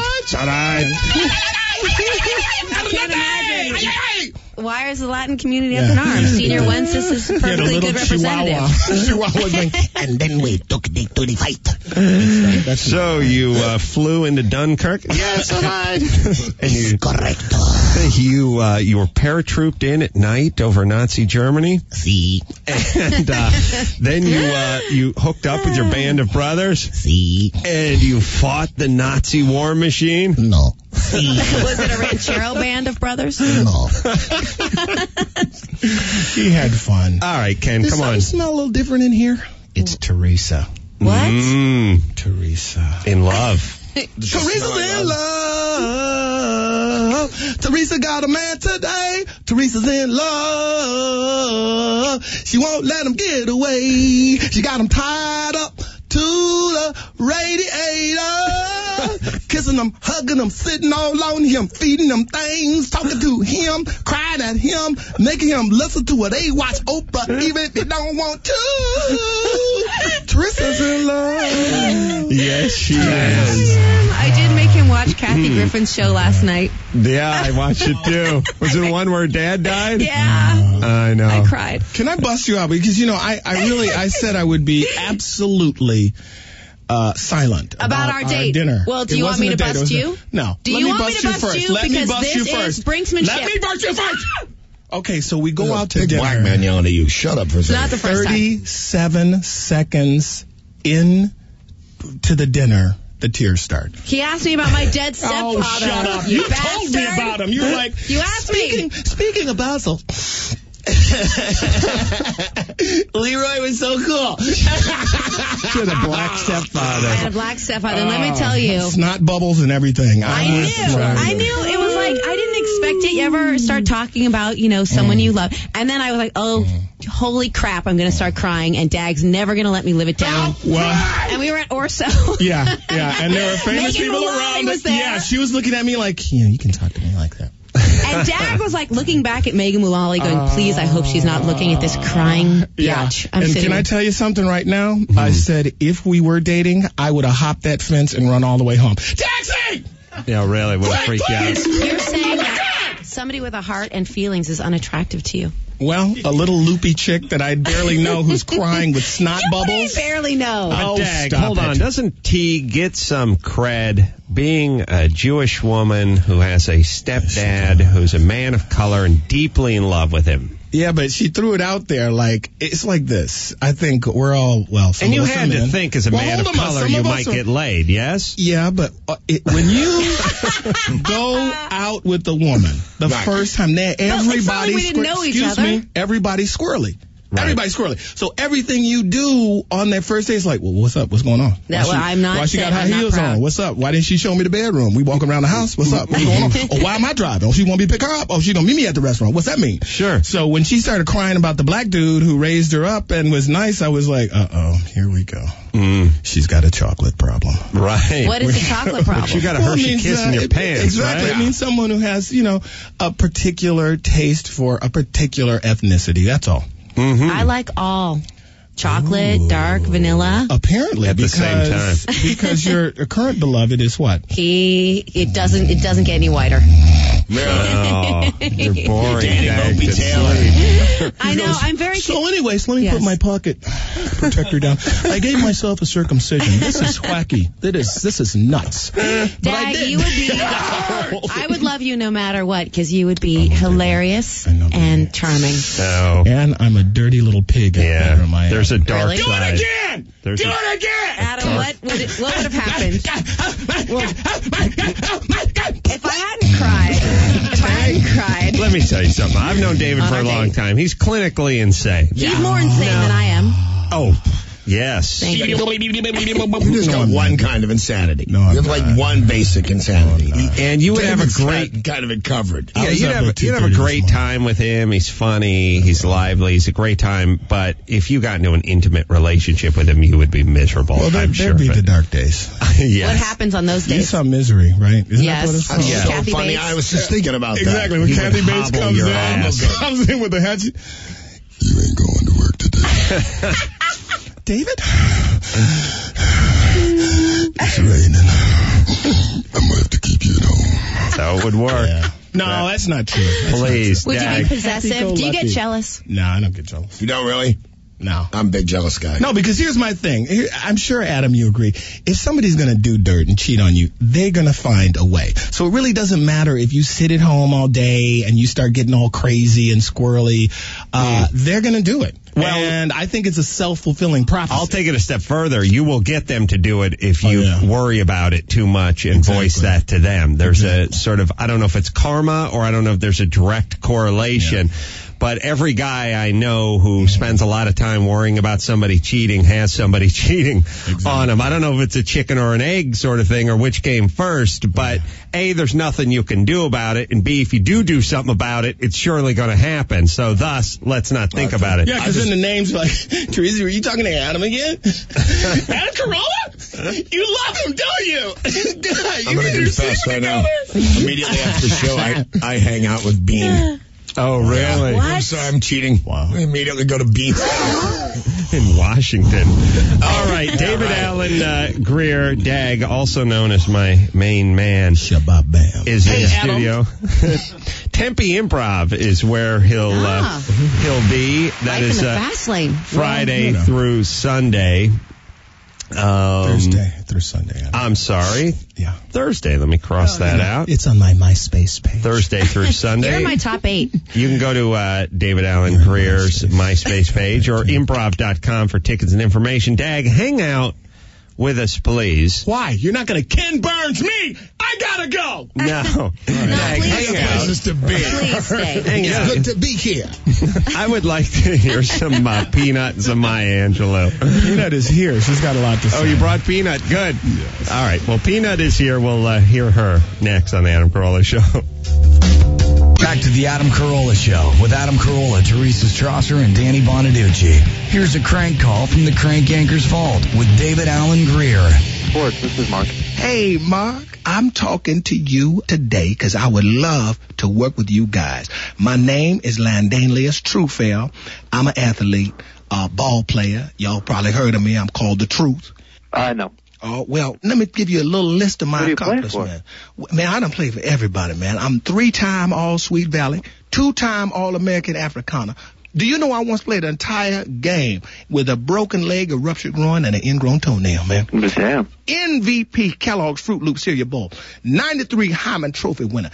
I can't imagine. Why is the Latin community up Yeah. in arms? Senior Wences is He had a perfectly little good representative. Chihuahua going, and then we took it to the fight. That's So you flew into Dunkirk? Yes, alright. And you correct. you were paratrooped in at night over Nazi Germany, See, and then you hooked up with your band of brothers, see, and you fought the Nazi war machine. no, Was it a ranchero band of brothers? no. He had fun. All right, Ken, Does come on. something smell a little different in here? It's Teresa. What? Teresa. In love. Teresa's in love. Teresa got a man today. Teresa's in love. She won't let him get away. She got him tied up to the radiator. Kissing him, hugging him, sitting all on him, feeding him things, talking to him, crying at him, making him listen to what they watch Oprah, even if they don't want to. Teresa's in love. Yes, she is. I did make him watch Kathy Griffin's show last night. Yeah, I watched it too. Was it one where Dad died? Yeah. I know. I cried. Can I bust you out? Because, you know, I said I would be absolutely silent About our date. dinner. Well, do It you want wasn't me to a date, bust it was you? No. Do Let you me want me bust to you bust first. you? Let me Because bust you this first. is brinksmanship. Let me bust you first. Okay, so we go out to Big dinner. black man yelling at you. Shut up for a It's second. not the first time. 37 seconds in to the dinner, the tears start. He asked me about my dead stepfather. Oh, shut up. You told me bastard. about him. You were like, You asked me. Speaking of Basil. Leroy was so cool. She had a black stepfather. I had a black stepfather. And let me tell you. Snot bubbles and everything. I knew. It was like, I didn't expect it. You ever start talking about, someone you love. And then I was like, oh, holy crap, I'm going to start crying. And Dag's never going to let me live it down. Well, And we were at Orso. yeah. And there were famous Megan people Mullally around. was there. Yeah, she was looking at me like, you can talk to me like that. And Dag was like looking back at Megan Mullally going, please, I hope she's not looking at this crying biatch. I'm And sitting can I tell you something right now? I said, if we were dating, I would have hopped that fence and run all the way home. Taxi! Yeah, really, would have freaked you out. You're saying that somebody with a heart and feelings is unattractive to you. Well, a little loopy chick that I barely know who's crying with snot bubbles. Barely know. But Dag, hold on. it. Doesn't T get some cred being a Jewish woman who has a stepdad who's a man of color and deeply in love with him? Yeah, but she threw it out there like, it's like this. I think we're all, well, some And you of us had are to men. think as a man of color you might get laid, yes? Yeah, but when you go out with a woman the first time, everybody's we didn't know each other. Everybody's squirrely. Right. Everybody's squirrely. So everything you do on that first day is like, well, what's up? What's going on? Why she got high heels on? What's up? Why didn't she show me the bedroom? We walking around the house. What's up? What's going on? Oh, why am I driving? Oh, she want me to pick her up? Oh, she gonna meet me at the restaurant? What's that mean? Sure. So when she started crying about the black dude who raised her up and was nice, I was like, uh-oh, here we go. She's got a chocolate problem. Right. What is the chocolate problem? You got a Hershey kiss in your pants, exactly. right? It means someone who has, a particular taste for a particular ethnicity. That's all. Mm-hmm. I like all. Chocolate, dark, vanilla. Apparently, at the same time. Because your current beloved is what? It doesn't get any whiter. Oh, you're boring. Danny Opie Taylor. I know. I'm very. So, anyways, let me put my pocket protector down. I gave myself a circumcision. This is wacky. This is nuts. Dad, you would be. I would love you no matter what because you would be hilarious and charming. Oh. And I'm a dirty little pig. Yeah. There's a dark Really? side. Do it again! Do it again! Adam, what would have happened? If I hadn't cried. Let me tell you something. I've known David for a long time. He's clinically insane. He's more insane than I am. Oh, yes. Thank you. You just got one kind of insanity. No, you have like one basic insanity. And you would have a great kind of it covered. Yeah, you'd have a great time with him. He's funny. He's lively. He's a great time. But if you got into an intimate relationship with him, you would be miserable. Well, I'm sure. There'd be the dark days. Yes. What happens on those You days? saw Misery, right? Isn't Yes. that what it's called? That's so Kathy funny. Bates. I was just thinking about that. Exactly. When He Kathy would Bates hobble comes your in, ass. comes in with a hatchet. You ain't going to work today. David? It's raining. I'm going to have to keep you at home. That's how it would work. Yeah. No, that's not true. That's Please, Would you Dag. be possessive? Do you get jealous? No, I don't get jealous. You don't really? No. I'm a big jealous guy. No, because here's my thing. I'm sure, Adam, you agree. If somebody's going to do dirt and cheat on you, they're going to find a way. So it really doesn't matter if you sit at home all day and you start getting all crazy and squirrely. They're going to do it. Well, and I think it's a self-fulfilling prophecy. I'll take it a step further. You will get them to do it if you worry about it too much and voice that to them. There's a sort of, I don't know if it's karma or I don't know if there's a direct correlation. Yeah. But every guy I know who spends a lot of time worrying about somebody cheating has somebody cheating on him. I don't know if it's a chicken or an egg sort of thing or which came first, but A, there's nothing you can do about it, and B, if you do something about it, it's surely going to happen. So thus, let's not think about it. Yeah, because in the names, like, Teresa, were you talking to Adam again? Adam Carolla? You love him, don't you? I'm going to confess right now. Immediately after the show, I hang out with Bean. Oh, really? What? I'm sorry, I'm cheating. Wow. I immediately go to Bean's in Washington. All right, David Allen Greer, Dag, also known as my main man, Shabbat Bam, is in studio. Tempe Improv is where he'll be. That Life is in the fast lane. Friday through Sunday. Thursday through Sunday. I'm sorry. Yeah. Thursday. Let me cross that out. It's on my MySpace page. Thursday through Sunday. You're in my top 8. You can go to David Allen Greer's MySpace page or improv.com for tickets and information. Dag, hang out with us, please. Why? You're not going to Ken Burns me. I gotta go. No. Dag, hang out. Please stay. Hang out. It's good to be here. I would like to hear some Peanut and some Maya Angelou. Peanut is here. She's got a lot to say. Oh, you brought Peanut. Good. Yes. All right. Well, Peanut is here. We'll hear her next on the Adam Carolla Show. Back to the Adam Carolla Show with Adam Carolla, Teresa Strasser, and Danny Bonaducci. Here's a crank call from the Crank Yankers Vault with David Allen Greer. Sports, this is Mark. Hey, Mark. I'm talking to you today because I would love to work with you guys. My name is Landanius Truefell. I'm an athlete, ball player. Y'all probably heard of me. I'm called The Truth. I know. Oh, well, let me give you a little list of my Who do you play accomplishments. Man, I done played for everybody, man. I'm 3-time All-Sweet Valley, 2-time All-American Africana. Do you know I once played an entire game with a broken leg, a ruptured groin, and an ingrown toenail, man? Damn. MVP Kellogg's Fruit Loop Cereal Bowl, 93 Hyman Trophy winner,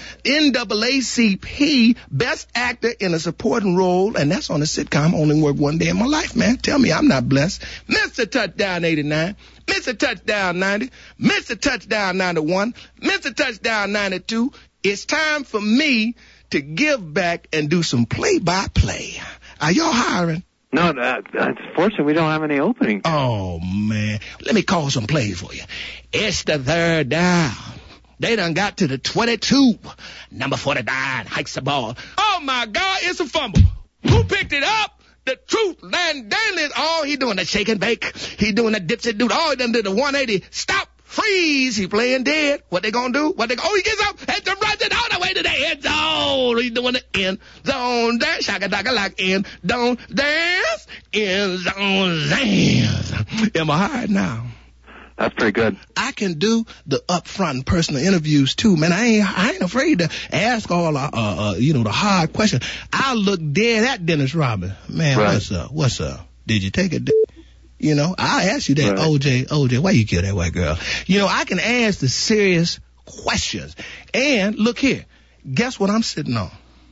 NAACP Best Actor in a Supporting Role, and that's on a sitcom Only Worked One Day in My Life, man. Tell me I'm not blessed. Mr. Touchdown 89, Mr. Touchdown 90, Mr. Touchdown 91, Mr. Touchdown 92. It's time for me to give back and do some play-by-play. Are y'all hiring? No, unfortunately, we don't have any openings. Oh, man. Let me call some plays for you. It's the third down. They done got to the 22. Number 49 hikes the ball. Oh, my God, it's a fumble. Who picked it up? The truth, Landale. Oh, he doing the shake and bake. He doing the dipsy dude. Oh, he done did the 180. Stop. Freeze. He playing dead. What they gonna do? Oh, he gets up and to run it all the way to the end zone. He's doing the end zone dance. Shaka-daka like end zone dance. End zone dance. Am I hired now? That's pretty good. I can do the upfront and personal interviews too, man. I ain't afraid to ask all the hard questions. I look dead at Dennis Rodman. Man, right. What's up? Did you take a You know, I ask you that, right. OJ, why you kill that white girl? You know, I can ask the serious questions. And look here, guess what I'm sitting on?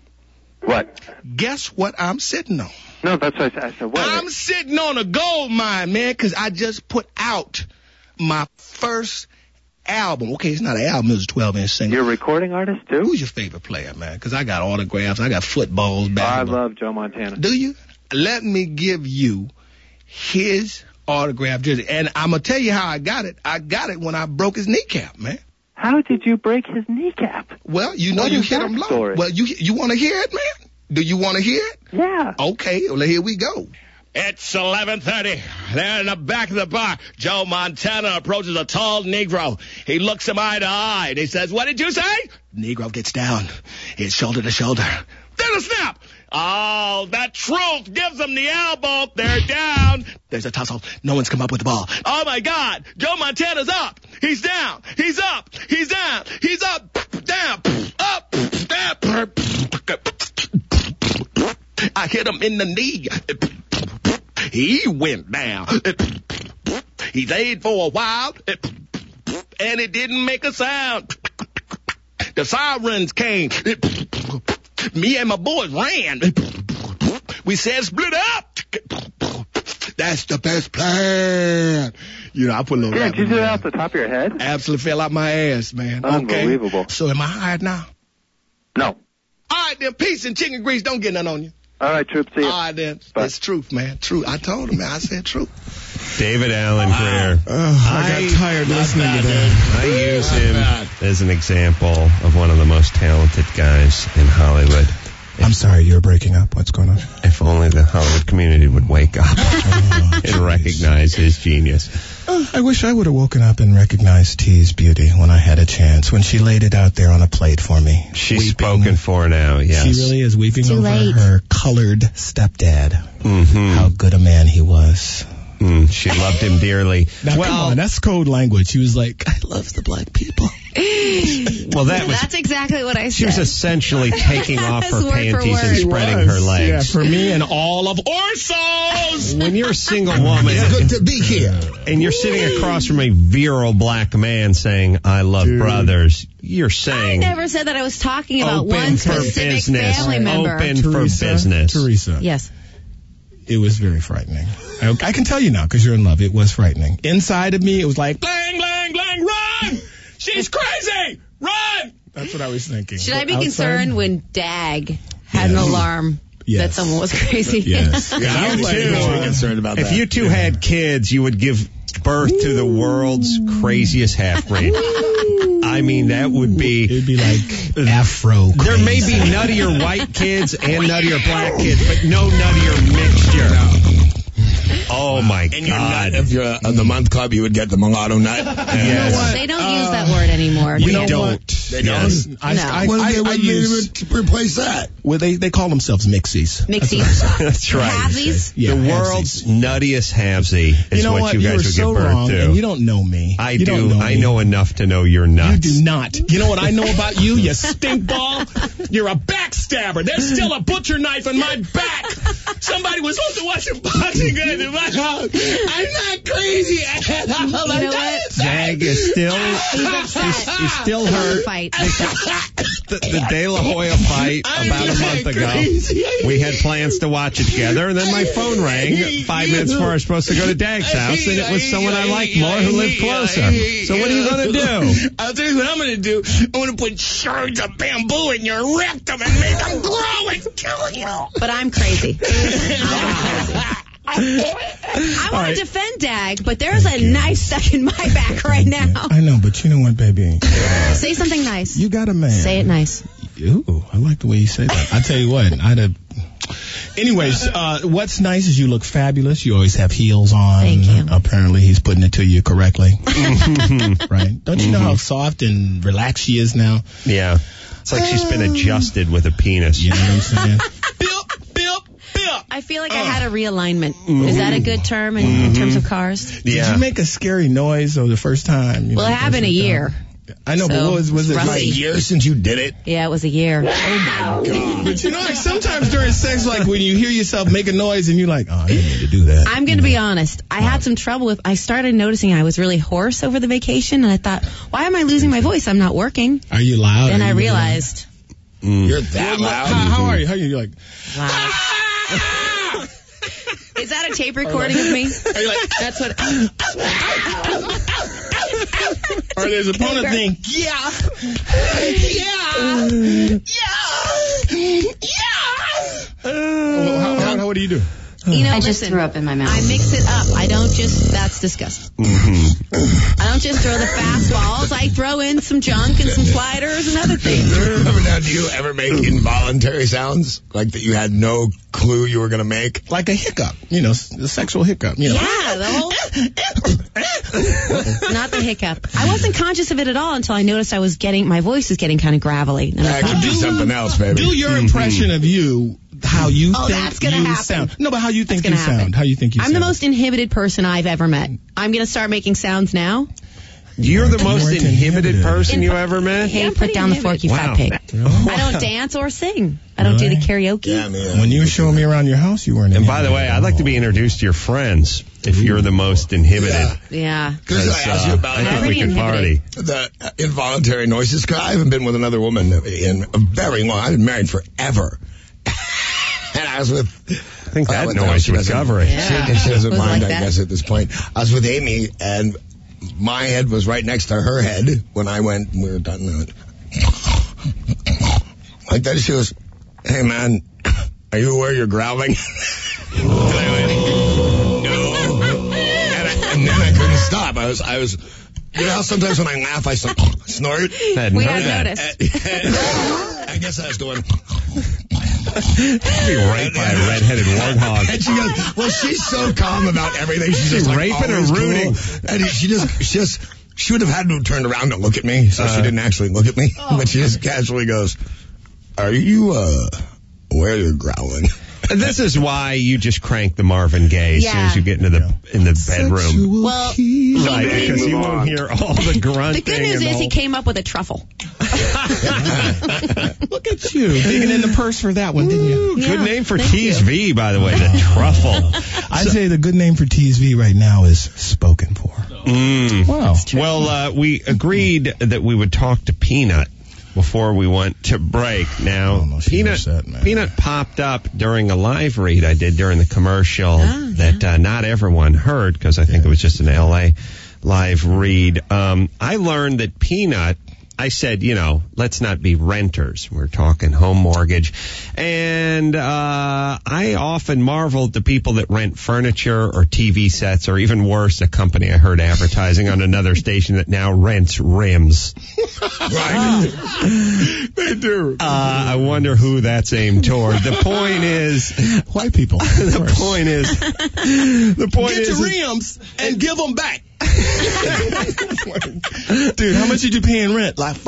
What? Guess what I'm sitting on? No, that's what I said. What? I'm sitting on a gold mine, man, because I just put out my first album. Okay, it's not an album, it's a 12-inch single. You're a recording artist, too? Who's your favorite player, man? Because I got autographs, I got footballs. I love Joe Montana. Do you? Let me give you his autograph jersey. And I'm going to tell you how I got it. I got it when I broke his kneecap, man. How did you break his kneecap? Well, you know, you hit him low. Well, you want to hear it, man? Do you want to hear it? Yeah. Okay, well, here we go. It's 11:30. There in the back of the bar, Joe Montana approaches a tall Negro. He looks him eye to eye, and he says, "What did you say?" Negro gets down. It's shoulder to shoulder. Then a snap. Oh, that truth gives them the elbow. They're down. There's a tussle. No one's come up with the ball. Oh, my God. Joe Montana's up. He's down. He's up. He's down. He's up. Down. Up. Down. I hit him in the knee. He went down. He laid for a while, and it didn't make a sound. The sirens came. Me and my boys ran. We said split up. That's the best plan. You know, I put a little. Did you do that off the top of your head? Absolutely fell out my ass, man. Unbelievable. Okay? So am I hired now? No. All right, then. Peace and chicken grease. Don't get none on you. All right, Troop. See you. All right, then. Bye. It's truth, man. Truth. I told him, man. I said truth. David Allen Greer. I got tired listening to that. I use him as an example of one of the most talented guys in Hollywood. I'm sorry, you're breaking up. What's going on? If only the Hollywood community would wake up and recognize his genius. I wish I would have woken up and recognized T's beauty when I had a chance, when she laid it out there on a plate for me. She's spoken for now, yes. She really is weeping over her colored stepdad. Mm-hmm. How good a man he was. She loved him dearly. Now, come on, that's code language. He was like, I love the black people. Well, that's exactly what I said. She was essentially taking off her panties and spreading her legs. Yeah, for me and all of Orsos. When you're a single woman, it's good to be here, and you're sitting across from a virile black man saying, "I love brothers," you're saying. I never said that. I was talking about one specific family member. Open for business. Teresa. Yes. It was very frightening. I can tell you now because you're in love. It was frightening. Inside of me, it was like, blang, blang, blang, run! She's crazy! Run! That's what I was thinking. Should I be concerned when Dag had an alarm that someone was crazy? Yes. I was very concerned about that. If you two had kids, you would give birth to the world's craziest half-breed. I mean, that would be... It'd be like Afro crazy. There may be nuttier white kids and nuttier black kids, but no nuttier mixture. Oh, my And your nut, God. if you're the month club, you would get the mulatto nut. Yes. They don't use that word anymore. We do they? don't. They Yes. don't. I use. Replace that. Well, they call themselves mixies. Mixies. That's right. Halvesies. Yeah, the halvesies. world's nuttiest halvesy is You know what? you You guys are would so give birth wrong, to. and you don't know me. I You don't do. know I me. know enough to know you're nuts. You do not. You know what I know about you, you stink ball? You're a backstabber. There's still a butcher knife in my back. Somebody was supposed to watch a boxing game in my house. I'm not crazy at all. You know what? Zag is still, he's still hurt. Fight. The De La Hoya fight about a month ago. We had plans to watch it together, and then my phone rang 5 minutes before I was supposed to go to Dag's house, and it was someone I liked more who lived closer. So what are you going to do? I'll tell you what I'm going to do. I'm going to put shards of bamboo in your rectum and make them grow and kill you. But I'm crazy. I want to defend Dag, but there's a knife stuck in my back right now. I know, but you know what, baby? Say something nice. You got a man. Say it nice. Ooh, I like the way you say that. I tell you what, Anyways, what's nice is you look fabulous. You always have heels on. Thank you. Apparently, he's putting it to you correctly. Right? Don't you know how soft and relaxed she is now? Yeah. It's like she's been adjusted with a penis. You know what I'm saying? I feel like I had a realignment. Is that a good term in terms of cars? Did you make a scary noise the first time? Well, it happened a year. I know, but what was it rusty. like a year since you did it? Yeah, it was a year. Oh my God. But you know, like sometimes during sex, like when you hear yourself make a noise and you're like, oh, I didn't mean to do that. I'm going to be honest. I had some trouble with, I started noticing I was really hoarse over the vacation, and I thought, why am I losing my voice? I'm not working. Are you loud? Then I realized. You're that loud. How are you? How are you? You're like, Wow. Is that a tape recording of me? Are you like, That's what. or there's a opponent thing. Yeah. What do you do? You know, I just threw up in my mouth. I mix it up. I don't just, that's disgusting. I don't just throw the fastballs. I throw in some junk and some sliders and other things. Now, do you ever make involuntary sounds? Like that you had no clue you were going to make? Like a hiccup. You know, the sexual hiccup. You know. Yeah, the whole. Not the hiccup. I wasn't conscious of it at all until I noticed my voice is getting kind of gravelly. And I That could thought, be something else, baby. Do your impression of you, how you think that's gonna you happen. sound. No, but how you think you gonna happen. sound. How you think you I'm sound. the most inhibited person I've ever met. I'm going to start making sounds now. You're the most Weren't inhibited person you In- ever met? Hey, put down the fork, you fat pig. I don't dance or sing. I don't do the karaoke. Yeah, man. When you were showing me around your house, you weren't. And by the way, I'd like to be introduced to your friends if you're the most inhibited. Yeah. Because I asked you about I think we Pretty can party. inhibited. the involuntary noises. Cause I haven't been with another woman in a very long. I've been married forever. And I was with. I think that noise would cover it. She doesn't Was mind, like I that. guess, at this point. I was with Amy, and my head was right next to her head when I went. We were done. Like that, she goes, "Hey, man, are you aware you're growling?" And I went, "No." And then I couldn't stop. I was. You know how sometimes when I laugh, I snort? Hadn't We heard hadn't that. noticed. I guess I was going. Be raped by a redheaded warthog. And she goes, well, she's so calm about everything. She's just like raping or always rooting? cool. And she would have had to have turned around to look at me, so she didn't actually look at me. But she just casually goes, "Are you aware you're growling?" And this is why you just crank the Marvin Gaye as soon as you get into the bedroom. Well, Right, because you won't hear all the grunting. the good news is he came up with a truffle. Look at you digging in the purse for that one, didn't you? Good name for thank Tees you. V, by the way, the truffle. I'd say the good name for TSV right now is spoken for. Wow. Well, we agreed that we would talk to Peanut before we went to break. Now, Peanut popped up during a live read I did during the commercial that not everyone heard because I think it was just an LA live read. I learned that Peanut I said, let's not be renters. We're talking home mortgage. And I often marveled to people that rent furniture or TV sets, or even worse, a company I heard advertising on another station that now rents rims. Right. They do. I wonder who that's aimed toward. The point is... White people. The point is... Get your rims and give them back. Dude, how much did you pay in rent? Like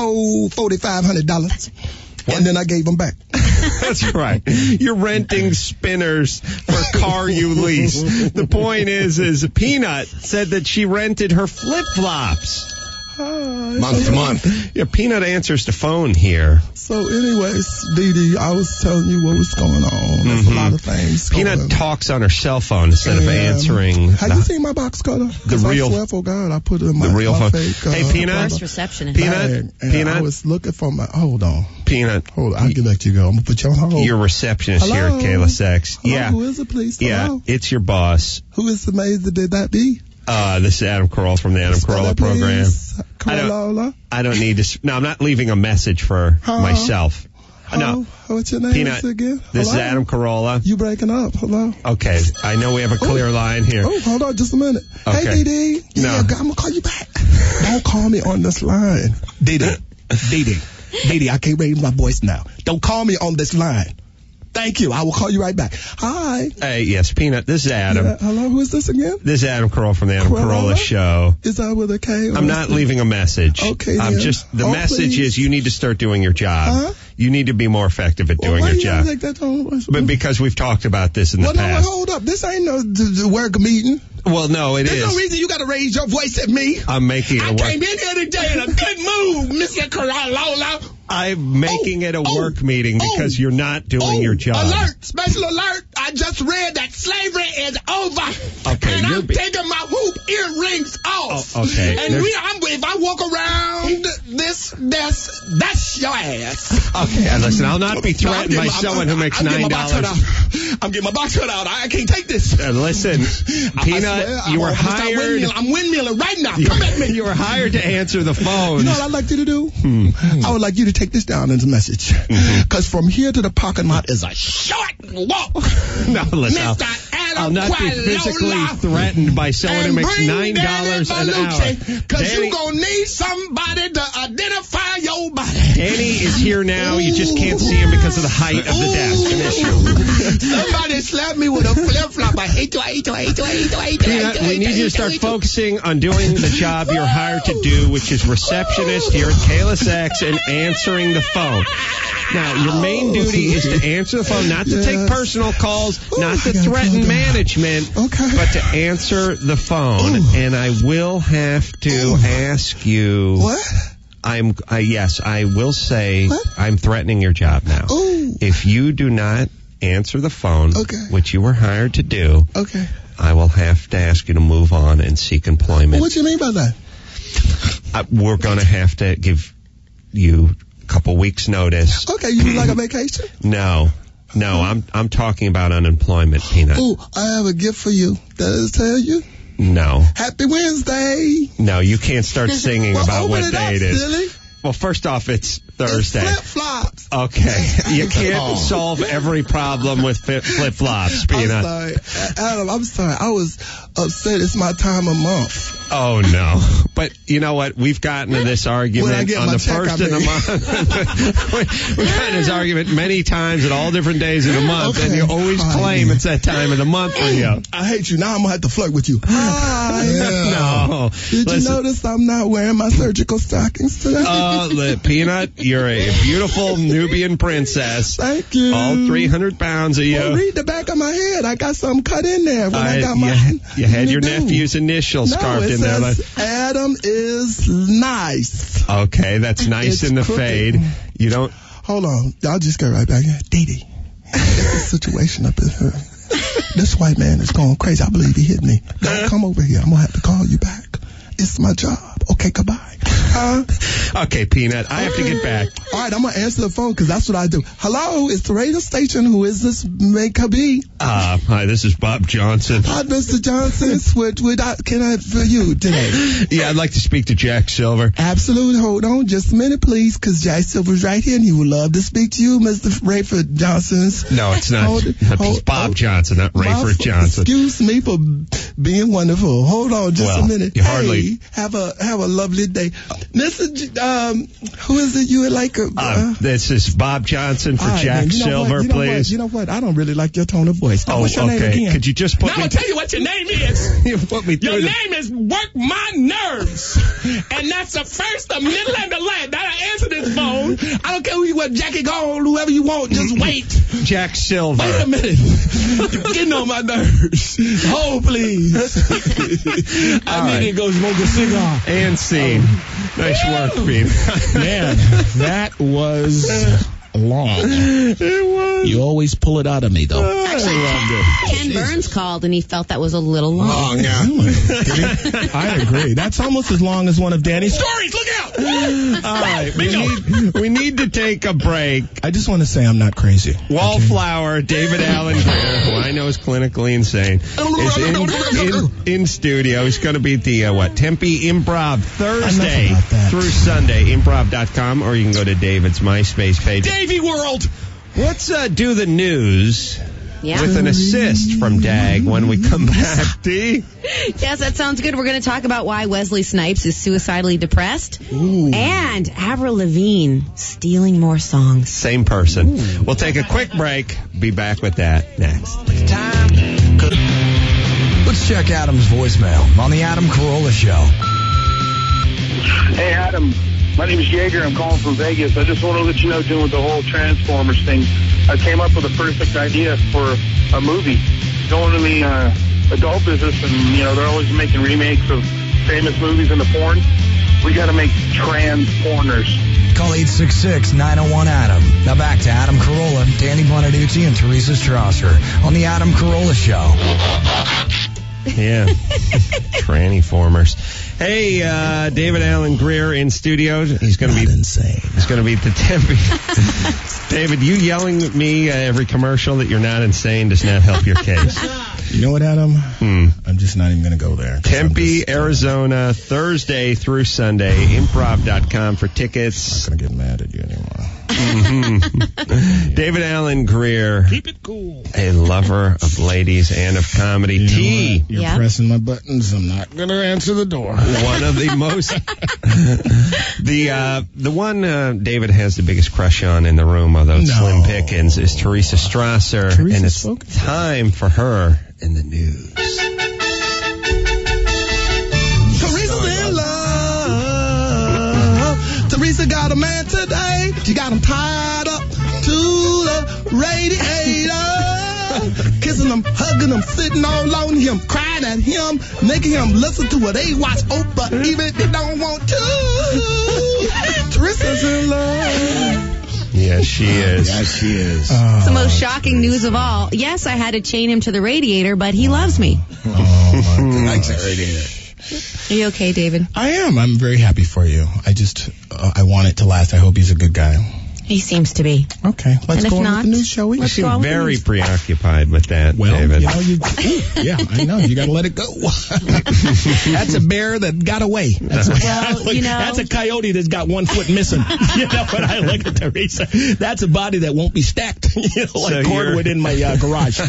$4,500. And then I gave them back. That's right. You're renting spinners for a car you lease. The point is Peanut said that she rented her flip-flops. Month to month. Yeah, Peanut answers the phone here. So anyways, Dee Dee, I was telling you what was going on. There's a lot of things going Peanut on. talks on her cell phone instead of answering. Have you seen my box cutter? The real, I swear for God, I put it in my phone. fake. Hey, Peanut. First receptionist. Peanut. I was looking for my. Hold on. Peanut. Hold on. I'll let you go. I'm gonna put you on hold. Your receptionist here at Kayla Sex. Hello? Yeah. Who is it, please? Yeah. Hello? It's your boss. Who is amazing did that be? This is Adam Carolla from the Adam Carolla program. Carolla? I don't need to. No, I'm not leaving a message for myself. No. What's your name Peanut. again? This is Adam Carolla. You breaking up. Hello? Okay. I know we have a clear line here. Oh, hold on just a minute. Okay. Hey, Dee Dee. No. Yeah, I'm going to call you back. Don't call me on this line. Dee Dee. Dee Dee. Dee Dee, I can't raise my voice now. Don't call me on this line. Thank you. I will call you right back. Hi. Hey, yes, Peanut. This is Adam. Yeah, hello, who is this again? This is Adam Carolla from the Adam Carolla Show. Is that with a K? I'm not leaving a message. Okay, I'm then. just, the message please. is you need to start doing your job. Huh? You need to be more effective at doing why your you job. Take that on? But because we've talked about this in the No, past. hold up. This ain't no work meeting. Well, no, it There's is. no reason you got to raise your voice at me. I'm making it a I work. came in here today in a good mood, Mr. Carolla. I'm making it a work meeting because you're not doing your job. Alert! Special alert! I just read that slavery is over. Okay, and I'm taking my hoop earrings off. Oh, okay. And if I walk around this desk, that's your ass. Okay, listen, I'll not be threatened by someone who makes $9. I'm getting my box cut out. I can't take this. Listen, Peanut, you were hired. I'm windmilling right now. Come at me. You were hired to answer the phone. You know what I'd like you to do? I would like you to take this down as a message. Because from here to the parking lot is a short walk. No, listen. Mr. Adam I'll not be physically threatened by someone who makes $9 an hour. Because you're going to need somebody to identify your body. Danny is here now. You just can't see him because of the height of the desk. Somebody slapped me with a flip-flop. I hate you. Peanut, we need you to start focusing on doing the job you're hired to do, which is receptionist here at Kayla's X and answering the phone. Now, your main duty is to answer the phone, not to take personal calls, not to threaten management, but to answer the phone. And I will have to ask you. What? Yes, I will say I'm threatening your job now. If you do not answer the phone, which you were hired to do, I will have to ask you to move on and seek employment. What do you mean by that? We're going to have to give you a couple weeks notice. Okay, you mean like a vacation? No, I'm talking about unemployment, Peanut. Oh, I have a gift for you. Does it tell you? No. Happy Wednesday. No, you can't start singing about what day it is. Silly. Well, first off, it's Thursday. It's flip-flops. Okay. You can't solve every problem with flip-flops, Peanut. I'm sorry. Adam, I'm sorry. I was upset. It's my time of month. Oh, no. But you know what? We've gotten to this argument on the first of the month. We've gotten this argument many times at all different days of the month, and you always claim it's that time of the month for you. I hate you. Now I'm going to have to flirt with you. Hi. No. Did you notice I'm not wearing my surgical stockings today? Peanut, you're a beautiful Nubian princess. Thank you. All 300 pounds of you. Well, read the back of my head. I got something cut in there. You had your nephew's initials carved in there. Adam is nice. Okay, that's nice in the fade. You don't. Hold on. I'll just go right back here. Dee Dee, there's a situation up in here. This white man is going crazy. I believe he hit me. Don't come over here. I'm going to have to call you back. It's my job. Okay, goodbye. Okay, Peanut, I have to get back. All right, I'm going to answer the phone because that's what I do. Hello, it's the radio station. Who is this? May be? Hi, this is Bob Johnson. Hi, Mr. Johnson. What can I for you today? Yeah, I'd like to speak to Jack Silver. Absolutely. Hold on just a minute, please, because Jack Silver's right here, and he would love to speak to you, Mr. Rayford Johnson's. No, it's not. It's Bob Johnson, not Rayford Johnson. Excuse me for being wonderful. Hold on just a minute. You hardly... Hey, have a lovely day. Mr. Who is it you would like? This is Bob Johnson for Jack Silver, please. You know what? I don't really like your tone of voice. Now, what's your name again? Could you just put Now I'll tell you what your name is. You put me through your name is Work My Nerves. And that's the first, the middle, and the last. Now I answer this phone. I don't care who you are, Jackie Gold, whoever you want. Just wait. Jack Silver. Wait a minute. You're getting on my nerves. Hold, please. I need to go smoke a cigar. And scene. Nice work, Pete. Man, that was long. It was. You always pull it out of me, though. Ken Burns called, and he felt that was a little long. Yeah. I agree. That's almost as long as one of Danny's stories. Look out! All right, we need to take a break. I just want to say I'm not crazy. Wallflower, David Allen Greer, who I know is clinically insane, is in studio. He's going to be at the Tempe Improv Thursday through Sunday. Improv.com, or you can go to David's MySpace page. Davey World. Let's do the news with an assist from Dag when we come back. D? Yes, that sounds good. We're going to talk about why Wesley Snipes is suicidally depressed. Ooh. And Avril Lavigne stealing more songs. Same person. Ooh. We'll take a quick break. Be back with that next. Let's check Adam's voicemail on the Adam Carolla Show. Hey, Adam. My name is Jaeger. I'm calling from Vegas. I just want to let you know, doing with the whole Transformers thing, I came up with a perfect idea for a movie. Going to the adult business, and, you know, they're always making remakes of famous movies in the porn. We got to make trans-porners. Call 866-901-ADAM. Now back to Adam Carolla, Danny Bonaducci, and Teresa Strasser on the Adam Carolla Show. Yeah. Tranny formers. Hey, David Allen Greer in studio. He's going to be insane. He's going to be at the Tempe. David, you yelling at me every commercial that you're not insane does not help your case. You know what, Adam? I'm just not even going to go there. Tempe, Arizona, Thursday through Sunday. Improv.com for tickets. I'm not going to get mad at you anymore. David Allen Greer. Keep it cool. A lover of ladies and of comedy. T. You're pressing my buttons. I'm not going to answer the door. One of the most... the one David has the biggest crush on in the room, although it's Slim Pickens, is Teresa Strasser. And it's time for her in the news. Teresa's in love. Teresa got a man today. She got him tied up to the radiator. Kissing him, hugging him, sitting all on him, crying at him, making him listen to what they watch Oprah, even if they don't want to. Teresa's in love. Yes, she is. Yes, she is. It's the most shocking news of all. Yes, I had to chain him to the radiator, but he loves me. Oh, my God. Radiator. Are you okay, David? I am. I'm very happy for you. I just, I want it to last. I hope he's a good guy. He seems to be. Okay, let's go on with the news, shall we? You seem very preoccupied with that, David. Yeah, I know. You got to let it go. That's a bear that got away. That's a coyote that's got 1 foot missing. You know, when I look at Teresa, that's a body that won't be stacked, like cordwood in my garage.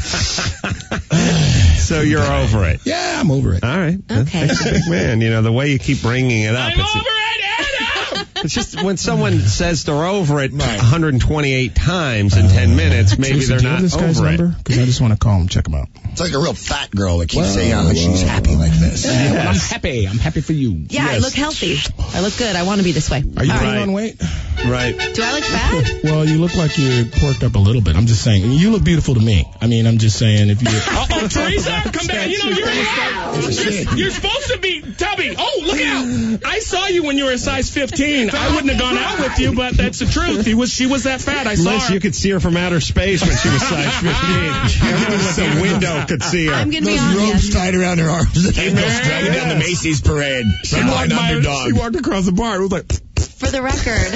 So you're over it? Yeah, I'm over it. All right. Okay. That's a big man. You know, the way you keep bringing it up. I'm over it, Adam! It's just when someone says they're over it 128 times in 10 minutes, maybe they're not over it. Because I just want to call him, check him out. It's like a real fat girl that keeps saying how she's happy like this. Yeah, well, I'm happy. I'm happy for you. Yeah, I look healthy. I look good. I want to be this way. Are you putting on weight? Right. Do I look fat? Well, you look like you're porked up a little bit. I'm just saying. And you look beautiful to me. I mean, I'm just saying if you... Uh-oh, Teresa, come back. You know, you're supposed to be tubby. Oh, look out. I saw you when you were a size 15. I wouldn't have gone out with you, but that's the truth. She was that fat. I saw Liz, her. you could see her from outer space when she was size 15. The window could see her. I'm going to be Those ropes honest. tied around her arms and ankles dragging down the Macy's parade. She walked across the bar. It was like... For the record,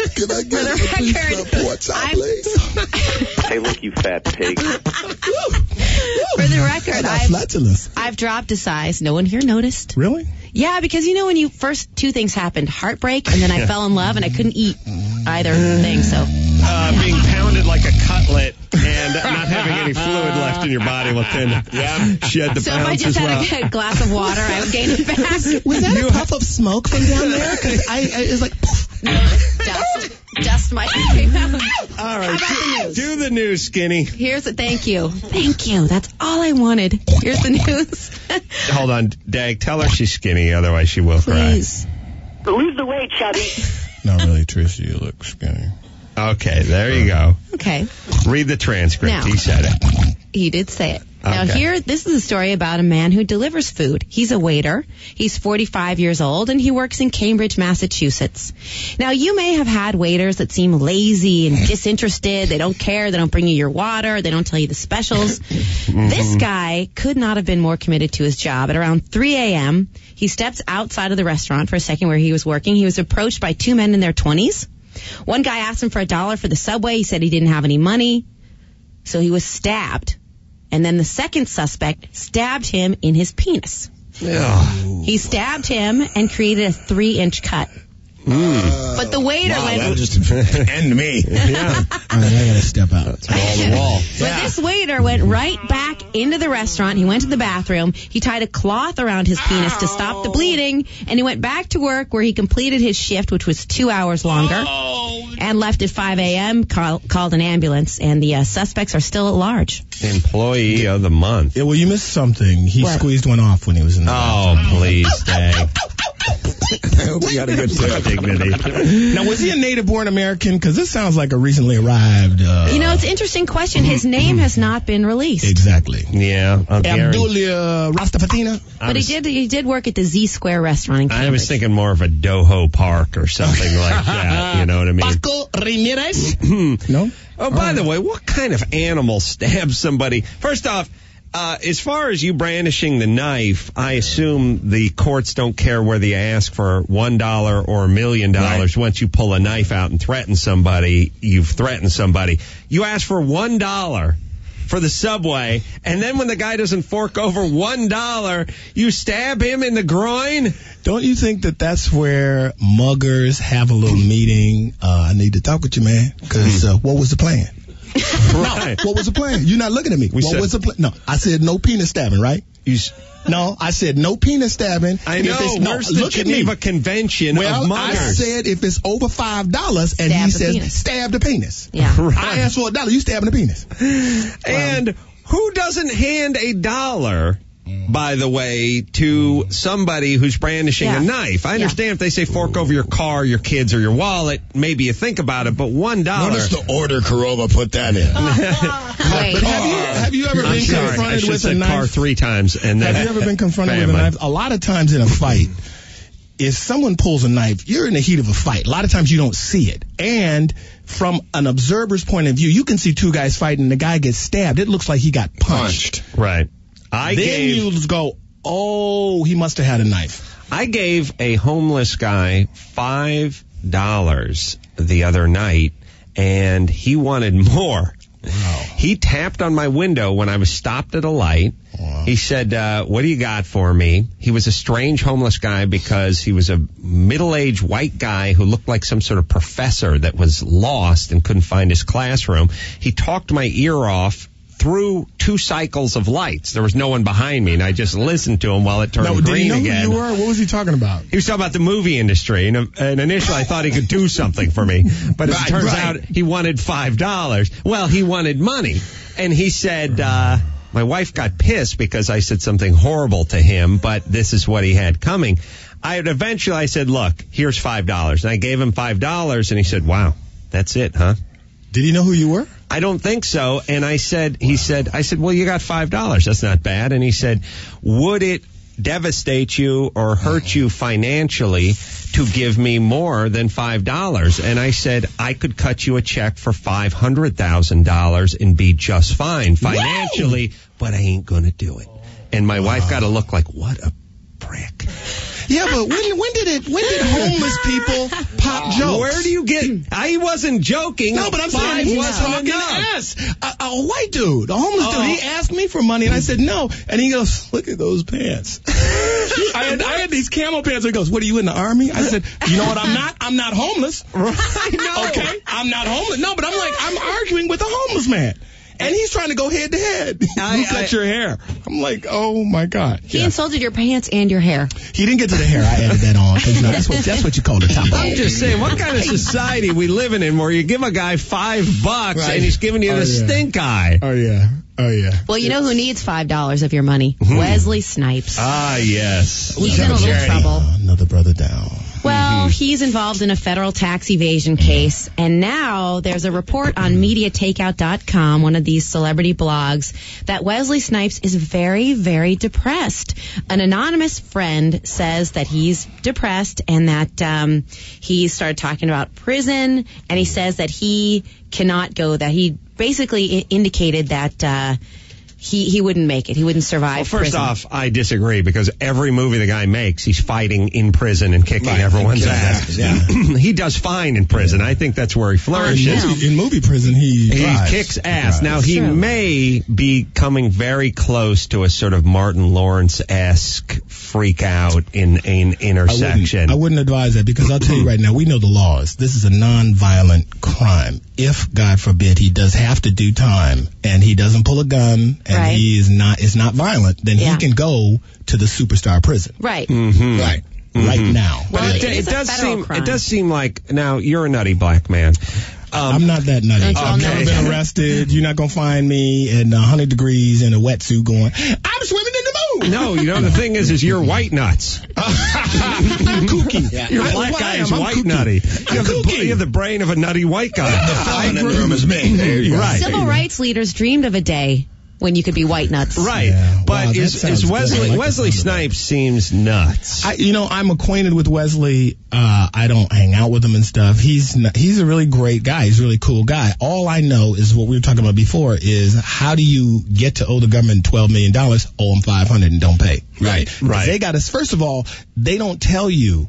Hey, look, you fat pig. For the record, I've dropped a size. No one here noticed. Really? Yeah, because you know when you first two things happened, heartbreak, and then I fell in love, and I couldn't eat either thing. So being pounded like a cutlet and not having any fluid left in your body within shed the so if I pounds just as well. had a glass of water, I would gain it back. Was that a puff of smoke from down there? Because it was like... Dust might came out. All right, How about the news? do the news, Skinny. Thank you. That's all I wanted. Here's the news. Hold on, Dag, tell her she's skinny, otherwise she will Please. But lose the weight, chubby. Not really, Tricia. You look skinny. cry. Okay, there you go. Okay. Read the transcript. Now, he said it. He did say it. Now Okay. this is a story about a man who delivers food. He's a waiter. He's 45 years old and he works in Cambridge, Massachusetts. Now you may have had waiters that seem lazy and disinterested. They don't care. They don't bring you your water. They don't tell you the specials. This guy could not have been more committed to his job. At around 3 a.m., he steps outside of the restaurant for a second where he was working. He was approached by two men in their 20s. One guy asked him for $1 for the Subway. He said he didn't have any money. So he was stabbed. And then the second suspect stabbed him in his penis. He stabbed him and created a 3-inch cut. But the waiter went... That just end me. I gotta step out. Wall to wall. But this waiter went right back into the restaurant. He went to the bathroom. He tied a cloth around his penis to stop the bleeding. And he went back to work where he completed his shift, which was 2 hours longer. And left at 5 a.m., called an ambulance. And the suspects are still at large. Employee of the month. Yeah, well, you missed something. He squeezed one off when he was in the Oh, please, Dag. We got a good dignity. Now, was he a native-born American? Because this sounds like a recently arrived... it's an interesting question. His name has not been released. Exactly. Yeah. Abdulia Rastafatina? But he did work at the Z Square restaurant in Cambridge. I was thinking more of a Doho Park or something like that. You know what I mean? Paco Ramirez? No? Oh, by the way, what kind of animal stabs somebody? First off, as far as you brandishing the knife, I assume the courts don't care whether you ask for $1 or $1 million. Right. Once you pull a knife out and threaten somebody, you've threatened somebody. You ask for $1 for the Subway, and then when the guy doesn't fork over $1, you stab him in the groin? Don't you think that that's where muggers have a little meeting? I need to talk with you, man, because what was the plan? Right. No, what was the plan? You're not looking at me. What was the plan? No, I said no penis stabbing, right? No, I said no penis stabbing. I know. Where's the Geneva Convention of muggers? I said if it's over $5, and he says stab the penis. Yeah. Right. I asked for $1. You stabbing the penis. And who doesn't hand $1, by the way, to somebody who's brandishing a knife? I understand if they say fork over your car, your kids, or your wallet, maybe you think about it, but $1. Notice the order Corova put that in. Wait. Have you ever been confronted with a knife? Car 3 times. And then have you ever been confronted with a knife? A lot of times in a fight, if someone pulls a knife, you're in the heat of a fight. A lot of times you don't see it. And from an observer's point of view, you can see two guys fighting, and the guy gets stabbed. It looks like he got punched. Right. You go, oh, he must have had a knife. I gave a homeless guy $5 the other night, and he wanted more. Wow. He tapped on my window when I was stopped at a light. Wow. He said, what do you got for me? He was a strange homeless guy because he was a middle-aged white guy who looked like some sort of professor that was lost and couldn't find his classroom. He talked my ear off through 2 cycles of lights. There was no one behind me, and I just listened to him while it turned green did he know again. Who you were? What was he talking about? He was talking about the movie industry, and initially I thought he could do something for me, but as it turns out, he wanted $5. Well, he wanted money, and he said, my wife got pissed because I said something horrible to him, but this is what he had coming. Eventually I said, look, here's $5. And I gave him $5, and he said, wow, that's it, huh? Did he know who you were? I don't think so. And I said, I said, well, you got $5. That's not bad. And he said, would it devastate you or hurt you financially to give me more than $5? And I said, I could cut you a check for $500,000 and be just fine financially, but I ain't going to do it. And my wife got to look like, what a prick. Yeah, but when did homeless people pop jokes? Where do you get? I wasn't joking. No, but I'm saying he was talking to us. A white dude, a homeless dude. He asked me for money, and I said no. And he goes, "Look at those pants." I had these camel pants. He goes, "What are you in the army?" I said, "You know what? I'm not. I'm not homeless." Right? No. Okay, I'm not homeless. No, but I'm arguing with a homeless man. And he's trying to go head to head. Who cut your hair? I'm like, oh my God. He insulted your pants and your hair. He didn't get to the hair. I added that on. Cause, that's what you call the top. I'm just saying, what kind of society we living in where you give a guy $5 and he's giving you the stink eye? Oh yeah. Well, you know who needs $5 of your money? Wesley Snipes. Ah, yes. He's in a little trouble. Another brother down. Well, he's involved in a federal tax evasion case, and now there's a report on MediaTakeout.com, one of these celebrity blogs, that Wesley Snipes is very, very depressed. An anonymous friend says that he's depressed and that he started talking about prison, and he says that he cannot go, that he basically indicated that he wouldn't make it. He wouldn't survive Well, first prison. off, I disagree because every movie the guy makes, he's fighting in prison and kicking everyone's ass. Yeah. He does fine in prison. I think that's where he flourishes. In movie prison, he kicks ass. Now, he may be coming very close to a sort of Martin Lawrence-esque freak out in intersection. I wouldn't advise that because I'll tell you right now, we know the laws. This is a non-violent crime. If, God forbid, he does have to do time and he doesn't pull a gun and he is not violent, then he can go to the superstar prison. Right. Mm-hmm. Right. Right now. But it does seem like, now, you're a nutty black man. I'm not that nutty. I've never been arrested. You're not going to find me in 100 degrees in a wetsuit going, I'm swimming in the moon. No, you know, the thing is you're white nuts. I'm kooky. Your black guy is white nutty. You have the brain of a nutty white guy. The felon in the room is me. There you go. Right. Civil rights leaders dreamed of a day when you could be white nuts. Right. Yeah. But Wow, is Wesley Snipes seems nuts. I'm acquainted with Wesley. I don't hang out with him and stuff. He's a really great guy. He's a really cool guy. All I know is what we were talking about before is how do you get to owe the government $12 million, owe them $500 and don't pay? Right. They got us. First of all, they don't tell you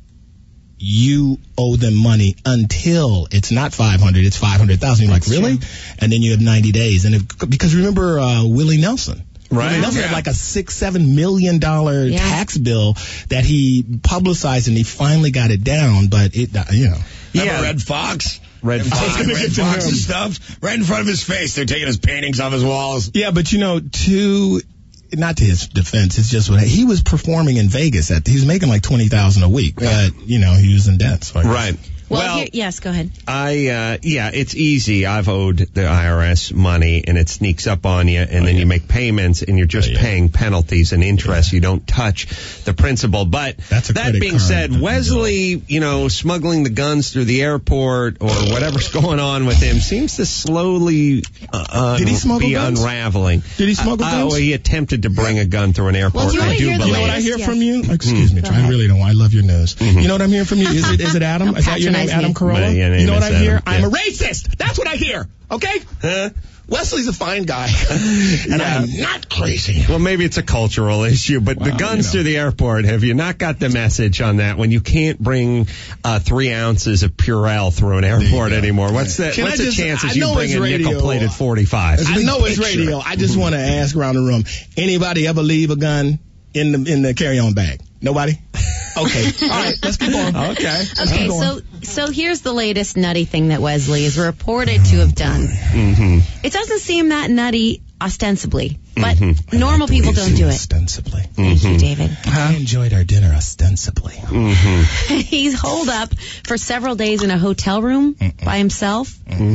owe them money until it's not 500, it's 500,000. You're like, really? True. And then you have 90 days. And because remember Willie Nelson. Right. Willie Nelson had like a $6-7 million tax bill that he publicized, and he finally got it down. But Remember Red Fox? Red Fox and stuff right in front of his face. They're taking his paintings off his walls. Yeah, but not to his defense, it's just what he was performing in Vegas he was making like $20,000 a week, but he was in debt. So right. Well, yes, go ahead. It's easy. I've owed the IRS money, and it sneaks up on you, and then you make payments, and you're just paying penalties and interest. You don't touch the principal. But that being said, Wesley, smuggling the guns through the airport or whatever's going on with him seems to slowly Did he smuggle be guns? unraveling. Did he smuggle guns? He attempted to bring a gun through an airport. Well, I do believe. You know what I hear from you? Excuse me, I really don't. I love your news. You know what I'm hearing from you? Is it Adam? Is that your name, Adam Carolla? You know what I hear? I'm a racist. That's what I hear. Okay? Wesley's a fine guy, and I'm not crazy. Well, maybe it's a cultural issue, but the guns through the airport, have you not got the message on that when you can't bring 3 ounces of Purell through an airport anymore? What's the chances you bring a nickel-plated 45? I know it's radio. I just want to ask around the room, anybody ever leave a gun in the carry-on bag? Nobody? Okay. All right. Let's keep on. Okay. So here's the latest nutty thing that Wesley is reported to have done. Mm-hmm. It doesn't seem that nutty ostensibly, but normal people don't do it. Ostensibly. Thank you, David. I enjoyed our dinner ostensibly. He's holed up for several days in a hotel room by himself.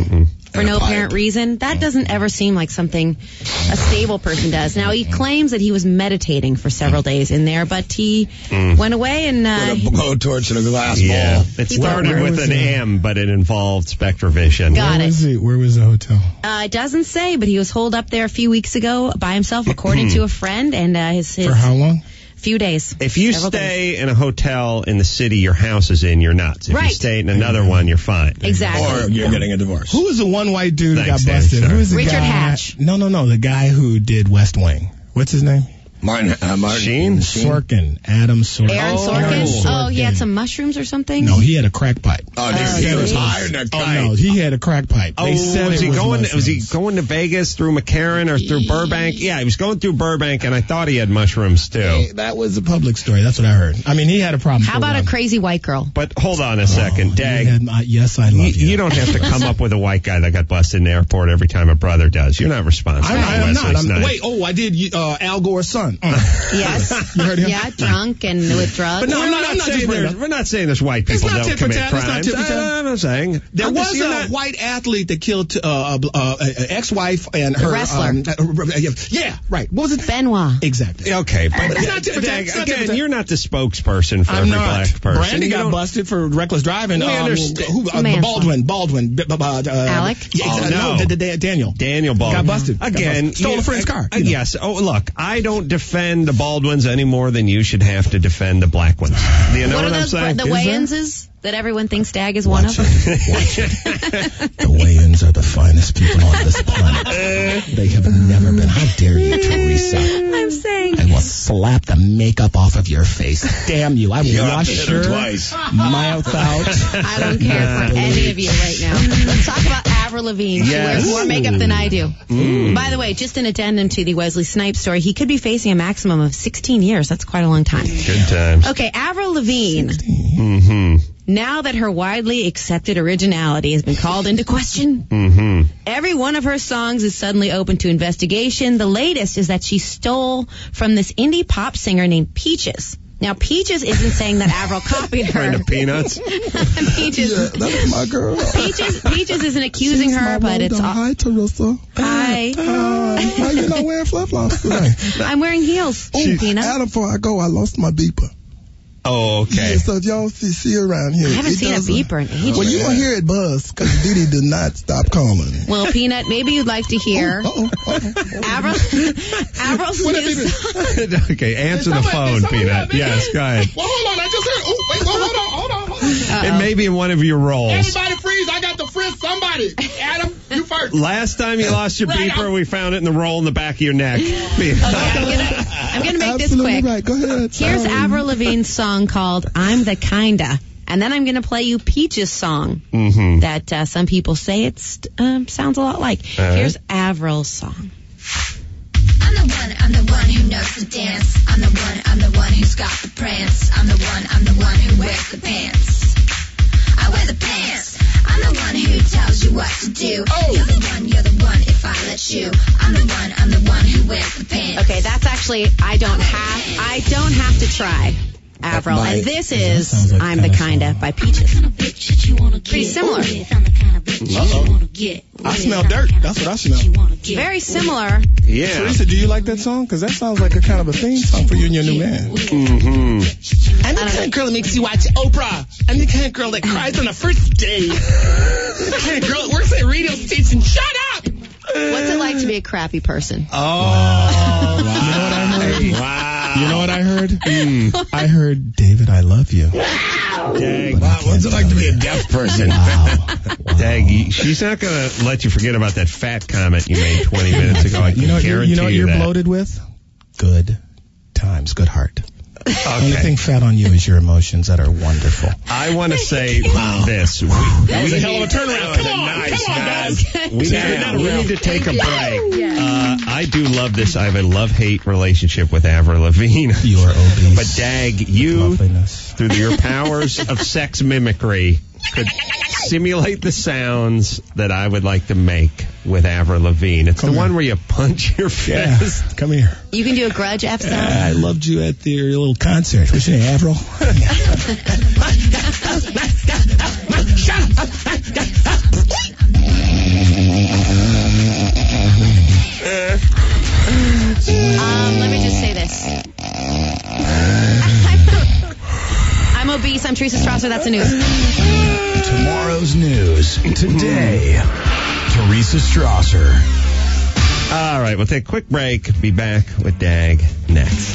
for no apparent reason. That doesn't ever seem like something a stable person does. Now, he claims that he was meditating for several days in there, but he went away and... Put a blowtorch in a glass Yeah, ball. it started with an M, but it involved SpectraVision. Got it. Where was the hotel? It doesn't say, but he was holed up there a few weeks ago by himself, according to a friend. And his For how long? Few days. If you stay in a hotel in the city your house is in, you're nuts. If you Right. stay in another one, you're fine. Exactly. Or you're getting a divorce. Who was the one white dude who Thanks, got Dan, busted? sorry. Who is the Richard guy? Hatch. No, the guy who did West Wing. What's his name? Martin Sheen? Sorkin. Adam Sorkin. Aaron Sorkin? Oh, he had some mushrooms or something? No, he had a crack pipe. Oh, he was high in that Oh no, he had a crack pipe. Oh, They said was it he going? mushrooms. Was he going to Vegas through McCarran or through Burbank? Yeah, he was going through Burbank, and I thought he had mushrooms too. Hey, that was a public story. That's what I heard. I mean, he had a problem. How about a crazy white girl? But hold on a second, Dag. Yes, I love you. You don't have to come up with a white guy that got busted in the airport every time a brother does. You're not responsible. I'm Wesley not. Snipes. Wait, I did Al Gore's son. Yes. You heard him? Yeah, drunk and with drugs. But no, We're not saying we're not saying there's white people not don't tit for commit tat. It's not crimes. tit for tat. I'm not saying. There I'm just- was you're a not- white athlete that killed ex-wife and her wrestler. Yeah, right. What was it? Benoit. Exactly. Okay, but It's not tit for tat. Dag, It's not tit for again, tat. you're not the spokesperson for I'm every not. black person. Brandy You got don't- busted for reckless driving. We understand. Baldwin. Alec? Yeah, Oh, exactly. no. Daniel. Daniel Baldwin. Got busted. Again. Stole a friend's car. you know. Yes. Oh, look, I don't defend the Baldwins any more than you should have to defend the black ones. Do you know What what, are I'm those, saying? the Wayans that everyone thinks Dag is one of? The Wayans are the finest people on this planet. They have never been. How dare you, Teresa? I'm saying. I will slap the makeup off of your face. Damn you. I will wash your mouth out. I don't care for any of you right now. Let's talk about Avril Lavigne. She Yes. wears more makeup than I do. By the way, just an addendum to the Wesley Snipes story, he could be facing a maximum of 16 years. That's quite a long time. Good times. Okay, Avril Lavigne. Mm-hmm. Now that her widely accepted originality has been called into question, Mm-hmm. every one of her songs is suddenly open to investigation. The latest is that she stole from this indie pop singer named Peaches. Now, Peaches isn't saying that Avril copied her. Friend of Peanuts. Peaches. Yeah, that's my girl. Peaches isn't accusing her, but it's... Hi, Teresa. Hi. Why you not wearing flip-flops today? I'm wearing heels, Peanut. Adam, before I go, I lost my beeper. Oh, okay. Yeah, so y'all see around here. I haven't seen a beeper in ages. Well, you gonna hear it buzz because Didi did not stop calling. Well, Peanut, maybe you'd like to hear Avril's new song. Okay, answer the phone, Peanut. Yes, go ahead. Well, hold on. I just heard. Oh, wait, hold on. It may be in one of your roles. Everybody freeze. I got to frisk somebody. Adam, you first. Last time you lost your Right, beeper, we found it in the roll in the back of your neck. I'm gonna make this quick. Right. Go ahead. Here's Avril Lavigne's song called "I'm the Kinda," and then I'm gonna play you Peaches' song that some people say it sounds a lot like. Here's Avril's song. I'm the one who knows to dance. I'm the one who's got the prance. I'm the one who wears the pants. I wear the pants. I'm the one who tells you what to do. You're the one if I let you. I'm the one who wears the pants. Okay, that's actually I don't have to try. Avril, and this is like I'm the Kinda by Peaches. Pretty similar. I smell dirt. That's what I smell. Very similar. Yeah. Teresa, do you like that song? Because that sounds like a kind of a theme song for you and your new man. Mm-hmm. I'm the kind of girl that makes you watch Oprah. I'm the kind of girl that cries on the first date. The kind of girl that works at a radio station. Shut up! What's it like to be a crappy person? Oh, wow. You know what I heard? I heard, David, I love you. Dag, What's it like to be a deaf person? Dag, she's not going to let you forget about that fat comment you made 20 minutes ago. I can guarantee you know what you're that. bloated with? Good times, good heart. Okay. Only thing fat on you is your emotions that are wonderful. I want to say this. That was a hell of a turnaround. Come on, guys. We need to take a break. I do love this. I have a love-hate relationship with Avril Lavigne. You are obese. But Dag, you, Loveliness. through your powers of sex mimicry, could simulate the sounds that I would like to make with Avril Lavigne. It's the one where you punch your fist. Yeah, come here. You can do a grudge F sound. I loved you at your little concert. What's your name, Avril? Shut up. Let me just say this. I'm obese. I'm Teresa Strasser. That's the news. Tomorrow's news today. Teresa Strasser. All right, we'll take a quick break. Be back with Dag next.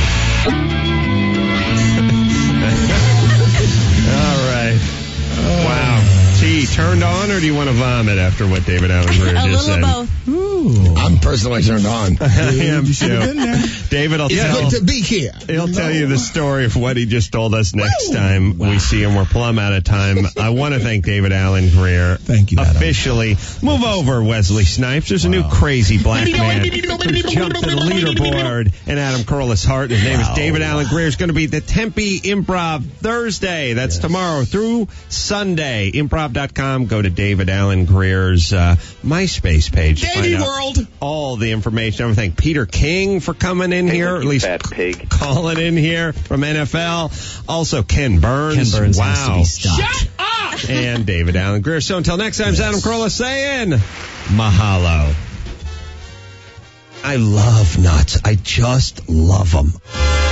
All right. Wow. Gee, turned on, or do you want to vomit after what David Allen Greer just said? A little both. I'm personally turned on. I am too. David will tell. It's good to be here. He'll tell you the story of what he just told us next time we see him. We're plumb out of time. I want to thank David Allen Greer. Thank you, Adam. Officially. Move over, Wesley Snipes. There's a new crazy black man who jumped to the leaderboard in Adam Carolla's heart. His name is David Allen Greer. It's going to be the Tempe Improv Thursday. That's tomorrow through Sunday. Improv.com. Go to David Allen Greer's MySpace page. Davey World. All the information. I want to thank Peter King for coming in here, or at least calling in here from NFL. Also, Ken Burns. Ken Burns wow. has to be stopped. Shut up! And David Allen Greer. So until next time, Adam Carolla saying mahalo. I love nuts. I just love them.